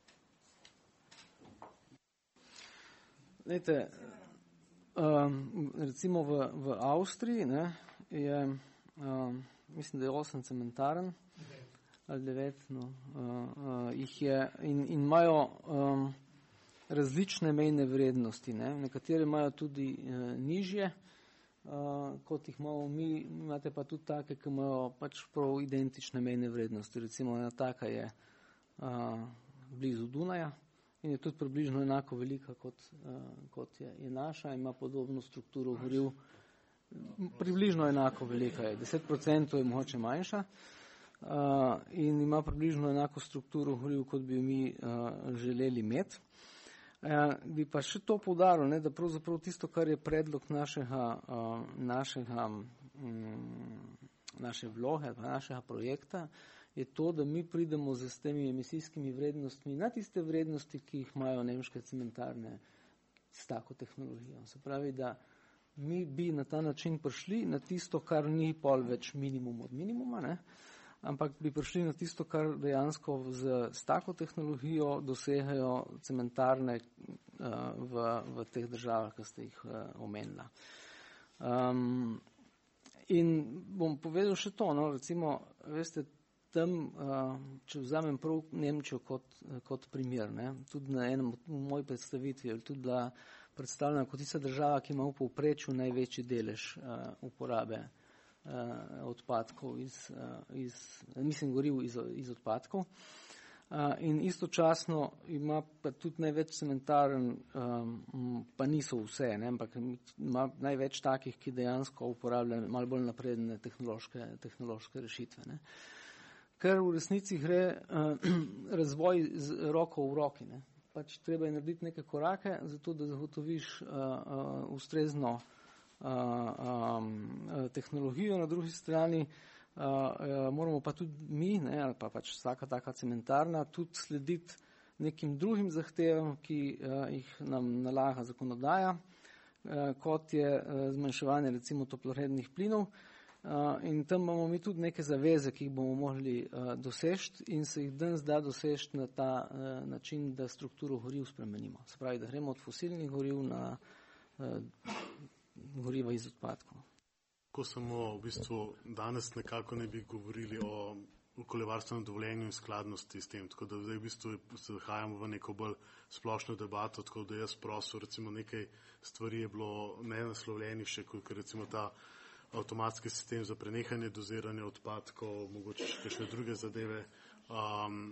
Lejte, um, recimo v, v Avstriji, ne, je um, mislim, da je osem cementarn ali devet, no, uh, uh, jih je in, in imajo um, različne mejne vrednosti, ne. Nekatere imajo tudi uh, nižje, uh, kot jih imamo mi, imate pa tudi take, ki imajo pač prav identične mejne vrednosti. Recimo ena taka je uh, blizu Dunaja in je tudi približno enako velika, kot, uh, kot je, je naša, ima podobno strukturo goriv približno enako velika je, deset procentov je mogoče manjša uh, in ima približno enako strukturo goriv, kot bi mi uh, želeli imeti. Uh, bi pa še to poudaril, ne, da pravzaprav tisto, kar je predlog našega, uh, našega, um, naše vloge, pa našega projekta, je to, da mi pridemo z temi emisijskimi vrednostmi na tiste vrednosti, ki jih imajo nemške cementarne s tako tehnologijo. Se pravi, da mi bi na ta način prišli na tisto, kar ni pol več minimum od minimuma, ne? Ampak bi prišli na tisto, kar dejansko z, s tako tehnologijo dosegajo cementarne uh, v, v teh državah, ki ste jih uh, omenila. Um, in bom povedal še to, no, recimo, veste, tam, uh, če vzamem prav Nemčijo kot, kot primer, ne, tudi na enem od mojih predstavitvi, je tudi bila predstavljena kot tista država, ki ima v povprečju največji delež uh, uporabe uh, odpadkov iz, uh, iz, mislim, goriv iz, iz odpadkov. Uh, in istočasno ima pa tudi največ cementarn, um, pa niso vse, ne, ampak ima največ takih, ki dejansko uporabljajo malo bolj napredne tehnološke, tehnološke rešitve, ne. Ker v resnici gre uh, razvoj z roko v roki, ne. Pač treba je narediti neke korake, zato da zagotoviš uh, uh, ustrezno uh, um, tehnologijo. Na drugi strani uh, uh, moramo pa tudi mi, ne, ali pa pač vsaka taka cementarna, tudi slediti nekim drugim zahtevam, ki uh, jih nam nalaga zakonodaja, uh, kot je uh, zmanjševanje recimo toplogrednih plinov. Uh, in tam imamo mi tudi neke zaveze, ki jih bomo mogli uh, doseči in se jih danes da doseči na ta uh, način, da strukturo goriv spremenimo. Se pravi, da gremo od fosilnih goriv na uh, goriva iz odpadkov. Ko samo v bistvu danes nekako ne bi govorili o okoljevarstvenem dovoljenju in skladnosti s tem, tako da zdaj v bistvu zahajamo v neko bolj splošno debato, tako da jaz prosil, recimo nekaj stvari je bilo nenaslovljenih še, kot recimo ta avtomatski sistem za prenehanje doziranja odpadkov, mogoče še kakšne druge zadeve. Um,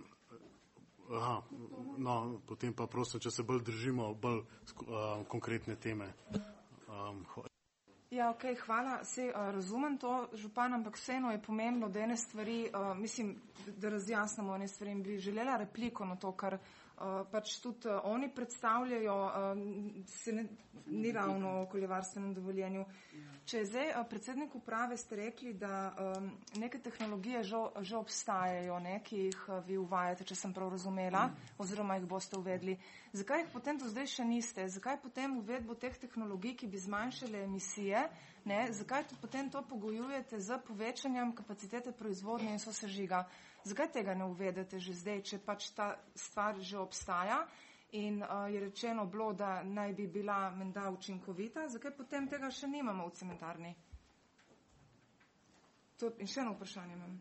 aha, no, potem pa prosim, če se bolj držimo bolj uh, konkretne teme. Um, Ja, ok, hvala. Se, uh, razumem to, župan, ampak vseeno je pomembno, da ene stvari, uh, mislim, da razjasnamo ene stvari in bi želela repliko na to, kar uh, pač tudi uh, oni predstavljajo, uh, se ne, ni ravno o okoljevarstvenem dovoljenju. Če zdaj uh, predsednik uprave ste rekli, da um, neke tehnologije že, že obstajajo, ne, ki jih uh, vi uvajate, če sem prav razumela, oziroma jih boste uvedli. Zakaj jih potem do zdaj še niste? Zakaj potem uvedbo teh tehnologij, ki bi zmanjšale emisije, ne, zakaj potem to pogojujete z povečanjem kapacitete proizvodnje in sosežiga? Zakaj tega ne uvedete že zdaj, če pač ta stvar že obstaja in uh, je rečeno bilo, da naj bi bila menda učinkovita, zakaj potem tega še nimamo v cementarni? To, in še eno vprašanje imam.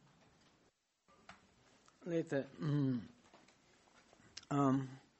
Lejte, mm, um,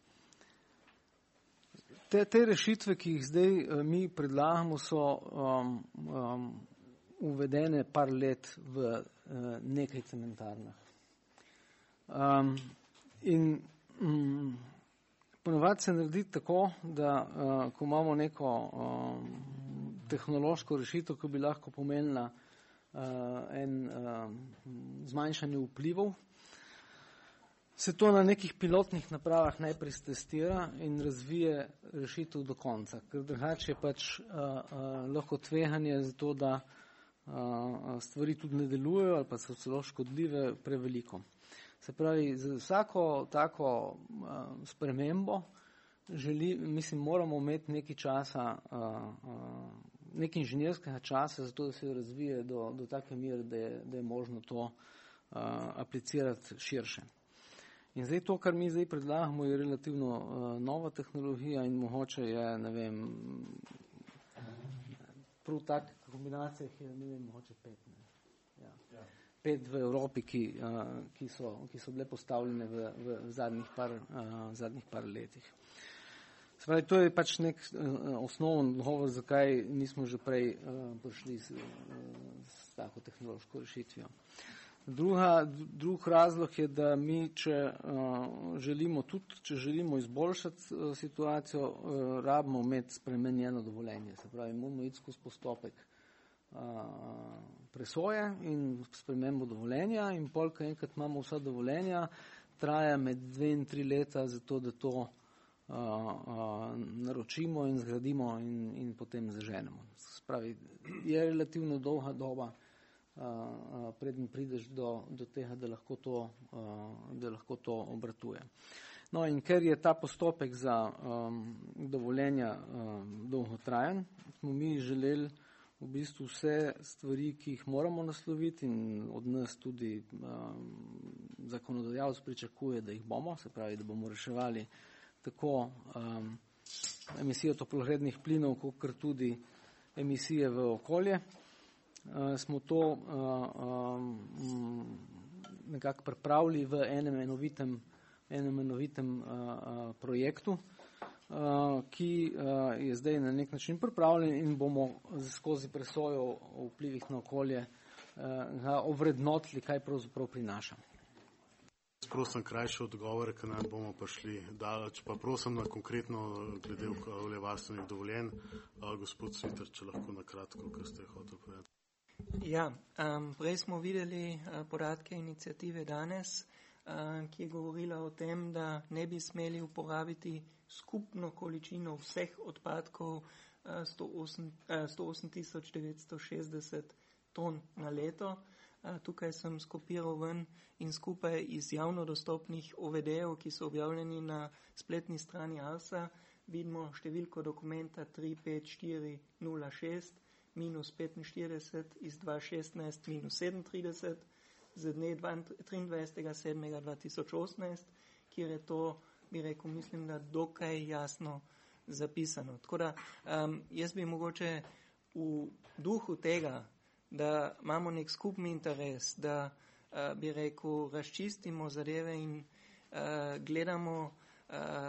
te, te rešitve, ki jih zdaj uh, mi predlagamo, so um, um, uvedene par let v uh, nekaj cementarnah. Um, in um, ponovadi se naredi tako, da uh, ko imamo neko um, tehnološko rešitev, ki bi lahko pomenila uh, en um, zmanjšanje vplivov, se to na nekih pilotnih napravah najprej testira in razvije rešitev do konca, ker drugače je pač uh, uh, lahko tveganje za to, da uh, stvari tudi ne delujejo ali pa so celo škodljive preveliko. Se pravi, za vsako tako uh, spremembo želi, mislim, moramo imeti nekaj časa, uh, uh, nekaj inženirskega časa za to, da se razvije do, do take mere, da je, da je možno to uh, aplicirati širše. In zdaj to, kar mi zdaj predlagamo, je relativno uh, nova tehnologija in mogoče je, ne vem, prav tak kombinacijah je, ne vem, mogoče pet. Ne. Ja. Ja. Pet v Evropi, ki, uh, ki, so, ki so bile postavljene v, v, v, zadnjih, par, uh, v zadnjih par letih. Se pravi, to je pač nek uh, osnoven odgovor, zakaj nismo že prej uh, prišli s, uh, s tako tehnološko rešitvijo. Druga, drug razlog je, da mi, če uh, želimo tudi, če želimo izboljšati uh, situacijo, uh, rabimo imeti spremenjeno dovoljenje. Se pravi, moramo iti skozi postopek presoje in spremembo dovoljenja in pol, ko enkrat imamo vsa dovoljenja, traja med dve in tri leta za to, da to uh, uh, naročimo in zgradimo in, in potem zaženemo. Spravi, je relativno dolga doba, uh, uh, preden prideš do, do tega, da lahko to, uh, da lahko to obratuje. No in ker je ta postopek za um, dovoljenja um, dolgotrajen, smo mi želeli v bistvu vse stvari, ki jih moramo nasloviti in od nas tudi um, zakonodajalec pričakuje, da jih bomo, se pravi, da bomo reševali tako um, emisijo toplogrednih plinov, kot tudi emisije v okolje. Uh, smo to uh, um, nekako pripravili v enem enovitem, enem enovitem uh, uh, projektu, Uh, ki uh, je zdaj na nek način pripravljen in bomo skozi presojo o vplivih na okolje uh, ga ovrednotili, kaj pravzaprav prinaša. Prosim krajše odgovore, ker nam bomo pa šli daleč, pa prosim na konkretno glede okoljevarstvenih dovoljenj. Uh, gospod Siter, če lahko na kratko, kar ste hotel povedati. Ja, um, prej smo videli uh, podatke iniciative danes, uh, ki je govorila o tem, da ne bi smeli uporabiti skupno količino vseh odpadkov sto osem tisoč devetsto šestdeset ton na leto. Tukaj sem skopiral ven in skupaj iz javno dostopnih O V D-ev, ki so objavljeni na spletni strani ARSA, vidimo številko dokumenta tri pet štiri nula šest minus petinštirideset iz dva šestnajst minus sedemintrideset z dne triindvajsetega sedmega dva tisoč osemnajst, kjer je to, bi rekel, mislim, da dokaj jasno zapisano. Tako da um, jaz bi mogoče v duhu tega, da imamo nek skupni interes, da uh, bi rekel, razčistimo zadeve in uh, gledamo uh,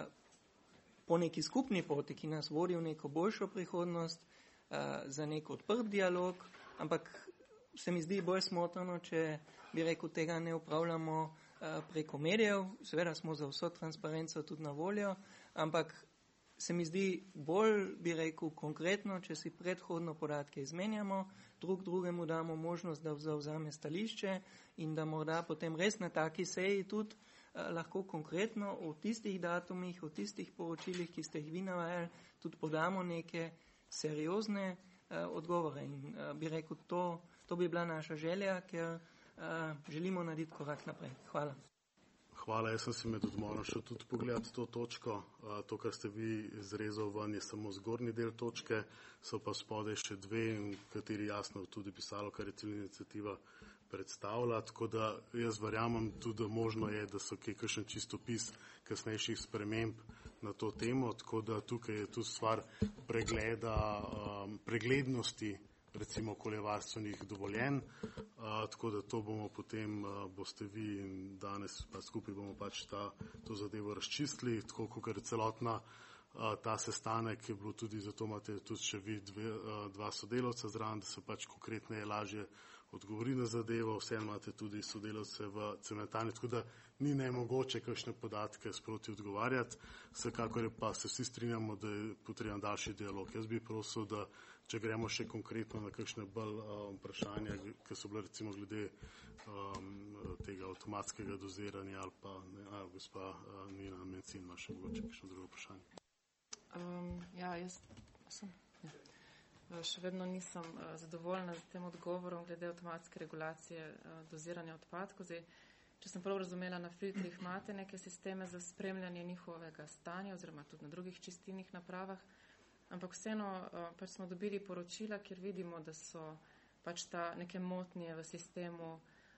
po neki skupni poti, ki nas vodi v neko boljšo prihodnost, uh, za nek odprt dialog, ampak se mi zdi bolj smotrno, če bi rekel, tega ne upravljamo preko medijev, seveda smo za vso transparenco tudi na voljo, ampak se mi zdi bolj, bi rekel, konkretno, če si predhodno podatke izmenjamo, drug drugemu damo možnost, da zavzame stališče in da morda potem res na taki seji tudi eh, lahko konkretno o tistih datumih, o tistih poročilih, ki ste jih vi navajali, tudi podamo neke seriozne eh, odgovore. In eh, bi rekel, to, to bi bila naša želja, ker Uh, želimo narediti korak naprej. Hvala. Hvala, jaz sem si med odmorom šel tudi pogledati to točko. Uh, to, kar ste vi izrezal ven, je samo zgornji del točke, so pa spodaj še dve, v kateri jasno tudi pisalo, kar je ciljna iniciativa predstavlja. Tako da jaz verjamem tudi, da možno je, da so kaj kakšen čistopis kasnejših sprememb na to temo, tako da tukaj je tu stvar pregleda, um, preglednosti recimo okoljevarstvenih dovoljenj, uh, tako da to bomo potem, uh, boste vi in danes pa skupaj bomo pač ta, to zadevo razčistili, tako kot je celotna uh, ta sestanek je bilo tudi, zato imate tudi še vi dve, uh, dva sodelavca zraven, da se pač konkretneje lažje odgovori na zadevo, vse imate tudi sodelavce v cementarni, tako da ni nemogoče kakšne podatke sproti odgovarjati, vsekakor pa se vsi strinjamo, da je potreben daljši dialog. Jaz bi prosil, da če gremo še konkretno na kakšne bolj uh, vprašanja, ki so bile recimo glede um, tega avtomatskega doziranja ali pa, ne, a, gospa uh, Nina Mencin ima še mogoče kakšno drugo vprašanje. Um, ja, jaz sem, ja. Še vedno nisem uh, zadovoljna z tem odgovorom glede avtomatske regulacije uh, doziranja odpadkov. Zdaj, če sem prav razumela, na filtrih imate neke sisteme za spremljanje njihovega stanja oziroma tudi na drugih čistilnih napravah. Ampak vseeno pač smo dobili poročila, kjer vidimo, da so pač ta neke motnje v sistemu,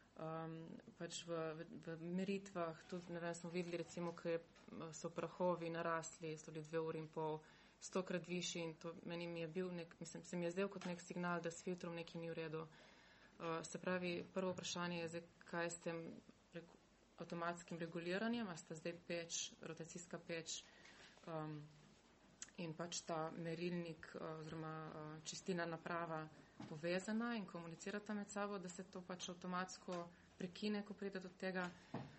um, pač v, v, v meritvah, tudi ne vem, smo videli recimo, ker so prahovi narasli, so bili dve uri in pol, stokrat višji in to meni mi je bil nek, mislim, se mi je zdel kot nek signal, da s filtrom nekaj ni v redu. Uh, se pravi, prvo vprašanje je zdaj, kaj s tem regu, avtomatskim reguliranjem, a sta zdaj peč, rotacijska peč, um, in pač ta merilnik oziroma čistilna naprava povezana in komunicirata med sabo, da se to pač avtomatsko prekine, ko pride do tega.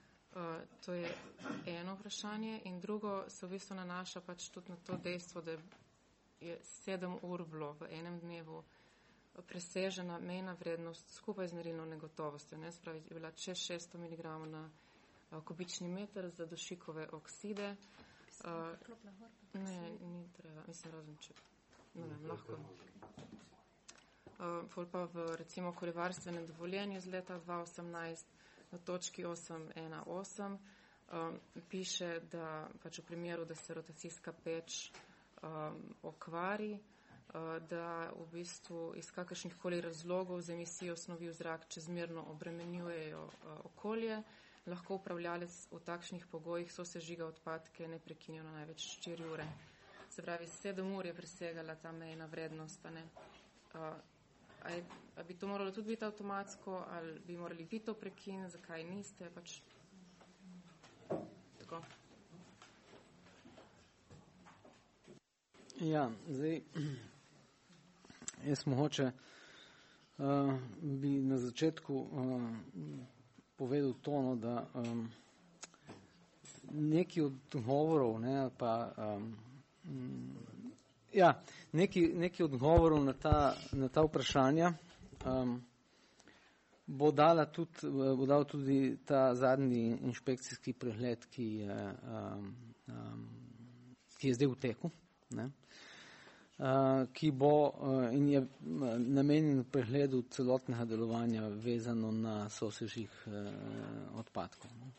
To je eno vprašanje. In drugo se v bistvu nanaša pač tudi na to dejstvo, da je sedem ur bilo v enem dnevu presežena mejna vrednost skupaj z merilno negotovostjo. Ne? Spravi, je bila čez šeststo miligramov na uh, kubični meter za dušikove okside. Uh, ne, ni treba, mislim, razen če. Ne vem, lahko. Uh, pol pa v recimo okoljevarstvene dovoljenje z leta dva tisoč osemnajst na točki osem ena osem um, piše, da pač v primeru, da se rotacijska peč um, okvari, uh, da v bistvu iz kakršnih koli razlogov z emisijo snovi v zrak čezmerno obremenjujejo uh, okolje, lahko upravljalec v takšnih pogojih sosežiga odpadke neprekinjeno največ štiri ure. Se pravi, sedem ur je presegala ta mejna vrednost. A ne? Uh, a, je, a bi to moralo tudi biti avtomatsko, ali bi morali vi to prekiniti, zakaj niste? Pač tako. Ja, zdaj, jaz mogoče uh, bi na začetku uh, povedal to, no, da um, neki odgovorov, ne, pa um, ja, neki, neki odgovorov na ta, na ta vprašanja um, bo, dala tudi, bo dal tudi ta zadnji inšpekcijski pregled, ki je, um, um, ki je zdaj v teku, ne, uh, ki bo uh, in je namenjen pregledu celotnega delovanja vezano na sosežig uh, odpadkov. Ne.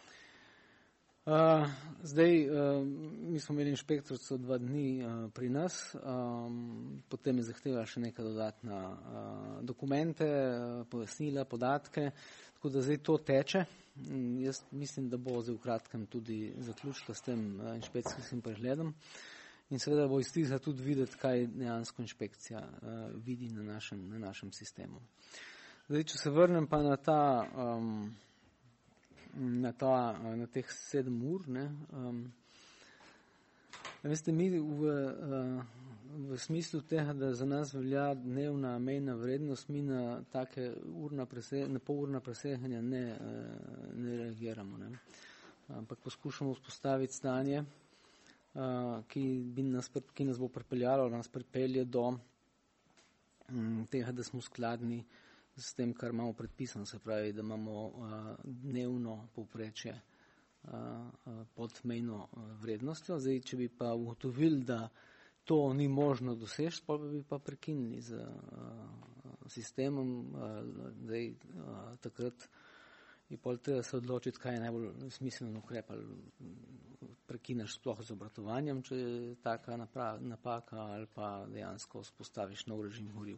Uh, zdaj, uh, mi smo imeli inšpektorico dva dni uh, pri nas, um, potem je zahtevala še neka dodatna uh, dokumente, uh, pojasnila, podatke, tako da zdaj to teče. Um, jaz mislim, da bo zdaj v kratkem tudi zaključila s tem uh, inšpekcijskim pregledom in seveda bo iz tega tudi videti, kaj dejansko inšpekcija uh, vidi na našem, na našem sistemu. Zdaj, če se vrnem pa na ta um, Na, ta, na teh sedem ur. Ne. Um, veste, mi v, v smislu tega, da za nas velja dnevna mejna vrednost, mi na take urna prese, na pol urna preseganja ne, ne reagiramo. Ne. Ampak poskušamo vzpostaviti stanje, uh, ki, bi nas, ki nas bo pripeljalo, nas pripelje do um, tega, da smo skladni s tem, kar imamo predpisano, se pravi, da imamo uh, dnevno povprečje uh, pod mejno uh, vrednostjo. Zdaj, če bi pa ugotovili, da to ni možno doseči, pa bi pa prekinili z uh, sistemom. Uh, zdaj, uh, takrat je pol treba se odločiti, kaj je najbolj smiselno ukrep, ali prekineš sploh z obratovanjem, če je taka napaka, ali pa dejansko spostaviš nov režim goriv.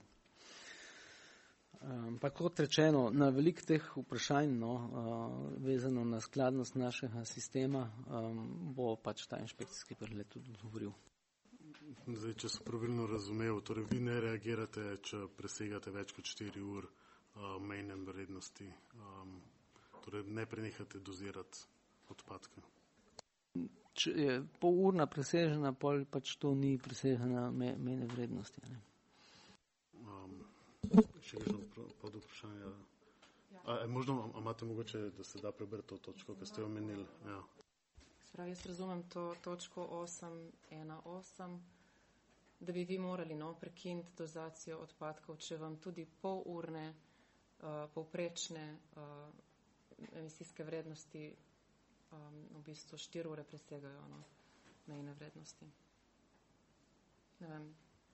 Um, pa kot rečeno, na veliko teh vprašanj, no, uh, vezano na skladnost našega sistema, um, bo pač ta inšpekcijski pregled tudi odgovoril. Zdaj, če sem pravilno razumel, torej vi ne reagirate, če presegate več kot štiri ur uh, mejne vrednosti, um, torej ne prenehate dozirati odpadka. Če je pol urna presežena, pol pač to ni presežena me, mejne vrednosti. Ne? Um, Še kakšno pod vprašanje? Ja. A, a, možno a, imate mogoče, da se da prebrati to točko, ki ste jo omenili? Ja. Spravi, jaz razumem to točko osem ena osem, da bi vi morali no, prekiniti dozacijo odpadkov, če vam tudi pol urne uh, povprečne uh, emisijske vrednosti um, v bistvu štiri ure presegajo no, mejne vrednosti. Ne vem.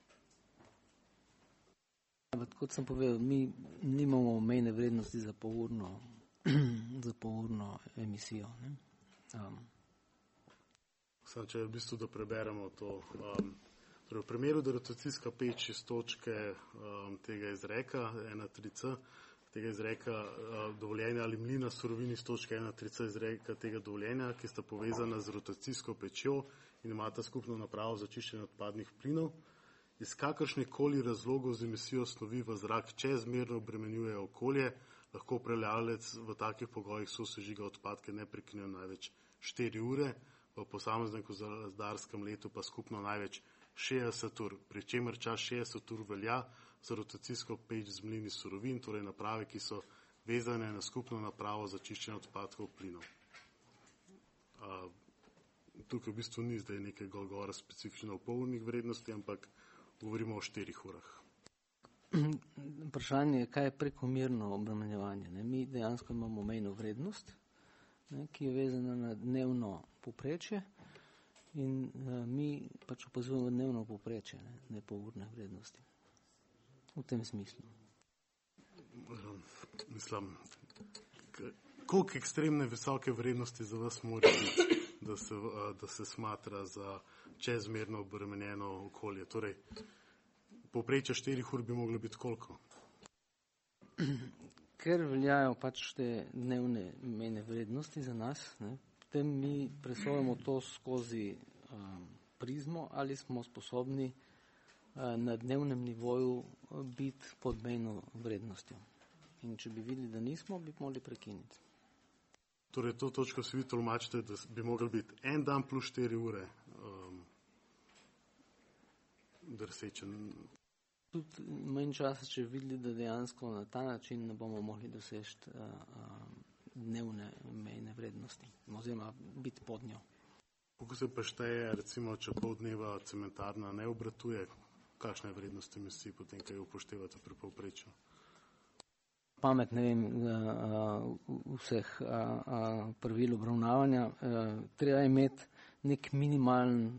Kot sem povedal, mi nimamo mejne vrednosti za polurno, za polurno emisijo. Ne? Um. Sam, če v bistvu da preberemo to. Um, torej v primeru, da rotacijska peč iz točke um, tega izreka ena tri C, tega izreka uh, dovoljenja ali mlina surovin iz točke ena tri C izreka tega dovoljenja, ki sta povezana z rotacijsko pečjo in imata skupno napravo za čiščenje odpadnih plinov, iz kakršnih koli razlogov z emisijo snovi v zrak čezmerno obremenjuje okolje, lahko upravljalec v takih pogojih sosežiga odpadke neprekinjeno največ štiri ure, v posameznem gozdarskem letu pa skupno največ šestdeset ur, pri čemer čas šestdeset ur velja za rotacijsko peč z mlini surovin, torej naprave, ki so vezane na skupno napravo za čiščenje odpadkov plinov. Uh, tukaj v bistvu ni zdaj nekaj govora specifično o polurnih vrednosti, ampak govorimo o štirih urah. vprašanje je, kaj je prekomerno obremenjevanje. Ne? Mi dejansko imamo mejno vrednost, ne, ki je vezana na dnevno povprečje in uh, mi pač opazujemo dnevno povprečje, ne, ne pa urne vrednosti. V tem smislu. Mislim, koliko ekstremne visoke vrednosti za vas mora biti, da se, da se smatra za čezmerno obremenjeno okolje? Torej, povprečje štirih ur bi moglo biti koliko? Ker veljajo pač te dnevne mejne vrednosti za nas, ne, potem mi presojamo to skozi um, prizmo, ali smo sposobni uh, na dnevnem nivoju biti pod mejno vrednostjo. In če bi videli, da nismo, bi morali prekiniti. Torej, to točko si vi tolmačite, da bi mogli biti en dan plus štiri ure um, drsečen. Tudi manj časa, če videli, da dejansko na ta način ne bomo mogli doseči uh, uh, dnevne mejne vrednosti, oziroma biti pod njo. Kako se pa šteje, recimo, če pol dneva cementarna ne obratuje, kakšna je vrednost emisij, potem, kaj upoštevate pri povprečju? Pamet, ne vem, vseh pravil obravnavanja. Treba je imeti nek minimalen,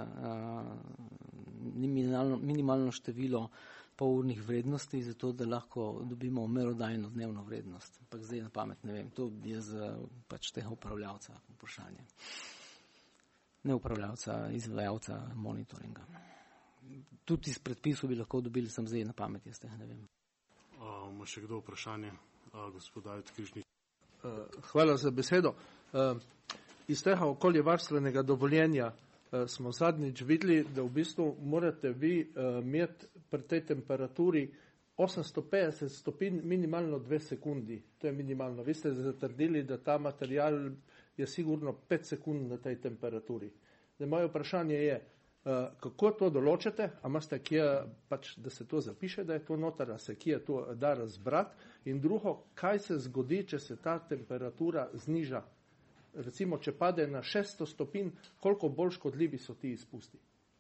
minimalno, minimalno število polurnih vrednosti, zato da lahko dobimo merodajno dnevno vrednost. Ampak zdaj na pamet ne vem, to je za pač tega upravljavca vprašanje. Ne upravljavca, izvajalca monitoringa. Tudi iz predpisov bi lahko dobili, sem zdaj na pamet, jaz tega ne vem. Ima še kdo vprašanje? Gospod David Križnič. Hvala za besedo. Iz tega okoljevarstvenega dovoljenja smo zadnjič videli, da v bistvu morate vi imeti pri tej temperaturi osemsto petdeset stopinj minimalno dve sekundi. To je minimalno. Vi ste zatrdili, da ta material je sigurno pet sekund na tej temperaturi. Zdaj, moje vprašanje je, kako to določite, a imate kje, pač, da se to zapiše, da je to noter, a se kje to da razbrati, in drugo, kaj se zgodi, če se ta temperatura zniža. Recimo, če pade na šeststo stopinj, koliko bolj škodljivi so ti izpusti?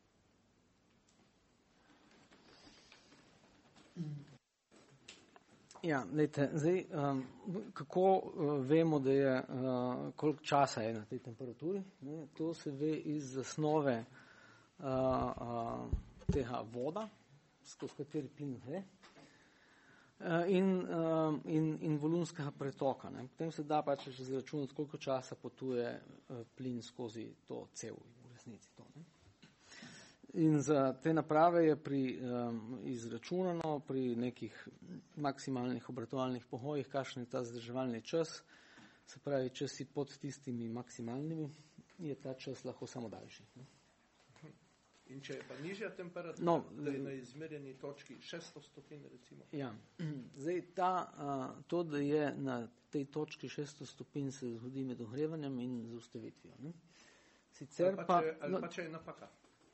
Ja, lejte, zdaj, um, kako uh, vemo, da je, uh, koliko časa je na tej temperaturi? Ne? To se ve iz zasnove Uh, uh, tega voda, skozi kateri plin gre, uh, in, uh, in, in volumskega pretoka. Ne. Potem se da pač izračunati, koliko časa potuje uh, plin skozi to cev, v resnici to. Ne. In za te naprave je pri, um, izračunano pri nekih maksimalnih obratovalnih pogojih, kakšen je ta zdrževalni čas, se pravi, če si pod tistimi maksimalnimi, je ta čas lahko samo daljši. Ne. In če je pa nižja temperatura, no, da je na izmerjeni točki šeststo stopinj, recimo? Ja, zdaj ta, to, da je na tej točki šeststo stopinj, se zgodi med ogrevanjem in zaustavitvijo. Ne? Sicer ali pa, pa, če, ali no, pa če je napaka?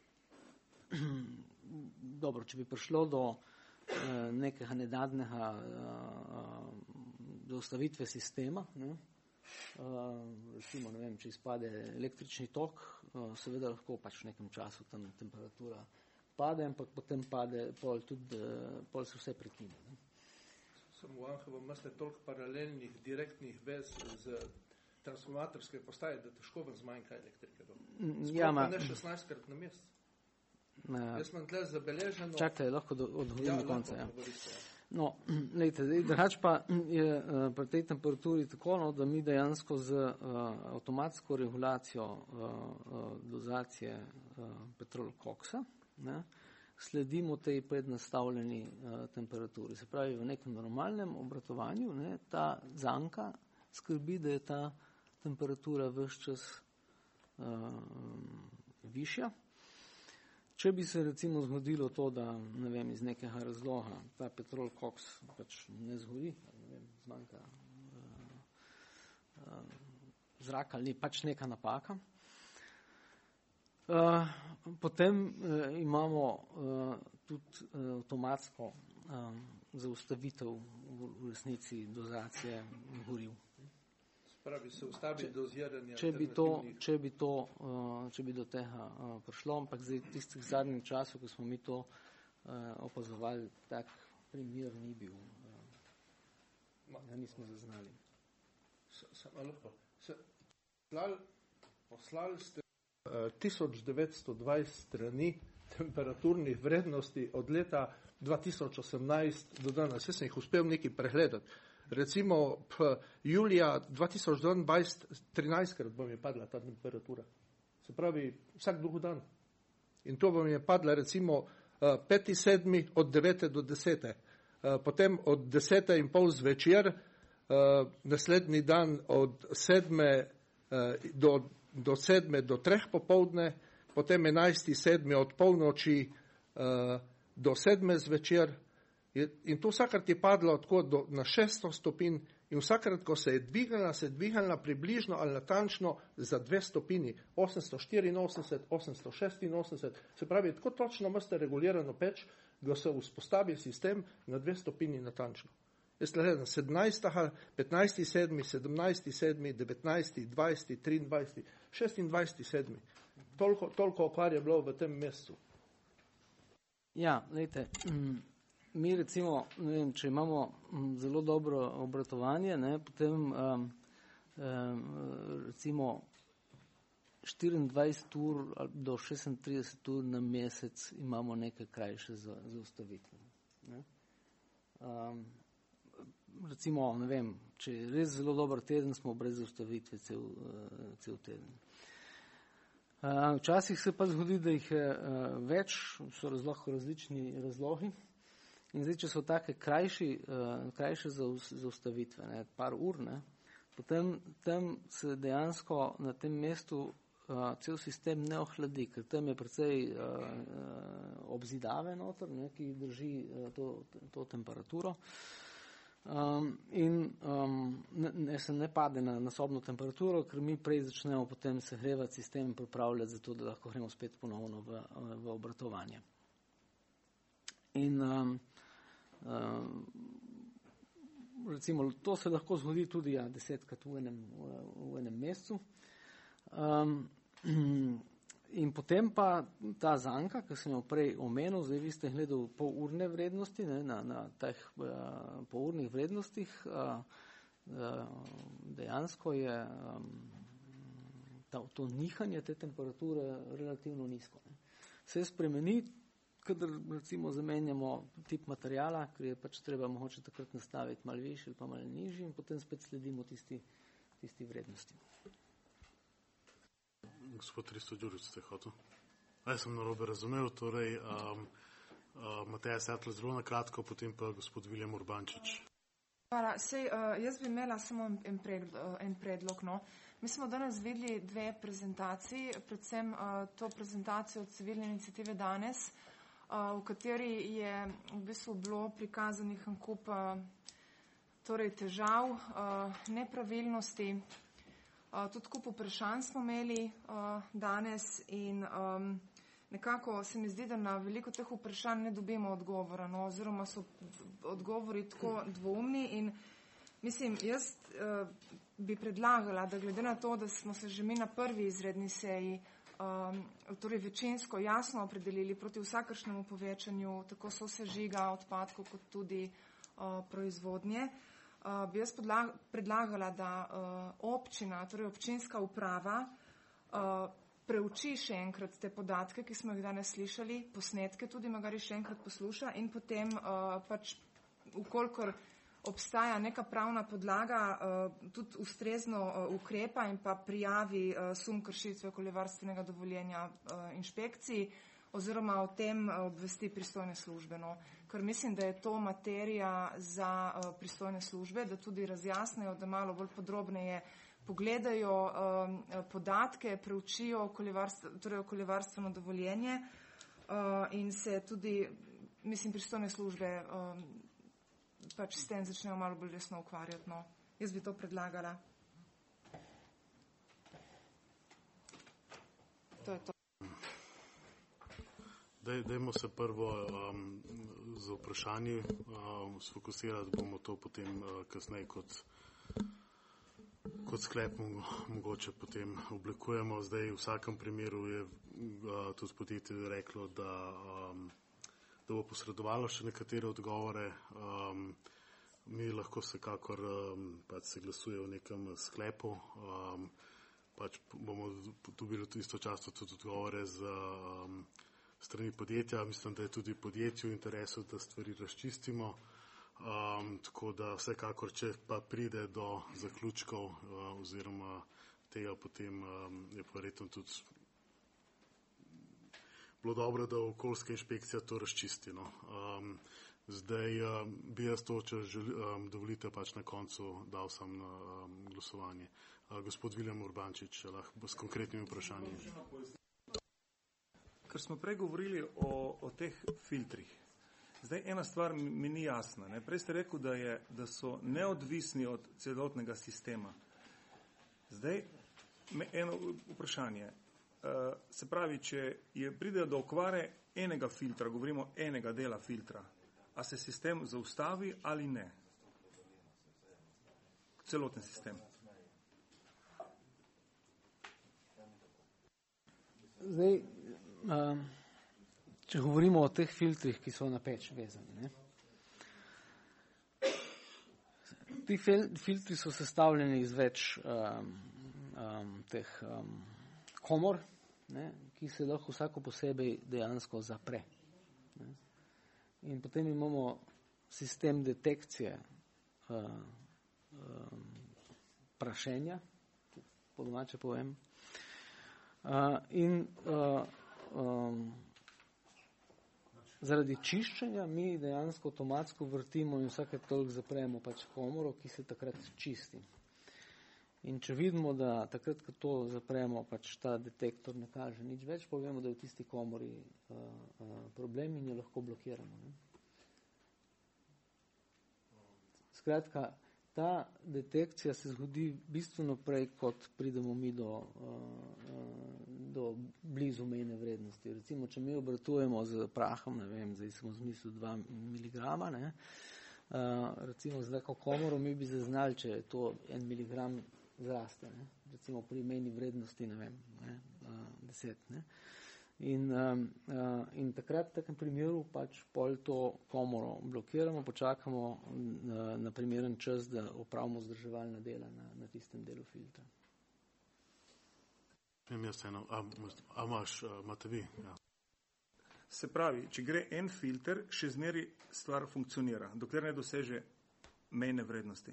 Dobro, če bi prišlo do uh, nekega nedadnega uh, zaustavitve sistema, ne? Uh, recimo, ne vem, če izpade električni tok, uh, seveda lahko pač v nekem času tam temperatura pade, ampak potem pade, pol tudi, uh, pol se vse prekine. Ne? Sem v Anhovu, imate toliko paralelnih, direktnih vez z transformatorske postaje, da težko vam zmanjka elektrike. Sploh ja, pa ne šestnajstkrat na mesec. Uh, Jaz imam tle zabeleženo... Čakaj, lahko do, odgovorim ja, do konca. Ja. Govorite, ja. No, lejte, drugač pa je uh, pri tej temperaturi tako, no, da mi dejansko z uh, avtomatsko regulacijo uh, uh, dozacije uh, petrol koksa, ne, sledimo tej prednastavljeni uh, temperaturi. Se pravi, v nekem normalnem obratovanju, ne, ta zanka skrbi, da je ta temperatura ves čas uh, višja. Če bi se recimo zgodilo to, da ne vem, iz nekega razloga ta petrol koks pač ne zgodi, ne vem, zmanjka uh, uh, zraka ali pač neka napaka, uh, potem uh, imamo uh, tudi uh, avtomatsko uh, zaustavitev v, v resnici dozacije goriv. Pravi, se ustavi doziranje če bi to, če bi to, uh, če bi do tega uh, prišlo, ampak zdaj tistih zadnjih časov, ko smo mi to uh, opazovali, tak primer ni bil, ga nismo zaznali. Samo lahko. Poslali, poslali ste uh, tisoč devetsto dvajset strani temperaturnih vrednosti od leta dva tisoč osemnajst do danes. Jaz sem jih uspel nekaj pregledati. Recimo p, julija dva tisoč dvaindvajset trinajstkrat vam je padla ta temperatura. Se pravi, vsak drugi dan. In to vam je padla recimo uh, peti sedmi od devete do desete. Uh, potem od desete in pol zvečer, uh, naslednji dan od sedme uh, do, do sedme do treh popovdne, potem enajsti sedmi od polnoči uh, do sedme zvečer. In to vsakrat je padlo tako do, na šeststo stopinj in vsakrat, ko se je dvignila, se je dvignila približno ali natančno za dve stopinji, osemsto štiriinosemdeset, osemsto šestinosemdeset, se pravi, tako točno imate regulirano peč, da se vzpostavi sistem na dve stopinji natančno. Jaz gledam sedemnajstega, petnajsti sedmi, sedemnajsti sedmi, devetnajsti, dvajseti, triindvajseti, šestindvajseti sedmi. Toliko, toliko okvar je bilo v tem mesecu. Ja, lejte, mi recimo, ne vem, če imamo zelo dobro obratovanje, ne, potem um, um, recimo štiriindvajset ur do šestintrideset ur na mesec imamo nekaj krajše za, za ustavitve. Ne. Um, recimo, ne vem, če je res zelo dober teden, smo brez ustavitve cel, uh, cel teden. Uh, včasih se pa zgodi, da jih je uh, več, so lahko različni razlogi. In zdaj, če so take krajši, uh, krajše zaustavitve, ne, par ur, ne, potem tam se dejansko na tem mestu uh, cel sistem ne ohladi, ker tam je precej uh, uh, obzidave noter, ne, ki drži uh, to, to temperaturo. Um, in um, ne, ne, se ne pade na, na sobno temperaturo, ker mi prej začnemo potem segrevati sistem in pripravljati za to, da lahko gremo spet ponovno v, v obratovanje. In um, um, recimo, to se lahko zgodi tudi ja, desetkrat v enem, v, v enem mesecu. Um, in potem pa ta zanka, ki sem jo prej omenil, zdaj vi ste gledali polurne vrednosti, ne, na, na teh uh, polurnih vrednostih, uh, uh, dejansko je um, ta, to nihanje te temperature relativno nizko. Ne. Se spremeni, kadar recimo zamenjamo tip materijala, ker je pač treba mogoče takrat nastaviti malo višji ali pa malo nižji in potem spet sledimo tisti, tisti vrednosti. Gospod Risto Đurić, ste hotel? A jaz sem narobe razumel, torej um, uh, Mateja Setl zelo na kratko, potem pa gospod Viljem Urbančič. Hvala. Sej, uh, jaz bi imela samo en, predlog, uh, en predlog. No. Mi smo danes videli dve prezentaciji, predvsem uh, to prezentacijo civilne iniciative danes, uh, v kateri je v bistvu bilo prikazanih en kup uh, torej težav, uh, nepravilnosti. Uh, tudi kup vprašanj smo imeli uh, danes in um, nekako se mi zdi, da na veliko teh vprašanj ne dobimo odgovora, no, oziroma so odgovori tako dvoumni in mislim, jaz uh, bi predlagala, da glede na to, da smo se že mi na prvi izredni seji um, torej večinsko jasno opredelili proti vsakršnemu povečanju tako sosežiga odpadkov kot tudi uh, proizvodnje, Uh, bi jaz podla- predlagala, da uh, občina, torej občinska uprava, uh, preuči še enkrat te podatke, ki smo jih danes slišali, posnetke tudi magari še enkrat posluša in potem uh, pač, ukolikor obstaja neka pravna podlaga, uh, tudi ustrezno uh, ukrepa in pa prijavi uh, sum kršitve okoljevarstvenega dovoljenja uh, inšpekciji oziroma o tem uh, obvesti pristojne službe. No. Ker mislim, da je to materija za uh, pristojne službe, da tudi razjasnejo, da malo bolj podrobneje pogledajo um, podatke, preučijo okoljevarstvo, torej okoljevarstveno dovoljenje uh, in se tudi, mislim, pristojne službe um, pač s tem začnejo malo bolj resno ukvarjati. No. Jaz bi to predlagala. To je to. Dej, dejmo se prvo um, z vprašanji um, sfokusirati, bomo to potem uh, kasneje kot, kot sklep mogoče potem oblikujemo. Zdaj v vsakem primeru je uh, tudi podjetje reklo, da, um, da bo posredovalo še nekatere odgovore. Um, mi lahko vsekakor um, pač se glasuje v nekem sklepu. Um, pač bomo dobili istočasno tudi odgovore z um, strani podjetja. Mislim, da je tudi podjetju v interesu, da stvari razčistimo. Um, tako da vsekakor, če pa pride do zaključkov uh, oziroma tega, potem um, je pa verjetno tudi bilo dobro, da okoljska inšpekcija to razčisti. No. Um, zdaj um, bi jaz to, če želi, um, dovolite, pač na koncu dal sam na um, glasovanje. Uh, gospod Viljem Urbančič, lahko s konkretnimi vprašanji. Ker smo prej govorili o, o teh filtrih. Zdaj ena stvar mi ni jasna. Ne? Prej ste rekel, da, je, da so neodvisni od celotnega sistema. Zdaj eno vprašanje. Uh, se pravi, če je pride do okvare enega filtra, govorimo enega dela filtra, a se sistem zaustavi ali ne? Celoten sistem. Zdaj, um, če govorimo o teh filtrih, ki so na peč vezani, ne? Ti filtri so sestavljeni iz več um, um, teh um, komor, ne, ki se lahko vsako posebej dejansko zapre. Ne. In potem imamo sistem detekcije uh, um, prašenja, po domače povem. Uh, in uh, um, zaradi čiščenja mi dejansko avtomatsko vrtimo in vsake toliko zapremo pač komoro, ki se takrat čisti. In če vidimo, da takrat, ko to zapremo, pač ta detektor ne kaže nič več, povemo, da je v tisti komori uh, uh, problem in jo lahko blokiramo. Ne? Skratka, ta detekcija se zgodi bistveno prej, kot pridemo mi do, uh, do blizu mejne vrednosti. Recimo, če mi obratujemo z prahom, ne vem, zdaj smo zmislili dva miligrama, ne, uh, recimo z neko komoro mi bi zaznali, če je to en miligram zraste, ne? Recimo pri mejni vrednosti, ne vem, ne? Uh, deset. Ne? In, um, uh, in takrat v takem primeru pač pol to komoro blokiramo, počakamo uh, na primeren čas, da opravimo vzdrževalna dela na, na tistem delu filtra. A, a imaš, imate vi? Ja. Se pravi, če gre en filter, še zmeri stvar funkcionira, dokler ne doseže mejne vrednosti.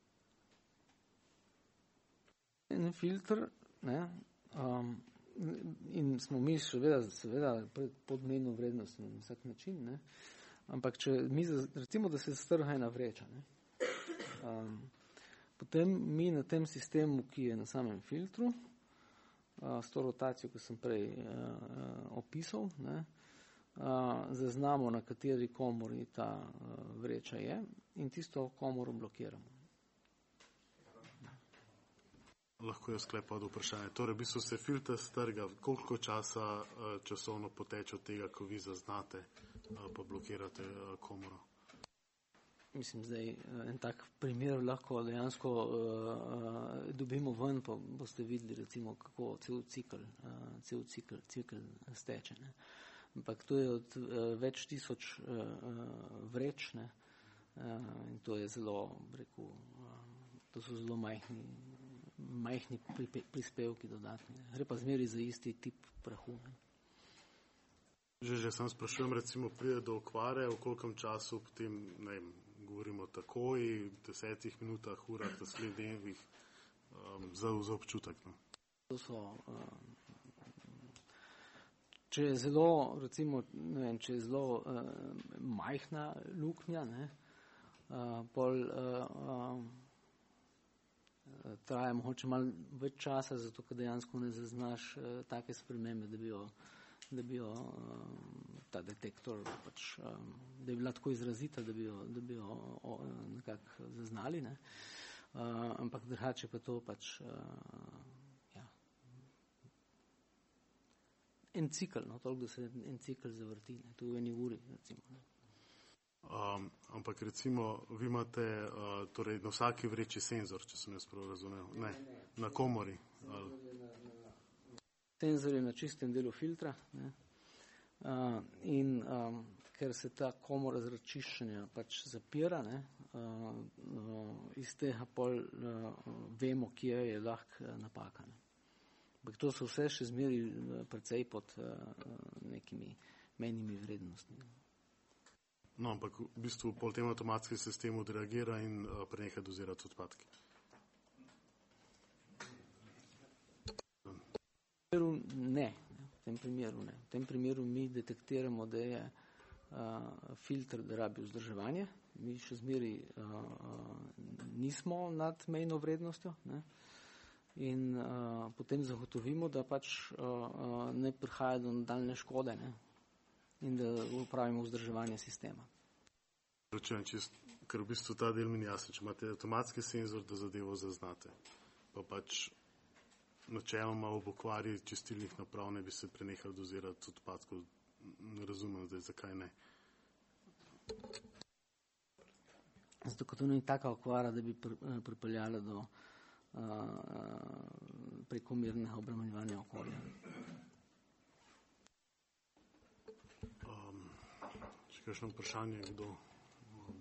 En filter, ne, um, in smo mi seveda, seveda pod mejno vrednost na vsak način, ne, ampak če mi, recimo, da se strha ena vreča, ne, um, potem mi na tem sistemu, ki je na samem filtru, uh, s to rotacijo, ki sem prej uh, opisal, ne, uh, zaznamo, na kateri komori ta uh, vreča je in tisto komoro blokiramo. Lahko je sklepa od vprašanja. Torej, v bistvu se filter strga, koliko časa uh, časovno poteče od tega, ko vi zaznate, uh, pa blokirate uh, komoro? Mislim, zdaj en tak primer lahko dejansko uh, dobimo ven, pa boste videli, recimo, kako cel cikl, uh, cel cikl, cikl steče. Ne. Ampak to je od uh, več tisoč uh, vreč, ne, uh, in to je zelo, rekel, uh, to so zelo majhni majhni prispevki dodatni. Gre pa zmeri za isti tip prahu. Ne. Že, že sam sprašujem, recimo, pride do okvare, v kolikem času potem, ne vem, govorimo takoj, desetih minutah, urah, naslednjih, um, za, za občutek. No. To so, um, če je zelo, recimo, ne vem, če je zelo uh, majhna luknja, ne, uh, pol uh, um, traja mogoče malo več časa, zato ker dejansko ne zaznaš uh, take spremembe, da bi jo, da bi jo uh, ta detektor pač, um, da bi bila tako izrazita, da bi jo, da bi jo uh, nekako zaznali. Ne? Uh, ampak drugače pa to pač uh, ja. En cikl, no, toliko, da se en cikl zavrti, ne? To v eni uri, recimo. Ne? Um, ampak recimo, vi imate uh, torej na vsaki vreči senzor, če sem jaz prav razumel. Ne, na komori. Ali... Senzor je na čistem delu filtra. Ne? Uh, in um, ker se ta komora zračiščenja pač zapira, ne, uh, uh, iz tega pol uh, vemo, kje je lahko napaka. Ne. Ampak to so vse še zmeri precej pod uh, nekimi menjimi vrednostmi. No, ampak v bistvu pol tem avtomatski sistem odreagira in uh, preneha dozirati odpadke. Ne, v tem primeru ne. V tem primeru mi detektiramo, da je uh, filter, da rabi vzdrževanje. Mi še zmeri uh, uh, nismo nad mejno vrednostjo, ne. In uh, potem zagotovimo, da pač uh, uh, ne prihaja do nadaljne škode, ne. In da upravimo vzdrževanje sistema. Račujem, čist, ker v bistvu ta del mi ni jasen, če imate avtomatski senzor, da zadevo zaznate, pa pač načeloma ob okvari čistilnih naprav ne bi se prenehali dozirati odpadkov, ne razumem zdaj, zakaj ne. Zato, kot to ni taka okvara, da bi pripeljala do uh, prekomernega obremenjevanja okolja. Kakšno vprašanje, kdo? Um,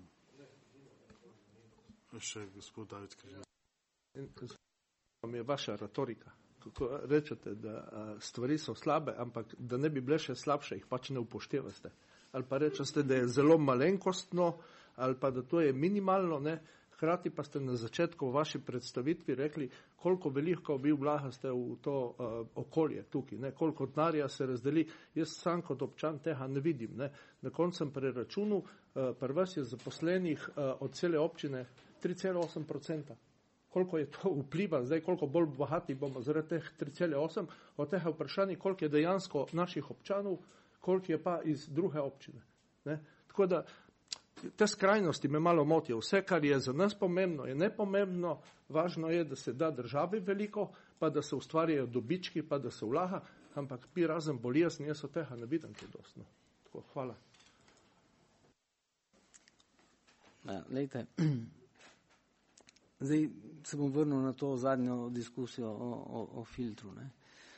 še gospod David Križan. Vam je vaša retorika, kako rečete, da stvari so slabe, ampak da ne bi bile še slabše, jih pač ne upoštevate. Ali pa rečete, da je zelo malenkostno, ali pa da to je minimalno, ne? Hkrati pa ste na začetku v vaši predstavitvi rekli, koliko veliko vi vlagaste v to uh, okolje tukaj, ne? Koliko denarja se razdeli. Jaz sam kot občan tega ne vidim. Ne? Na koncu sem preračunal, uh, pri vas je zaposlenih uh, od cele občine tri cela osem procenta. Koliko je to vpliva, zdaj koliko bolj bohati bomo zaradi teh tri cela osem, od tega vprašanja, koliko je dejansko naših občanov, koliko je pa iz druge občine. Ne? Tako da te skrajnosti me malo motijo. Vse, kar je za nas pomembno, je nepomembno, važno je, da se da državi veliko, pa da se ustvarjajo dobički, pa da se vlaga, ampak pi razen bolezni, jaz od tega ne vidim kaj dosti. Tako, hvala. Ja, lejte, zdaj se bom vrnil na to zadnjo diskusijo o, o, o filtru. Ne.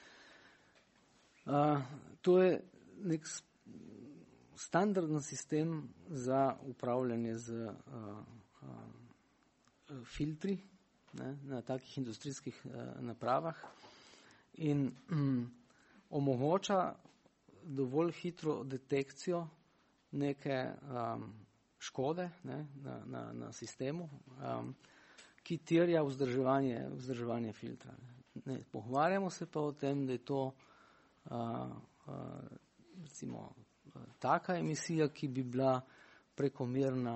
A, to je nek standardni sistem za upravljanje z uh, uh, filtri, ne, na takih industrijskih uh, napravah in um, omogoča dovolj hitro detekcijo neke um, škode, ne, na, na, na sistemu, um, ki terja vzdrževanje, vzdrževanje filtra. Ne. Pogovarjamo se pa o tem, da je to uh, uh, recimo taka emisija, ki bi bila prekomerna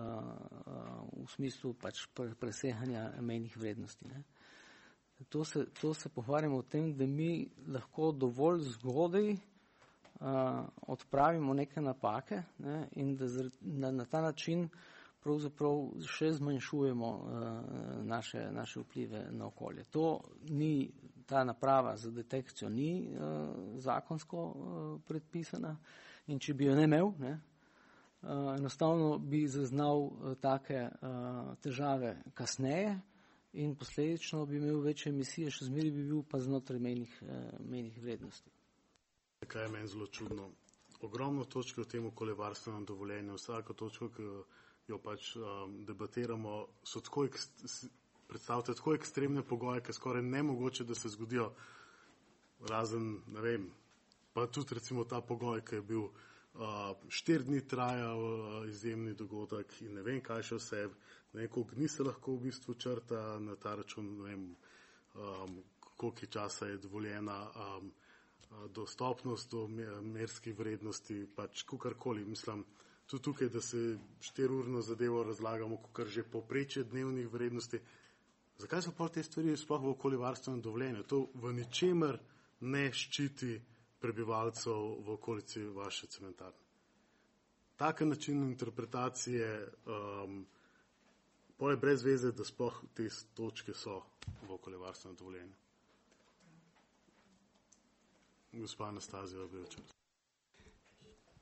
uh, v smislu pač preseganja mejnih vrednosti. Ne. To se, to se pogovarjamo o tem, da mi lahko dovolj zgodaj uh, odpravimo neke napake, ne, in da zr, na, na ta način pravzaprav še zmanjšujemo uh, naše, naše vplive na okolje. To ni, ta naprava za detekcijo ni uh, zakonsko uh, predpisana. In če bi jo ne imel, ne, uh, enostavno bi zaznal uh, take uh, težave kasneje in posledično bi imel večje emisije, še zmeri bi bil pa znotraj mejnih, uh, mejnih vrednosti. Kaj je meni zelo čudno? Ogromno točke v tem okoljevarstvenem dovoljenju, vsako točko, ki jo pač um, debatiramo, so tako, predstavite, tako ekstremne pogoje, ki skoraj nemogoče, da se zgodijo razen, ne vem, pa tudi recimo ta pogoj, ki je bil uh, štiri dni trajal uh, izjemni dogodek in ne vem kaj še vse, ne vem koliko dni se lahko v bistvu črta na ta račun, ne vem um, koliko časa je dovoljena um, dostopnost do merskih vrednosti, pač kukarkoli, mislim, tudi tukaj, da se štiriurno zadevo razlagamo, kukar že poprečje dnevnih vrednosti. Zakaj so pa te stvari sploh v okoljevarstvenem dovoljenju? To v ničemer ne ščiti prebivalcev v okolici vaše cementarne. Taka način interpretacije um, pa je brez veze, da sploh te točke so v okoljevarstvenem dovoljenju. Gospa Anastazija Belčar.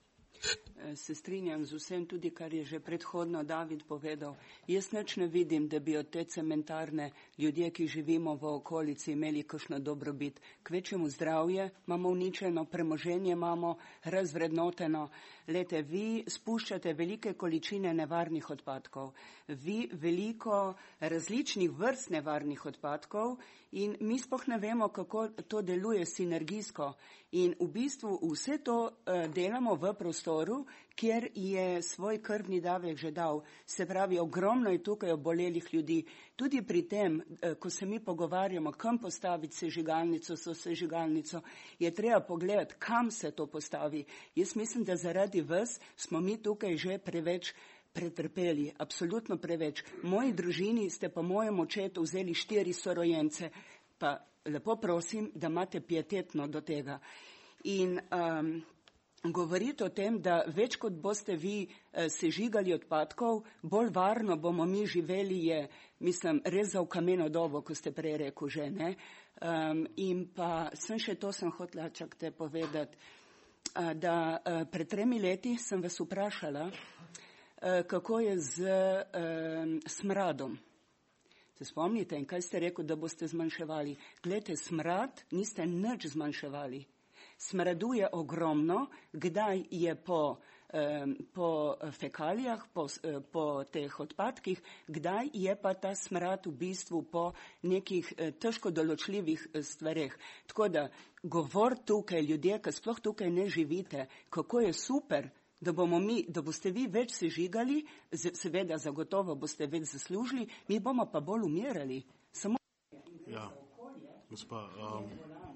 Se strinjam z vsem, tudi kar je že predhodno David povedal. Jaz nič ne vidim, da bi od te cementarne ljudje, ki živimo v okolici, imeli kakšno dobrobit. Kvečemu zdravje imamo uničeno, premoženje imamo razvrednoteno. Lete, vi spuščate velike količine nevarnih odpadkov, vi veliko različnih vrst nevarnih odpadkov in mi sploh ne vemo, kako to deluje sinergijsko. In v bistvu vse to uh, delamo v prostoru, kjer je svoj krvni davek že dal. Se pravi, ogromno je tukaj obolelih ljudi. Tudi pri tem, uh, ko se mi pogovarjamo, kam postaviti sežigalnico, so sežigalnico, je treba pogledati, kam se to postavi. Jaz mislim, da zaradi vas smo mi tukaj že preveč pretrpeli, absolutno preveč. Moji družini ste pa mojemu očetu vzeli štiri sorojence, pa lepo prosim, da imate pietetno do tega. In um, govoriti o tem, da več kot boste vi eh, sežigali odpadkov, bolj varno bomo mi živeli, je, mislim, res za v kameno dobo, ko ste prej rekel že, ne. Um, in pa sem še to sem hotela čakte povedati, uh, da uh, pred tremi leti sem vas vprašala, uh, kako je z uh, smradom. Se spomnite in kaj ste rekel, da boste zmanjševali? Glejte, smrad niste nič zmanjševali. Smradu je ogromno, kdaj je po, eh, po fekalijah, po, eh, po teh odpadkih, kdaj je pa ta smrad v bistvu po nekih eh, težko določljivih eh, stvareh. Tako da govor tukaj ljudje, ki sploh tukaj ne živite, kako je super, da bomo mi, da boste vi več sežigali, seveda zagotovo boste več zaslužili, mi bomo pa bolj umirali. Samo ja, gospa, um,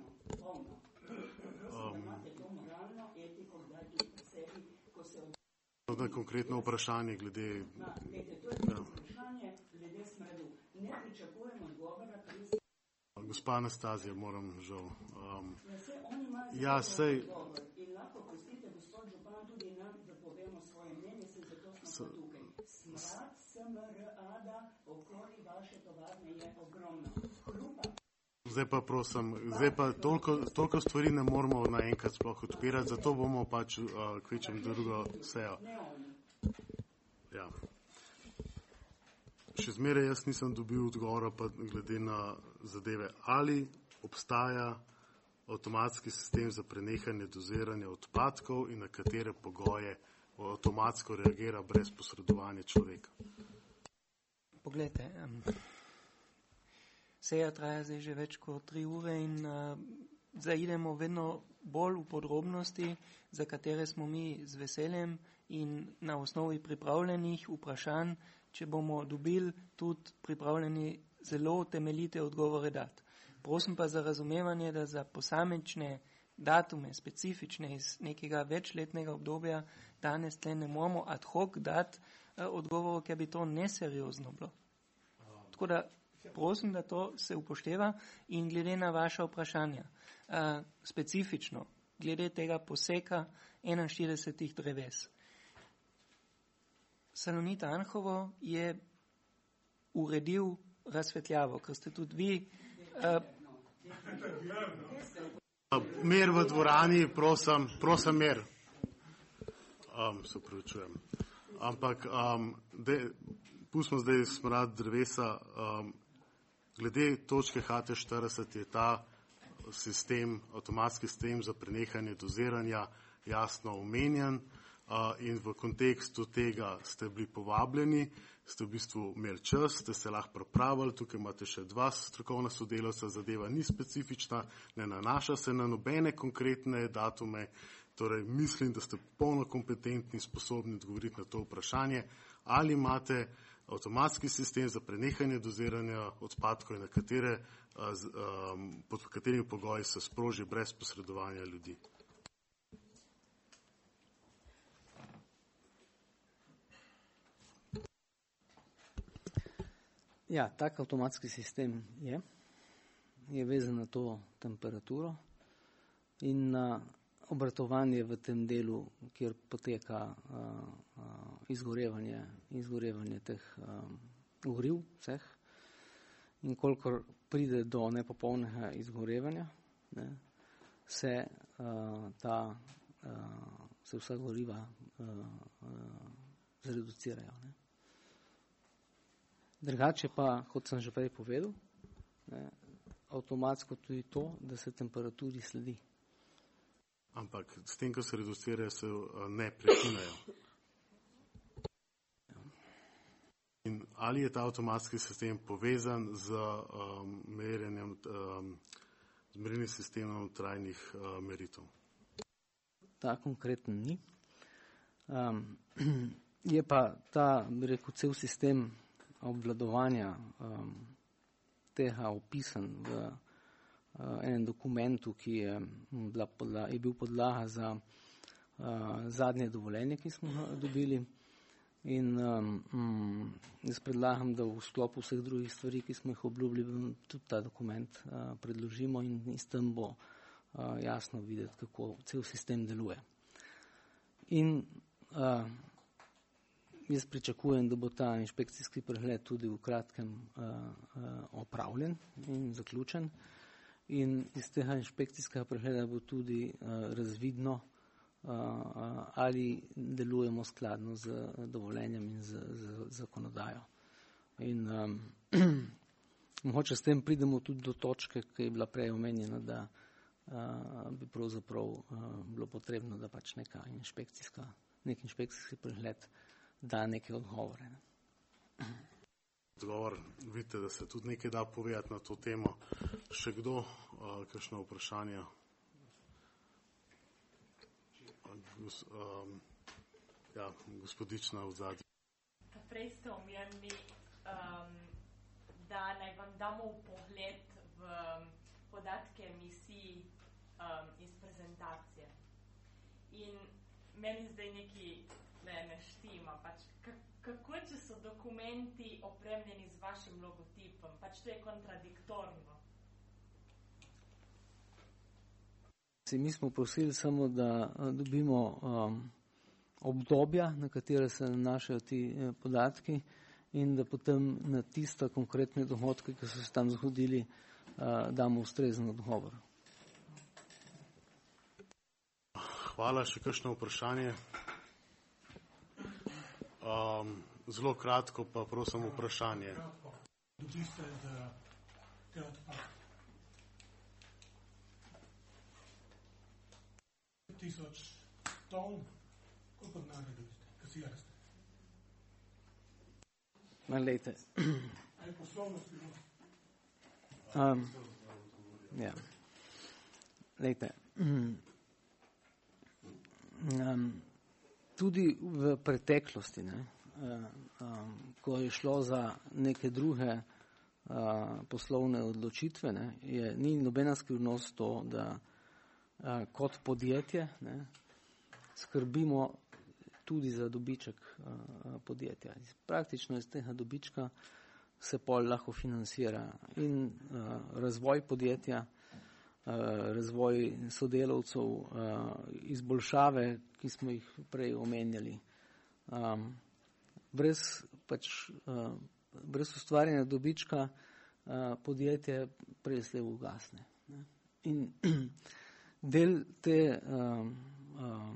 um, to je konkretno vprašanje glede, ja. Gospa Anastazija, moram žal. Um, ja, sej, smrad S M R A D A okoli vaše tovarne je ogromno. Zdaj pa prosim, zdaj pa toliko, toliko stvari ne moramo naenkrat sploh odpirati, zato bomo pač uh, kvečem drugo sejo. Ja. Še zmeraj jaz nisem dobil odgovora pa glede na zadeve. Ali obstaja avtomatski sistem za prenehanje doziranja odpadkov in na katere pogoje avtomatsko reagira brez posredovanja človeka? Poglejte, um, seja traja zdaj že več kot tri ure in uh, zaidemo vedno bolj v podrobnosti, za katere smo mi z veseljem in na osnovi pripravljenih vprašanj, če bomo dobili tudi pripravljeni zelo temeljite odgovore dati. Prosim pa za razumevanje, da za posamečne datume, specifične iz nekega večletnega obdobja, danes tle ne moramo ad hoc dati uh, odgovorov, ker bi to neseriozno bilo. Tako da prosim, da to se upošteva in glede na vaša vprašanja, uh, specifično, glede tega poseka enainštiridesetih dreves. Salonit Anhovo je uredil razsvetljavo, ker ste tudi vi uh, Mer v dvorani, prosim, prosim mer. Um, se upravičujem. Ampak, um, de, pustimo zdaj smrad drevesa. Um, glede točke H T štirideset je ta sistem, avtomatski sistem za prenehanje doziranja jasno omenjen uh, in v kontekstu tega ste bili povabljeni, ste v bistvu imeli čas, ste se lahko pripravili, tukaj imate še dva strokovna sodelavca, zadeva ni specifična, ne nanaša se na nobene konkretne datume, torej mislim, da ste polno kompetentni, sposobni odgovoriti na to vprašanje, ali imate avtomatski sistem za prenehanje doziranja odpadkov in na katere, um, pod katerimi pogoji se sproži brez posredovanja ljudi. Ja, tak avtomatski sistem je, je vezan na to temperaturo in na obratovanje v tem delu, kjer poteka uh, uh, izgorevanje, izgorevanje teh um, goriv vseh. In kolikor pride do nepopolnega izgorevanja, ne, se uh, ta uh, se vsa goriva uh, uh, zreducirajo. Ne. Drugače pa, kot sem že prej povedal, ne, avtomatsko tudi to, da se temperaturi sledi. Ampak s tem, ko se reducirajo, se uh, ne prekinejo. In ali je ta avtomatski sistem povezan z um, merjenjem, um, z merilnim sistemom trajnih uh, meritev? Ta konkreten ni. Um, je pa ta, bi rekel, cel sistem obvladovanja um, tega opisan v uh, enem dokumentu, ki je, bila podla, je bil podlaga za uh, zadnje dovoljenje, ki smo ga dobili. In um, um, jaz predlagam, da v sklopu vseh drugih stvari, ki smo jih obljubili, tudi ta dokument uh, predložimo in s tem bo uh, jasno videti, kako cel sistem deluje. In uh, jaz pričakujem, da bo ta inšpekcijski pregled tudi v kratkem uh, uh, opravljen in zaključen. In iz tega inšpekcijskega pregleda bo tudi uh, razvidno, Uh, ali delujemo skladno z dovoljenjem in z, z zakonodajo. In um, mogoče s tem pridemo tudi do točke, ki je bila prej omenjena, da uh, bi pravzaprav uh, bilo potrebno, da pač neka inšpekcijska, nek inšpekcijski pregled da neke odgovore. Ne. Odgovor, vidite, da se tudi nekaj da povedati na to temo. Še kdo, uh, kakšno vprašanje? Gos, um, ja, gospodična v zadnji. Prej ste omenili, um, da naj vam damo v pogled v podatke emisij um, iz prezentacije. In meni zdaj neki ne, ne štima. Pač, kako, če so dokumenti opremljeni z vašim logotipom? Pač to je kontradiktorno. Mi smo prosili samo, da dobimo um, obdobja, na katere se nanašajo ti eh, podatki in da potem na tista konkretne dohodke, ki so se tam zgodili, uh, damo ustrezen odgovor. Hvala. Še kakšno vprašanje? Um, zelo kratko, pa prosim vprašanje. Dobiste za te odpadke. Tisoč ton, koliko denarja dobite, kasirate? Ma lejte. Ali poslovnost bilo? Um, ja. Lejte. Um, tudi v preteklosti, ne, um, ko je šlo za neke druge uh, poslovne odločitve, ne, je, ni nobena skrivnost to, da Uh, kot podjetje ne, skrbimo tudi za dobiček uh, podjetja. Praktično iz tega dobička se pol lahko financira in uh, razvoj podjetja, uh, razvoj sodelavcev, uh, izboljšave, ki smo jih prej omenjali. Um, brez, pač, uh, brez ustvarjanja dobička uh, podjetje prej slej ugasne. Ne. In Del, te, um, um,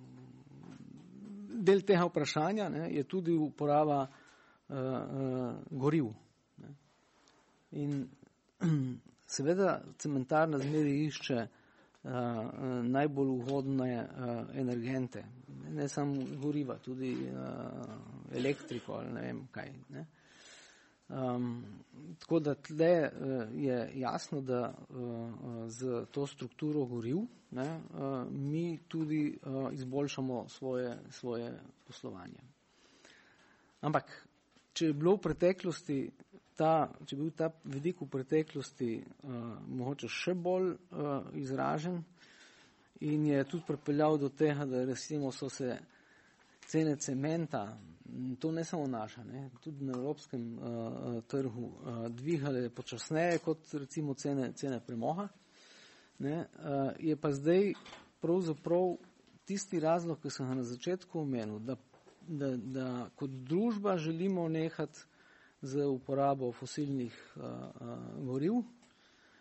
del tega vprašanja ne, je tudi uporaba uh, uh, goriv. Ne. In seveda cementarna zmeri išče uh, najbolj ugodne uh, energente, ne samo goriva, tudi uh, elektriko ali ne vem kaj. Ne. Um, tako da tle uh, je jasno, da uh, z to strukturo goriv ne, uh, mi tudi uh, izboljšamo svoje, svoje poslovanje. Ampak, če je bilo v preteklosti ta, če je bil ta vidik v preteklosti uh, mogoče še bolj uh, izražen in je tudi pripeljal do tega, da recimo so se cene cementa, to ne samo naša, ne, tudi na evropskem uh, trgu uh, dvigale počasneje kot recimo cene, cene premoga, ne, uh, je pa zdaj pravzaprav tisti razlog, ki sem ga na začetku omenil, da, da, da kot družba želimo nehati z uporabo fosilnih uh, uh, goriv,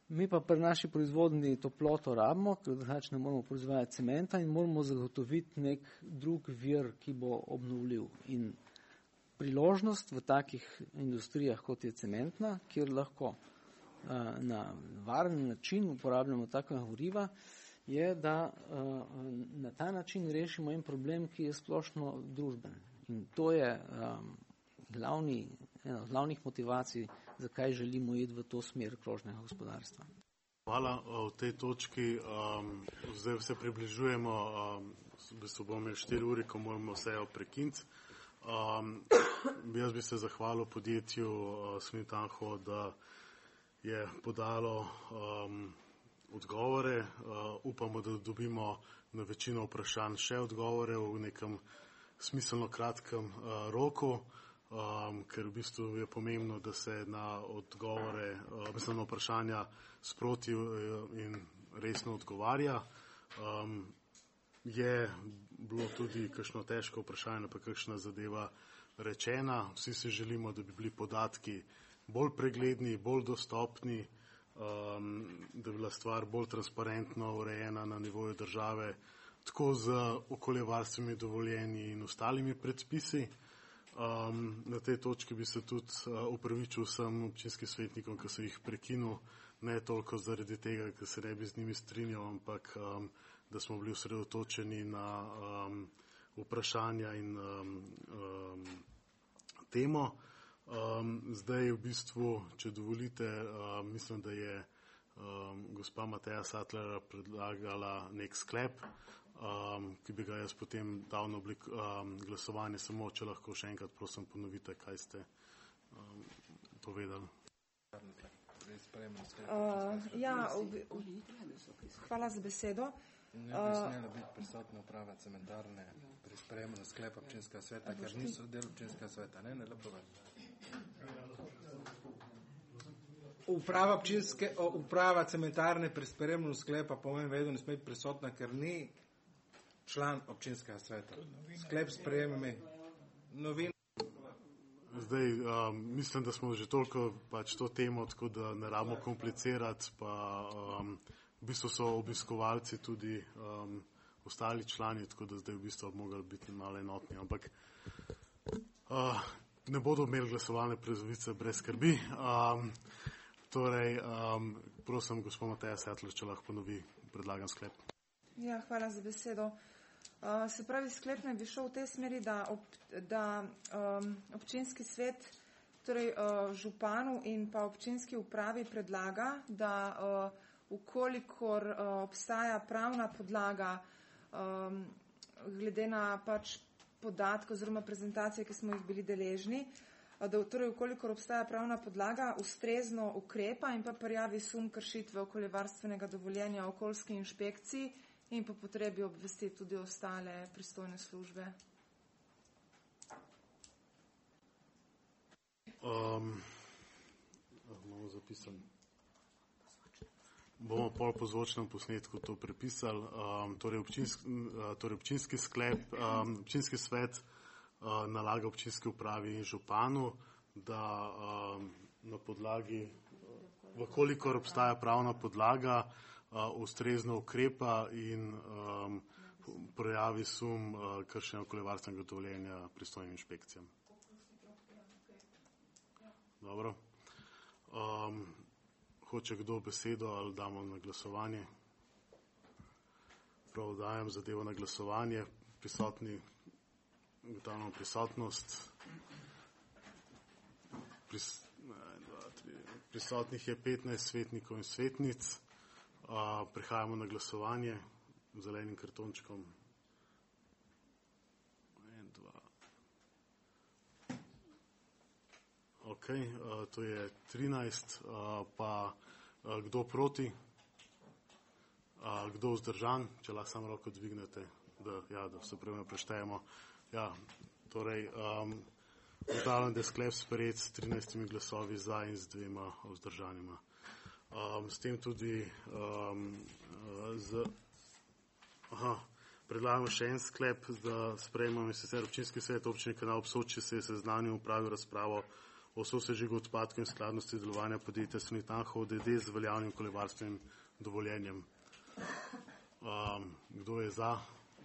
Mi pa pri naši proizvodnji toploto rabimo, ker drugače ne moramo proizvajati cementa in moramo zagotoviti nek drug vir, ki bo obnovljiv. In priložnost v takih industrijah, kot je cementna, kjer lahko na varen način uporabljamo taka goriva, je, da na ta način rešimo en problem, ki je splošno družben. In to je um, glavni, ena od glavnih motivacij, zakaj želimo iti v to smer krožnega gospodarstva. Hvala. V tej točki um, zdaj se približujemo, um, v bistvu bomo imeli štiri uri, ko moramo sejo prekiniti. Um, jaz bi se zahvalil podjetju uh, Smith and Co, da je podalo um, odgovore. Uh, upamo, da dobimo na večino vprašanj še odgovore v nekem smiselno kratkem uh, roku, um, ker v bistvu je pomembno, da se na odgovore, uh, mislim, na vprašanja sproti uh, in resno odgovarja. Um, je bilo tudi kakšno težko vprašanje, pa kakšna zadeva rečena. Vsi si želimo, da bi bili podatki bolj pregledni, bolj dostopni, um, da bi bila stvar bolj transparentno urejena na nivoju države, tako z okoljevarstvenimi dovoljenji in ostalimi predpisi. Um, na tej točki bi se tudi uh, upravičil vsem občinskim svetnikom, ki so jih prekinil, ne toliko zaradi tega, ker se ne bi z njimi strinjal, ampak um, da smo bili osredotočeni na um, vprašanja in um, um, temo. Um, zdaj v bistvu, če dovolite, um, mislim, da je um, gospa Mateja Sattler predlagala nek sklep, um, ki bi ga jaz potem dal na oblik um, glasovanja, samo če lahko še enkrat prosim ponovite, kaj ste um, povedali. Uh, ja, ob, ob, hvala za besedo. Ne bi smela biti prisotna uprava cementarne pri sprejemanju sklepa občinskega sveta, ker niso del občinskega sveta. Ne, ne lepo več. Uprava, občinske, uprava cementarne pri sprejemanju sklepa po mojem vedu ne sme biti prisotna, ker ni član občinskega sveta. Sklep sprejeme novin. Zdaj, um, mislim, da smo že toliko pač to temo, tako da ne rabimo komplicirati, pa um, v bistvu so obiskovalci tudi um, ostali člani, tako da zdaj v bistvu mogli biti malo enotni, ampak uh, ne bodo imeli glasovalne pravice brez skrbi. Um, torej, um, prosim, gospod Mateja Sattler, če lahko ponovi predlagan sklep. Ja, hvala za besedo. Uh, se pravi, sklep naj bi šel v tej smeri, da, ob, da um, občinski svet, torej uh, županu in pa občinski upravi predlaga, da uh, ukolikor uh, obstaja pravna podlaga um, glede na pač podatke oziroma prezentacije, ki smo jih bili deležni, uh, da torej ukolikor obstaja pravna podlaga, ustrezno ukrepa in pa prijavi sum kršitve okoljevarstvenega dovoljenja okoljski inšpekciji in po potrebi obvesti tudi ostale pristojne službe. Um, imamo zapisano. Bomo pol po zvočnem posnetku to prepisali. Um, torej, občinski, uh, torej občinski sklep, um, občinski svet uh, nalaga občinski upravi in županu, da um, na podlagi, uh, vkolikor obstaja pravna podlaga, uh, ustrezno ukrepa in um, projavi sum uh, kršenja okoljevarstvenega dovoljenja pristojnim inšpekcijam. Dobro. Um, Hoče kdo besedo ali damo na glasovanje? Prav dajem zadevo na glasovanje. Prisotni, ugotavljamo prisotnost. Pris, ne, dva, tri, prisotnih je petnajst svetnikov in svetnic. Uh, prehajamo na glasovanje z zelenim kartončkom. En, dva. Ok, uh, to je trinajst, uh, pa uh, kdo proti, uh, kdo vzdržan, če lahko samo roko dvignete, da, ja, da se pravilno preštejemo. Ja, torej, um, ugotavljam, da je sklep sprejet s trinajstimi glasovi za in z dvema vzdržanima. Um, s tem tudi um, z, aha, predlagamo še en sklep, da sprejmemo in sicer občinski svet občine Kanal ob Soči se je seznanil, upravil razpravo o sosežigu odpadkov in skladnosti delovanja podjetja Salonit Anhovo d. d. z veljavnim okoljevarstvenim dovoljenjem. Um, kdo je za?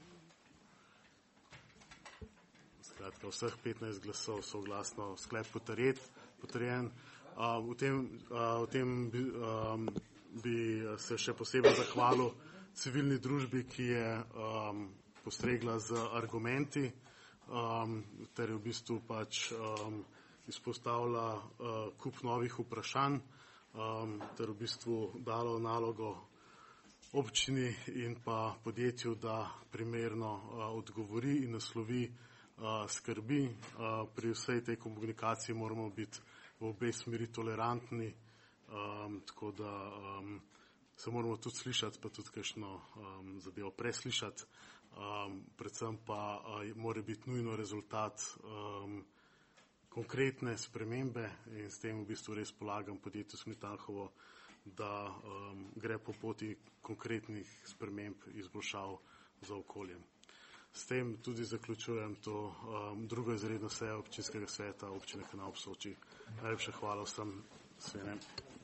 Skratka, vseh petnajst glasov soglasno sklep potrjen. potrjen. Uh, v tem, uh, v tem bi, um, bi se še posebej zahvalil civilni družbi, ki je um, postregla z argumenti, um, ter je v bistvu pač um, izpostavila uh, kup novih vprašanj, um, ter v bistvu dalo nalogo občini in pa podjetju, da primerno uh, odgovori in naslovi uh, skrbi. Uh, pri vsej tej komunikaciji moramo biti v obe smeri tolerantni, um, tako da um, se moramo tudi slišati, pa tudi kakšno um, zadevo preslišati. Um, predvsem pa uh, mora biti nujno rezultat um, konkretne spremembe in s tem v bistvu res polagam podjetju Salonit Anhovo, da um, gre po poti konkretnih sprememb izboljšav za okolje. S tem tudi zaključujem to um, drugo izredno sejo občinskega sveta občine Kanal ob Soči. Najlepša hvala vsem. Svenem.